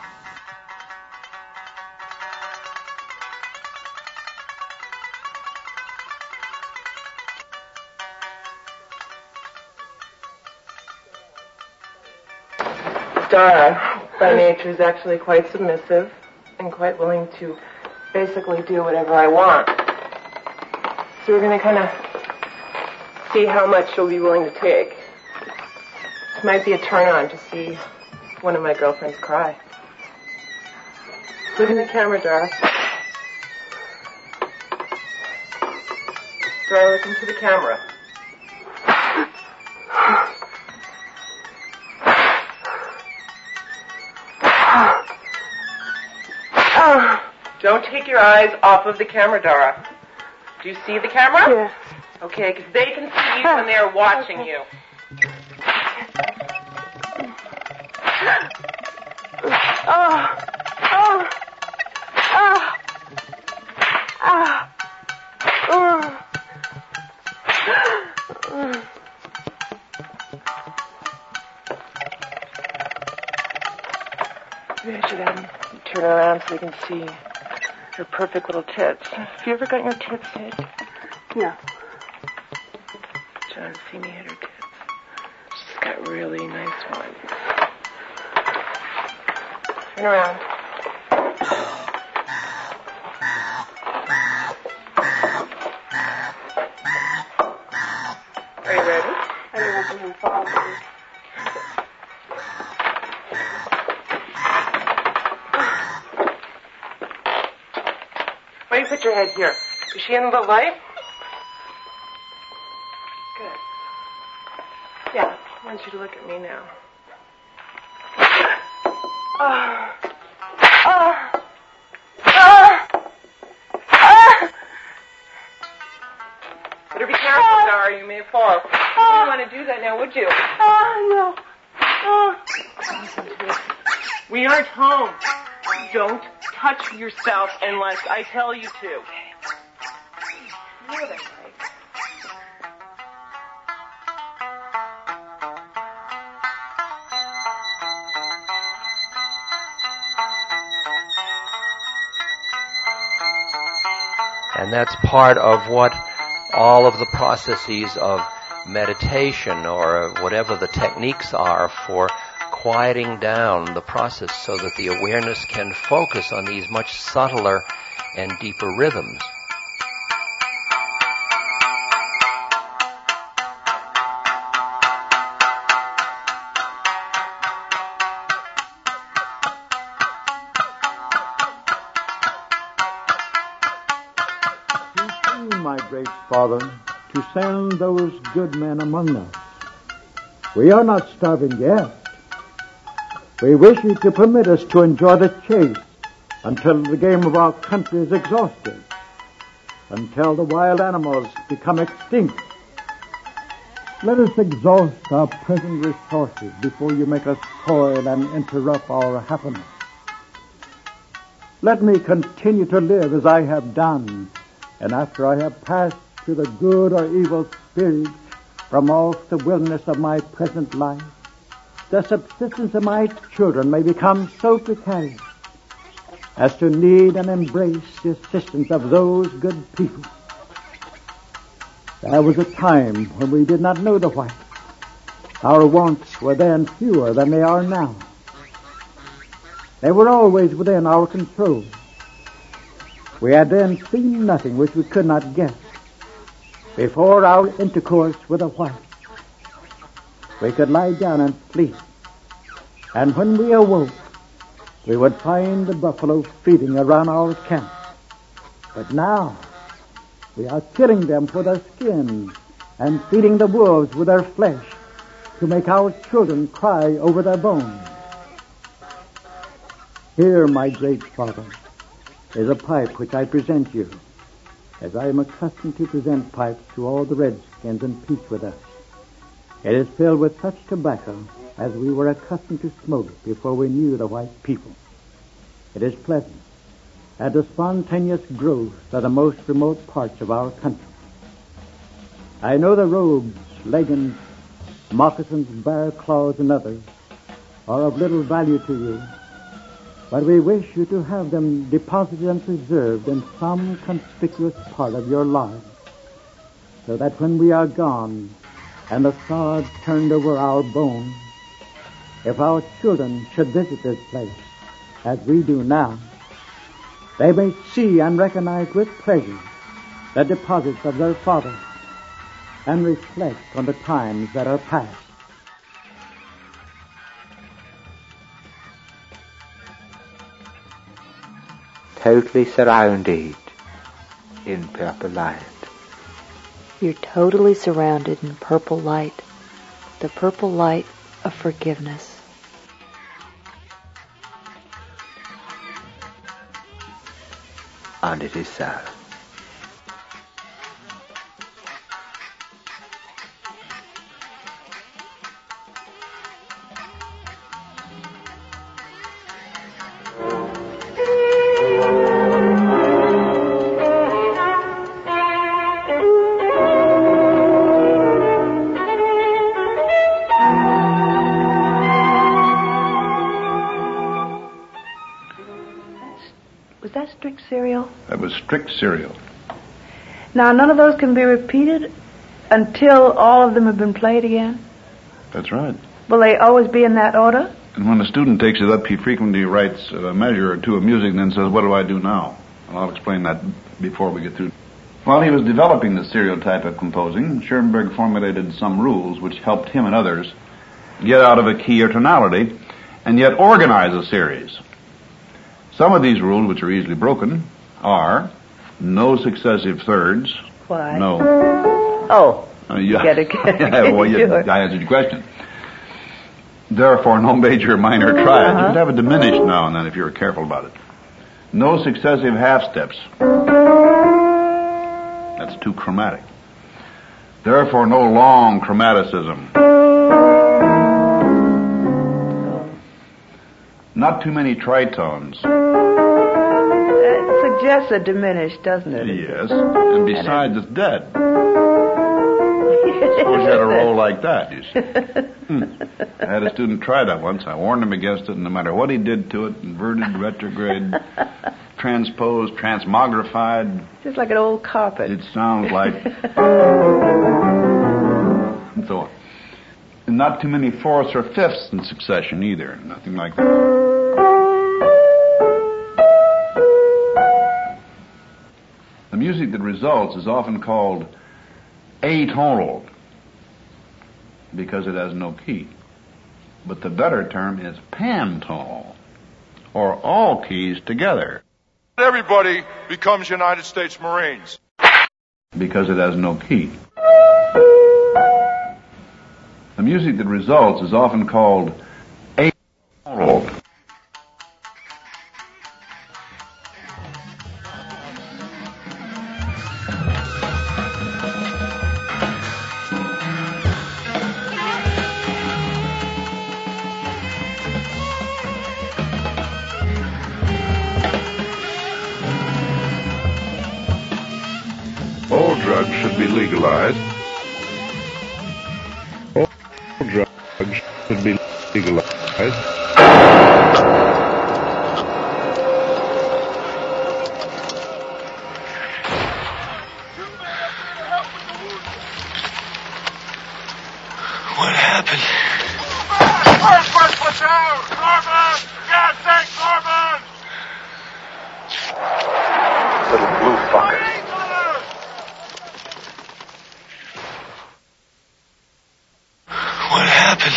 Dara, by nature, is actually quite submissive and quite willing to basically do whatever I want. So we're going to kind of see how much she'll be willing to take. It might be a turn-on to see one of my girlfriends cry. Look in the camera, Dara. Dara, look into the camera. Don't take your eyes off of the camera, Dara. Do you see the camera? Yes. Okay, because they can see you when they're watching okay. you. Oh, oh, oh, oh, oh. Maybe I should have them turn around so we can see her perfect little tits. Have you ever gotten your tits hit? No. John, see me hit her tits. She's got really nice ones. Turn around. Are you ready? I don't want them to fall. Why don't you put your head here? Is she in the light? Good. Yeah, I want you to look at me now. Oh. Oh. Oh. Oh. Better be careful, Dara. sorry. You may have fallen. You wouldn't want to do that now, would you? Oh, no. Oh. Listen to me. We aren't home. Don't touch yourself unless I tell you to. No, that's right. And that's part of what all of the processes of meditation or whatever the techniques are for quieting down the process so that the awareness can focus on these much subtler and deeper rhythms. My great Father, to send those good men among us. We are not starving yet. We wish you to permit us to enjoy the chase until the game of our country is exhausted, until the wild animals become extinct. Let us exhaust our present resources before you make us toil and interrupt our happiness. Let me continue to live as I have done, and after I have passed through the good or evil spirit from off the wilderness of my present life, the subsistence of my children may become so precarious as to need and embrace the assistance of those good people. There was a time when we did not know the whites. Our wants were then fewer than they are now. They were always within our control. We had then seen nothing which we could not guess. Before our intercourse with the whites, we could lie down and sleep. And when we awoke, we would find the buffalo feeding around our camp. But now, we are killing them for their skins and feeding the wolves with their flesh to make our children cry over their bones. Here, my great Father, is a pipe which I present you, as I am accustomed to present pipes to all the redskins and peace with us. It is filled with such tobacco as we were accustomed to smoke before we knew the white people. It is pleasant, and the spontaneous growth of the most remote parts of our country. I know the robes, leggings, moccasins, bear claws, and others are of little value to you, but we wish you to have them deposited and preserved in some conspicuous part of your life, so that when we are gone and the sod turned over our bones, if our children should visit this place, as we do now, they may see and recognize with pleasure the deposits of their fathers and reflect on the times that are past. Totally surrounded in purple light. You're totally surrounded in purple light, the purple light of forgiveness. And it is so. Was that strict cereal? That was strict cereal. Now, none of those can be repeated until all of them have been played again? That's right. Will they always be in that order? And when a student takes it up, he frequently writes a measure or two of music and then says, what do I do now? And I'll explain that before we get through. While he was developing the serial type of composing, Schoenberg formulated some rules which helped him and others get out of a key or tonality and yet organize a series. Some of these rules, which are easily broken, are no successive thirds. Why? No. Oh. Uh, yeah. Get it, get it, yeah, well, get yeah, it. I answered your question. Therefore, no major or minor triad. Uh-huh. You could have it diminished now and then if you were careful about it. No successive half steps. That's too chromatic. Therefore, no long chromaticism. Not too many tritones. That suggests a diminished, doesn't it? Yes, and besides, it's dead. Suppose you had a roll like that, you see. Hmm. I had a student try that once. I warned him against it, and no matter what he did to it, inverted, retrograde, transposed, transmogrified. Just like an old carpet. It sounds like... and so on. And not too many fourths or fifths in succession either. Nothing like that. The music that results is often called atonal because it has no key. But the better term is pantonal, or all keys together. Everybody becomes United States Marines. Because it has no key. The music that results is often called atonal. All drugs should be legalized. All drugs should be legalized. What happened? First, first platoon! Norman! God thank Norman! Little blue fuckers. What happened?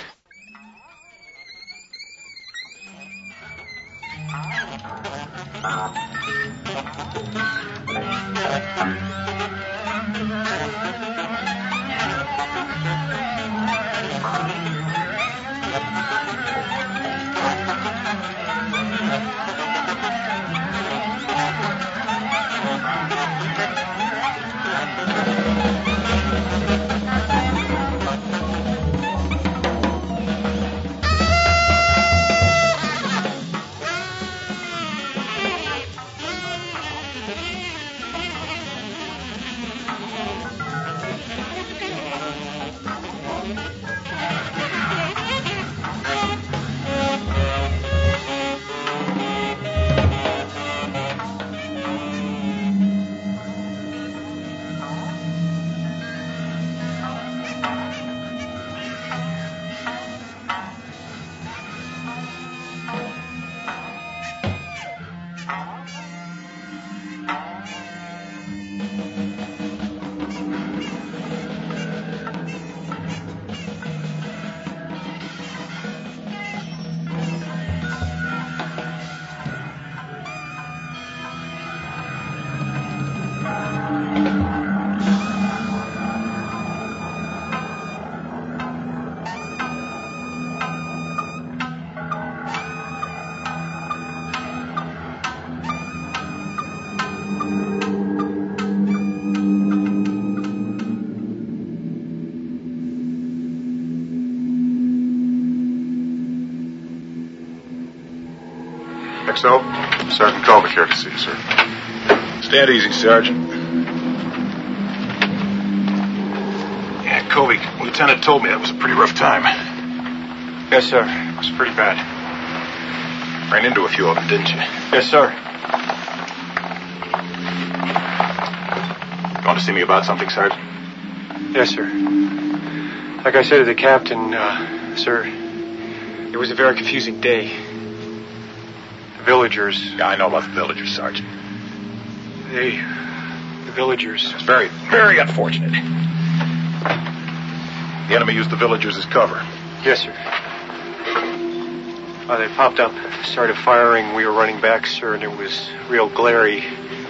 X O, Sergeant Colbert here to see you, sir. Stand easy, Sergeant. Yeah, Colby, Lieutenant told me that was a pretty rough time. Yes, sir. It was pretty bad. Ran into a few of them, didn't you? Yes, sir. You want to see me about something, Sergeant? Yes, sir. Like I said to the captain, uh, sir, it was a very confusing day. The villagers... Yeah, I know about the villagers, Sergeant. They... The villagers... It's very, very unfortunate. The enemy used the villagers as cover. Yes, sir. Uh, they popped up, started firing. We were running back, sir, and it was real glary.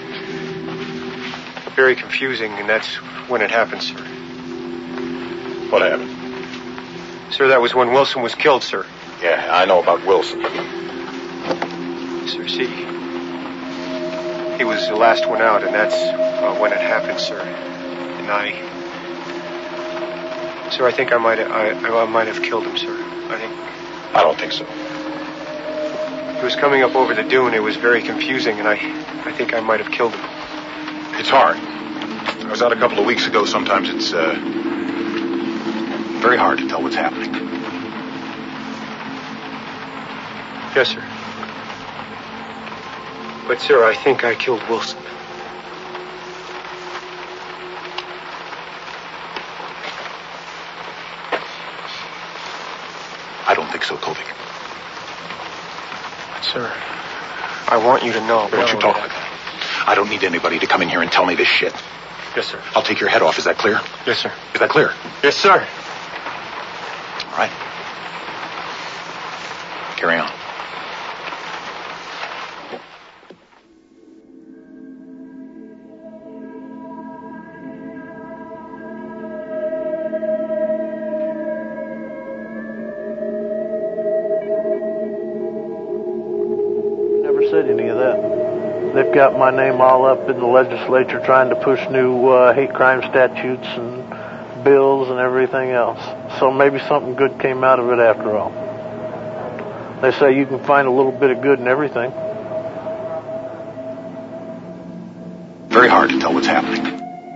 Very confusing, and that's when it happened, sir. What happened? Sir, that was when Wilson was killed, sir. Yeah, I know about Wilson. Sir, see, he was the last one out, and that's uh, when it happened, sir. And I, Sir, I think I might have, I, I might have killed him, sir. I think. I don't think so. He was coming up over the dune. It was very confusing, and I, I think I might have killed him. It's hard. I was out a couple of weeks ago. Sometimes it's uh, very hard to tell what's happening. Yes, sir. But, sir, I think I killed Wilson. I don't think so, Kovic. But, sir, I want you to know. Don't you talk like that. I don't need anybody to come in here and tell me this shit. Yes, sir. I'll take your head off. Is that clear? Yes, sir. Is that clear? Yes, sir. All right. Carry on. Said any of that. They've got my name all up in the legislature trying to push new uh, hate crime statutes and bills and everything else. So maybe something good came out of it after all. They say you can find a little bit of good in everything. Very hard to tell what's happening.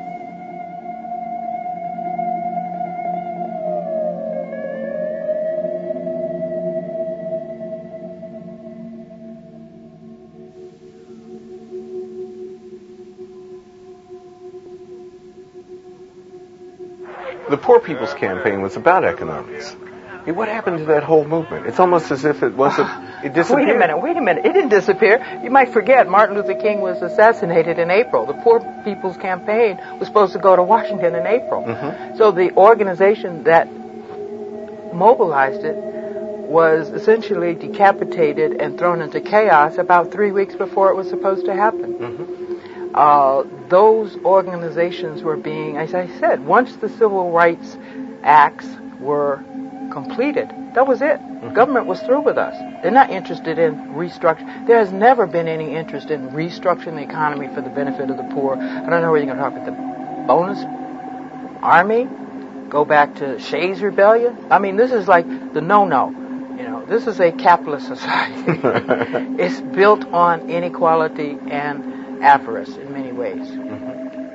The Poor People's Campaign was about economics. I mean, what happened to that whole movement? It's almost as if it wasn't, it disappeared. Wait a minute, wait a minute. It didn't disappear. You might forget Martin Luther King was assassinated in April. The Poor People's Campaign was supposed to go to Washington in April. Mm-hmm. So the organization that mobilized it was essentially decapitated and thrown into chaos about three weeks before it was supposed to happen. Mm-hmm. Uh, those organizations were being, as I said, once the Civil Rights Acts were completed, that was it. Mm-hmm. Government was through with us. They're not interested in restructuring. There has never been any interest in restructuring the economy for the benefit of the poor. I don't know where you're going to talk about the bonus army, go back to Shays' Rebellion. I mean, this is like the no-no. You know, this is a capitalist society. It's built on inequality and avarice in many ways. Mm-hmm.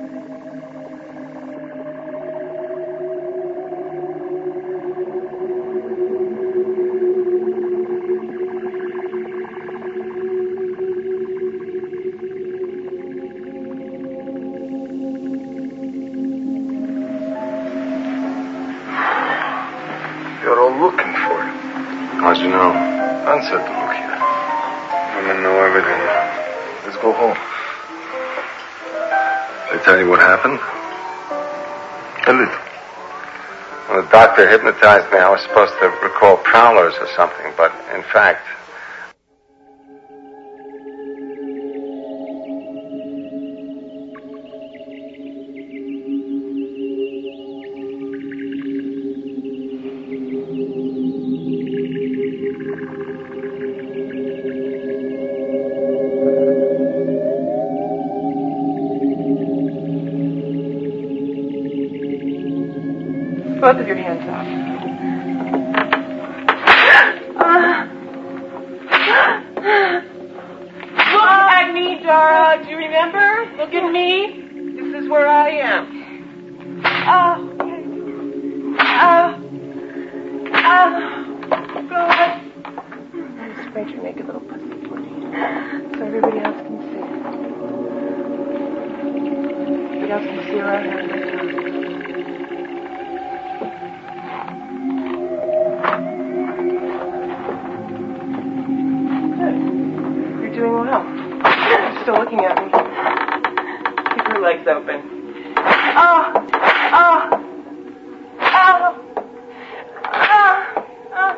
You're all looking for it. How'd you know? Ann said to look here. Women know everything. Let's go home. They tell you what happened? A little. Well, the doctor hypnotized me. I was supposed to recall prowlers or something, but in fact... Both of your hands up. Look at me, Dara. Do you remember? Look at me. This is where I am. Ah. Ah. Ah. God. I'm spread your naked little pussy for me, so everybody else can see. Everybody else can see where I am. Doing well. You're still looking at me. Keep your legs open. Ah! Ah! Ah! Ah! Ah!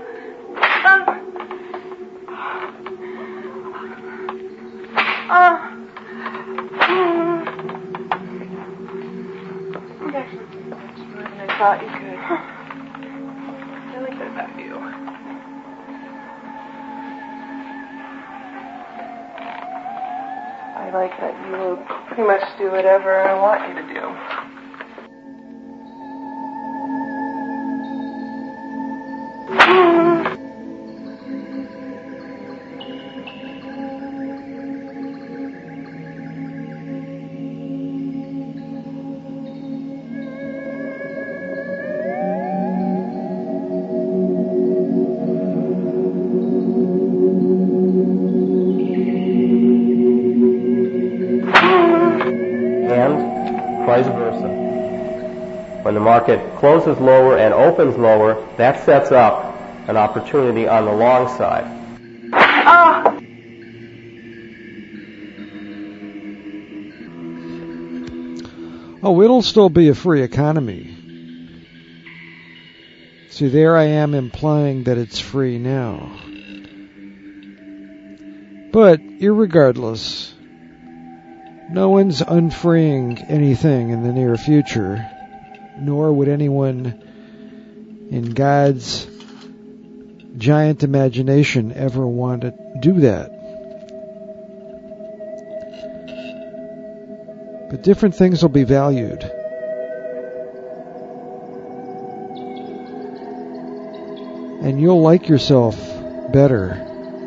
Ah! Mm. You actually did much more than I thought you could. I like that about you. I like that you will pretty much do whatever I want you to do. When the market closes lower and opens lower, that sets up an opportunity on the long side. Ah! Oh, it'll still be a free economy. See, there I am implying that it's free now. But, irregardless, no one's unfreeing anything in the near future, nor would anyone in God's giant imagination ever want to do that. But different things will be valued. And you'll like yourself better.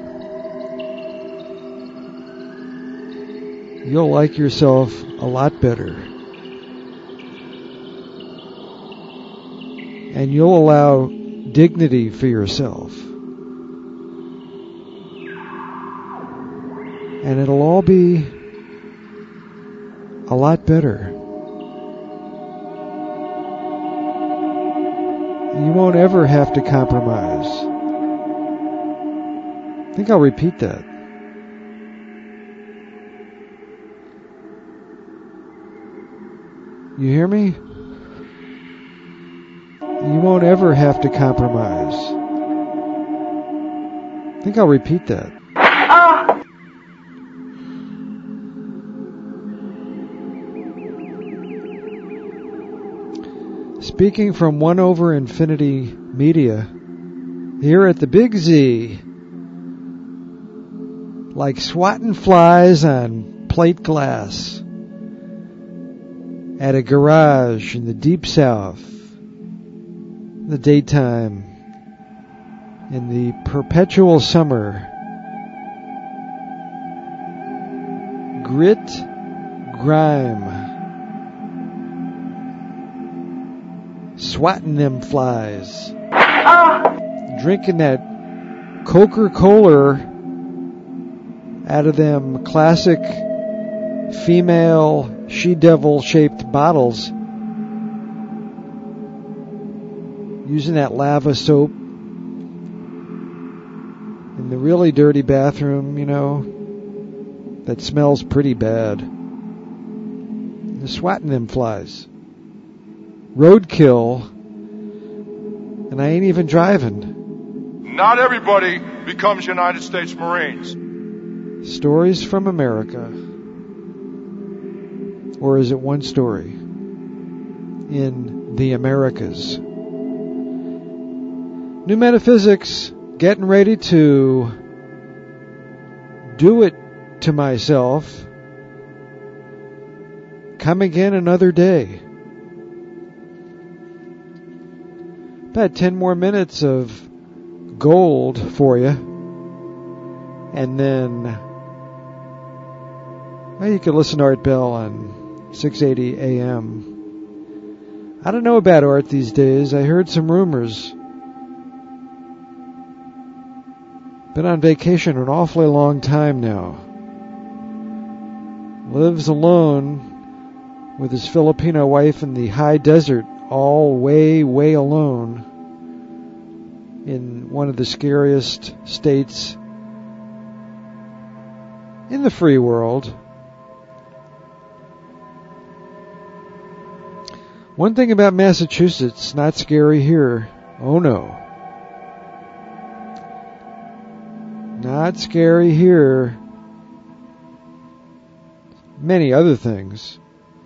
You'll like yourself a lot better. And you'll allow dignity for yourself. And it'll all be a lot better. You won't ever have to compromise. I think I'll repeat that. You hear me? You won't ever have to compromise. I think I'll repeat that. Ah! Speaking from One Over Infinity Media, here at the Big Z, like swatting flies on plate glass, at a garage in the deep south, in the daytime, in the perpetual summer, grit, grime, swatting them flies, Ah! drinking that Coca-Cola out of them classic female she-devil shaped bottles, using that lava soap in the really dirty bathroom, you know, that smells pretty bad. They're swatting them flies. Roadkill, and I ain't even driving. Not everybody becomes United States Marines. Stories from America. Or is it one story? In the Americas. New Metaphysics, getting ready to do it to myself. Come again another day. About ten more minutes of gold for you. And then, well, you can listen to Art Bell on six eighty A M. I don't know about Art these days. I heard some rumors. Been on vacation an awfully long time now. Lives alone with his Filipino wife in the high desert, all way, way alone in one of the scariest states in the free world. One thing about Massachusetts, not scary here. Oh no. Not scary here. Many other things.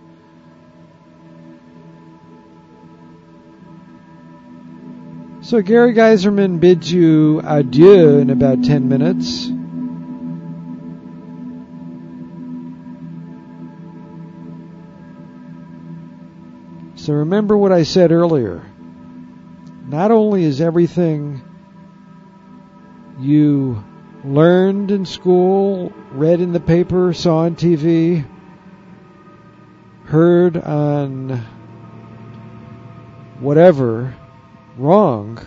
So Gary Geiserman bids you adieu in about ten minutes. So remember what I said earlier. Not only is everything you learned in school, read in the paper, saw on T V, heard on whatever, wrong.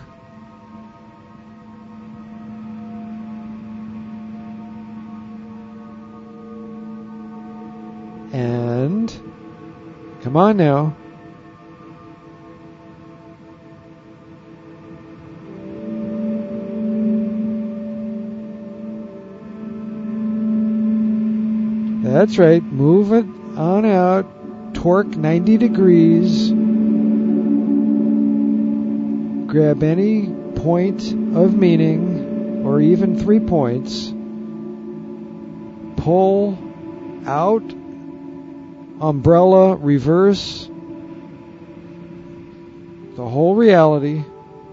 And, come on now, That's right. Move it on out. Torque ninety degrees. Grab any point of meaning, or even three points. Pull out. Umbrella, reverse. The whole reality.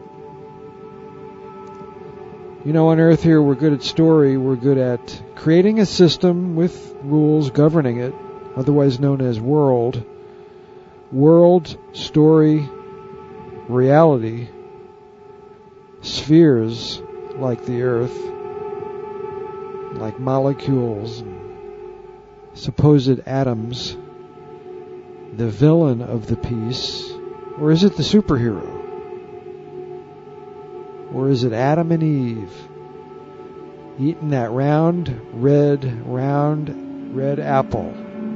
You know, on Earth here, we're good at story. We're good at creating a system with rules governing it, otherwise known as world. World, story, reality. Spheres, like the Earth, like molecules, supposed atoms. The villain of the piece, or is it the superhero? Or is it Adam and Eve eating that round, red, round, red apple?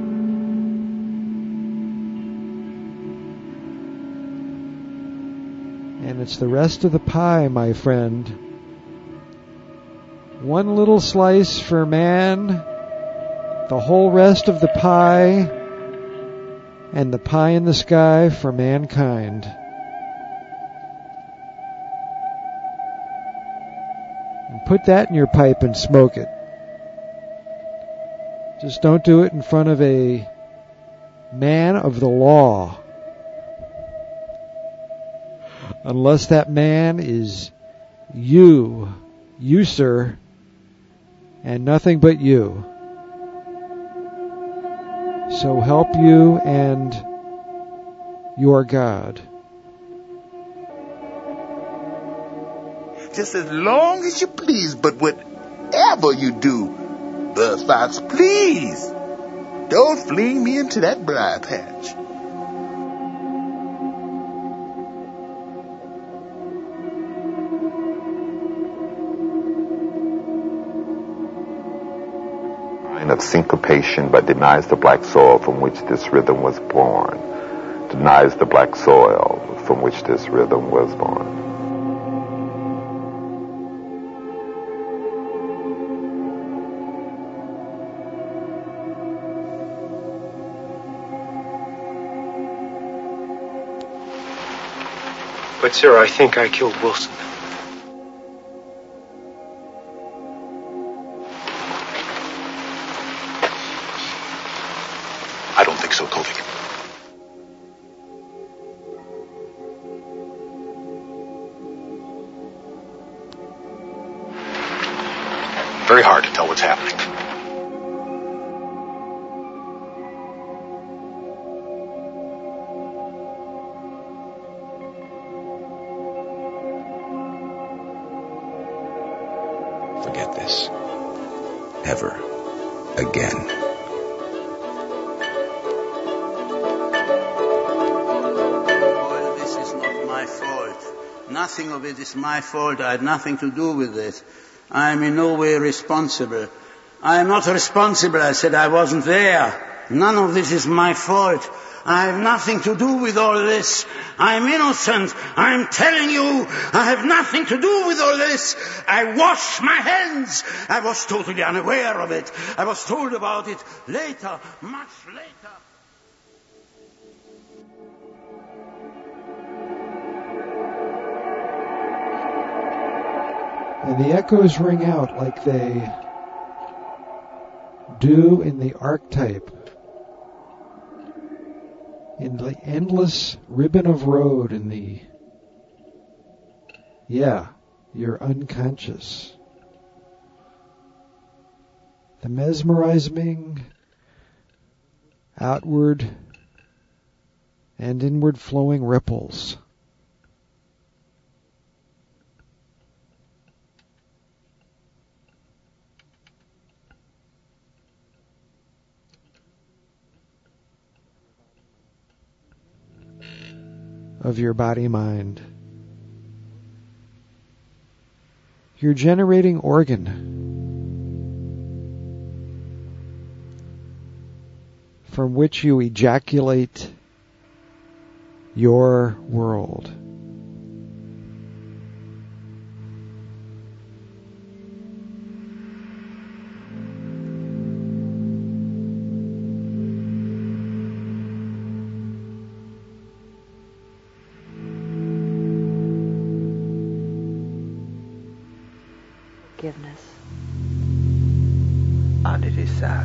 And it's the rest of the pie, my friend. One little slice for man, the whole rest of the pie, and the pie in the sky for mankind. And put that in your pipe and smoke it. Just don't do it in front of a man of the law. Unless that man is you, you, sir, and nothing but you. So help you and your God. Just as long as you please, but whatever you do, Buzzfox, please, don't fling me into that briar patch. Of syncopation, but denies the black soil from which this rhythm was born. Denies the black soil from which this rhythm was born. But, sir, I think I killed Wilson. I don't think so, Tovik. Very hard to tell what's happening. Forget this. Ever again. Nothing of it is my fault. I had nothing to do with it. I am in no way responsible. I am not responsible. I said I wasn't there. None of this is my fault. I have nothing to do with all this. I am innocent. I am telling you, I have nothing to do with all this. I wash my hands. I was totally unaware of it. I was told about it later, much later. And the echoes ring out like they do in the archetype, in the endless ribbon of road, in the, yeah, you're unconscious. The mesmerizing, outward and inward flowing ripples. Of your body-mind. Your generating organ. From which you ejaculate your world. forgiveness. And it is so.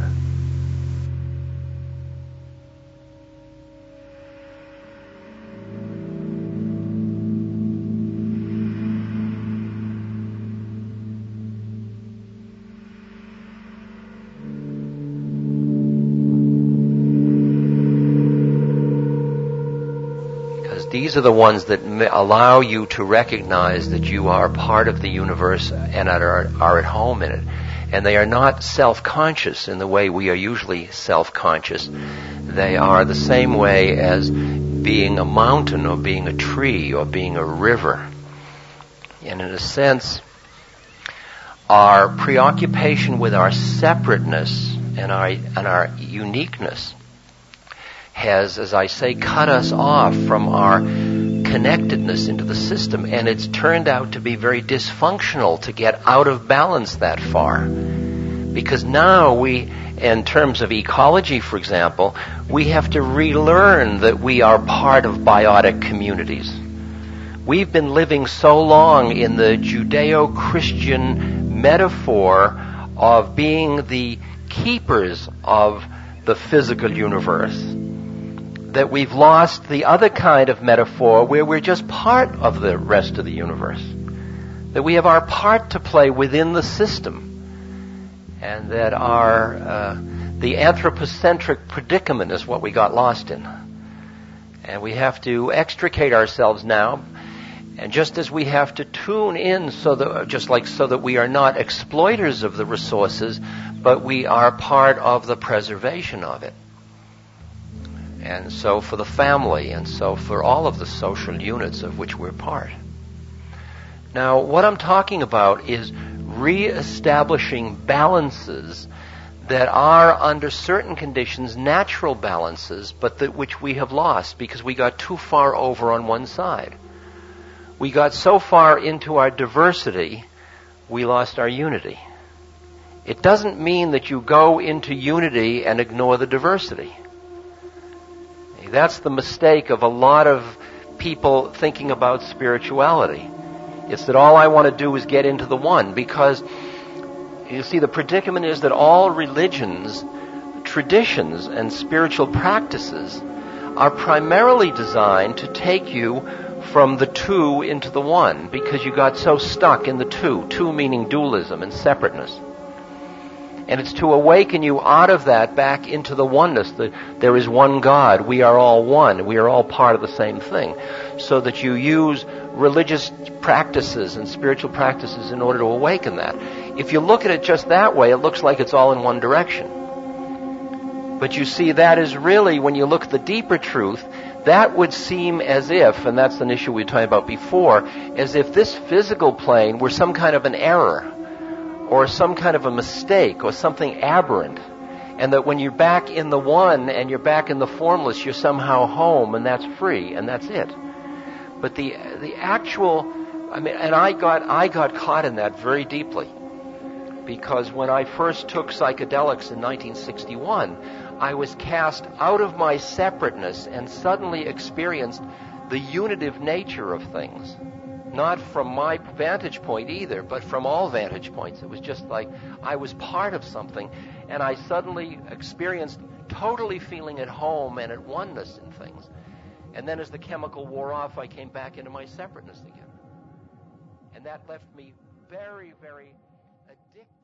These are the ones that allow you to recognize that you are part of the universe and are, are at home in it. And they are not self-conscious in the way we are usually self-conscious. They are the same way as being a mountain or being a tree or being a river. And in a sense, our preoccupation with our separateness and our, and our uniqueness has, as I say, cut us off from our connectedness into the system, and it's turned out to be very dysfunctional to get out of balance that far. Because now we, in terms of ecology, for example, we have to relearn that we are part of biotic communities. We've been living so long in the Judeo-Christian metaphor of being the keepers of the physical universe, that we've lost the other kind of metaphor where we're just part of the rest of the universe. That we have our part to play within the system. And that our, uh, the anthropocentric predicament is what we got lost in. And we have to extricate ourselves now. And just as we have to tune in so that, just like so that we are not exploiters of the resources, but we are part of the preservation of it. And so for the family, and so for all of the social units of which we're part. Now, what I'm talking about is re-establishing balances that are, under certain conditions, natural balances, but that which we have lost because we got too far over on one side. We got so far into our diversity, we lost our unity. It doesn't mean that you go into unity and ignore the diversity. That's the mistake of a lot of people thinking about spirituality. It's that all I want to do is get into the one, because you see, the predicament is that all religions, traditions, and spiritual practices are primarily designed to take you from the two into the one, because you got so stuck in the two, two meaning dualism and separateness. And it's to awaken you out of that back into the oneness, that there is one God, we are all one, we are all part of the same thing, so that you use religious practices and spiritual practices in order to awaken that. If you look at it just that way, it looks like it's all in one direction. But you see, that is really, when you look at the deeper truth, that would seem as if, and that's an issue we were talking about before, as if this physical plane were some kind of an error, or some kind of a mistake, or something aberrant, and that when you're back in the one and you're back in the formless, you're somehow home, and that's free, and that's it. But the the actual, I mean, and I got I got caught in that very deeply, because when I first took psychedelics in nineteen sixty-one, I was cast out of my separateness and suddenly experienced the unitive nature of things. Not from my vantage point either, but from all vantage points. It was just like I was part of something, and I suddenly experienced totally feeling at home and at oneness in things. And then as the chemical wore off, I came back into my separateness again. And that left me very, very addicted.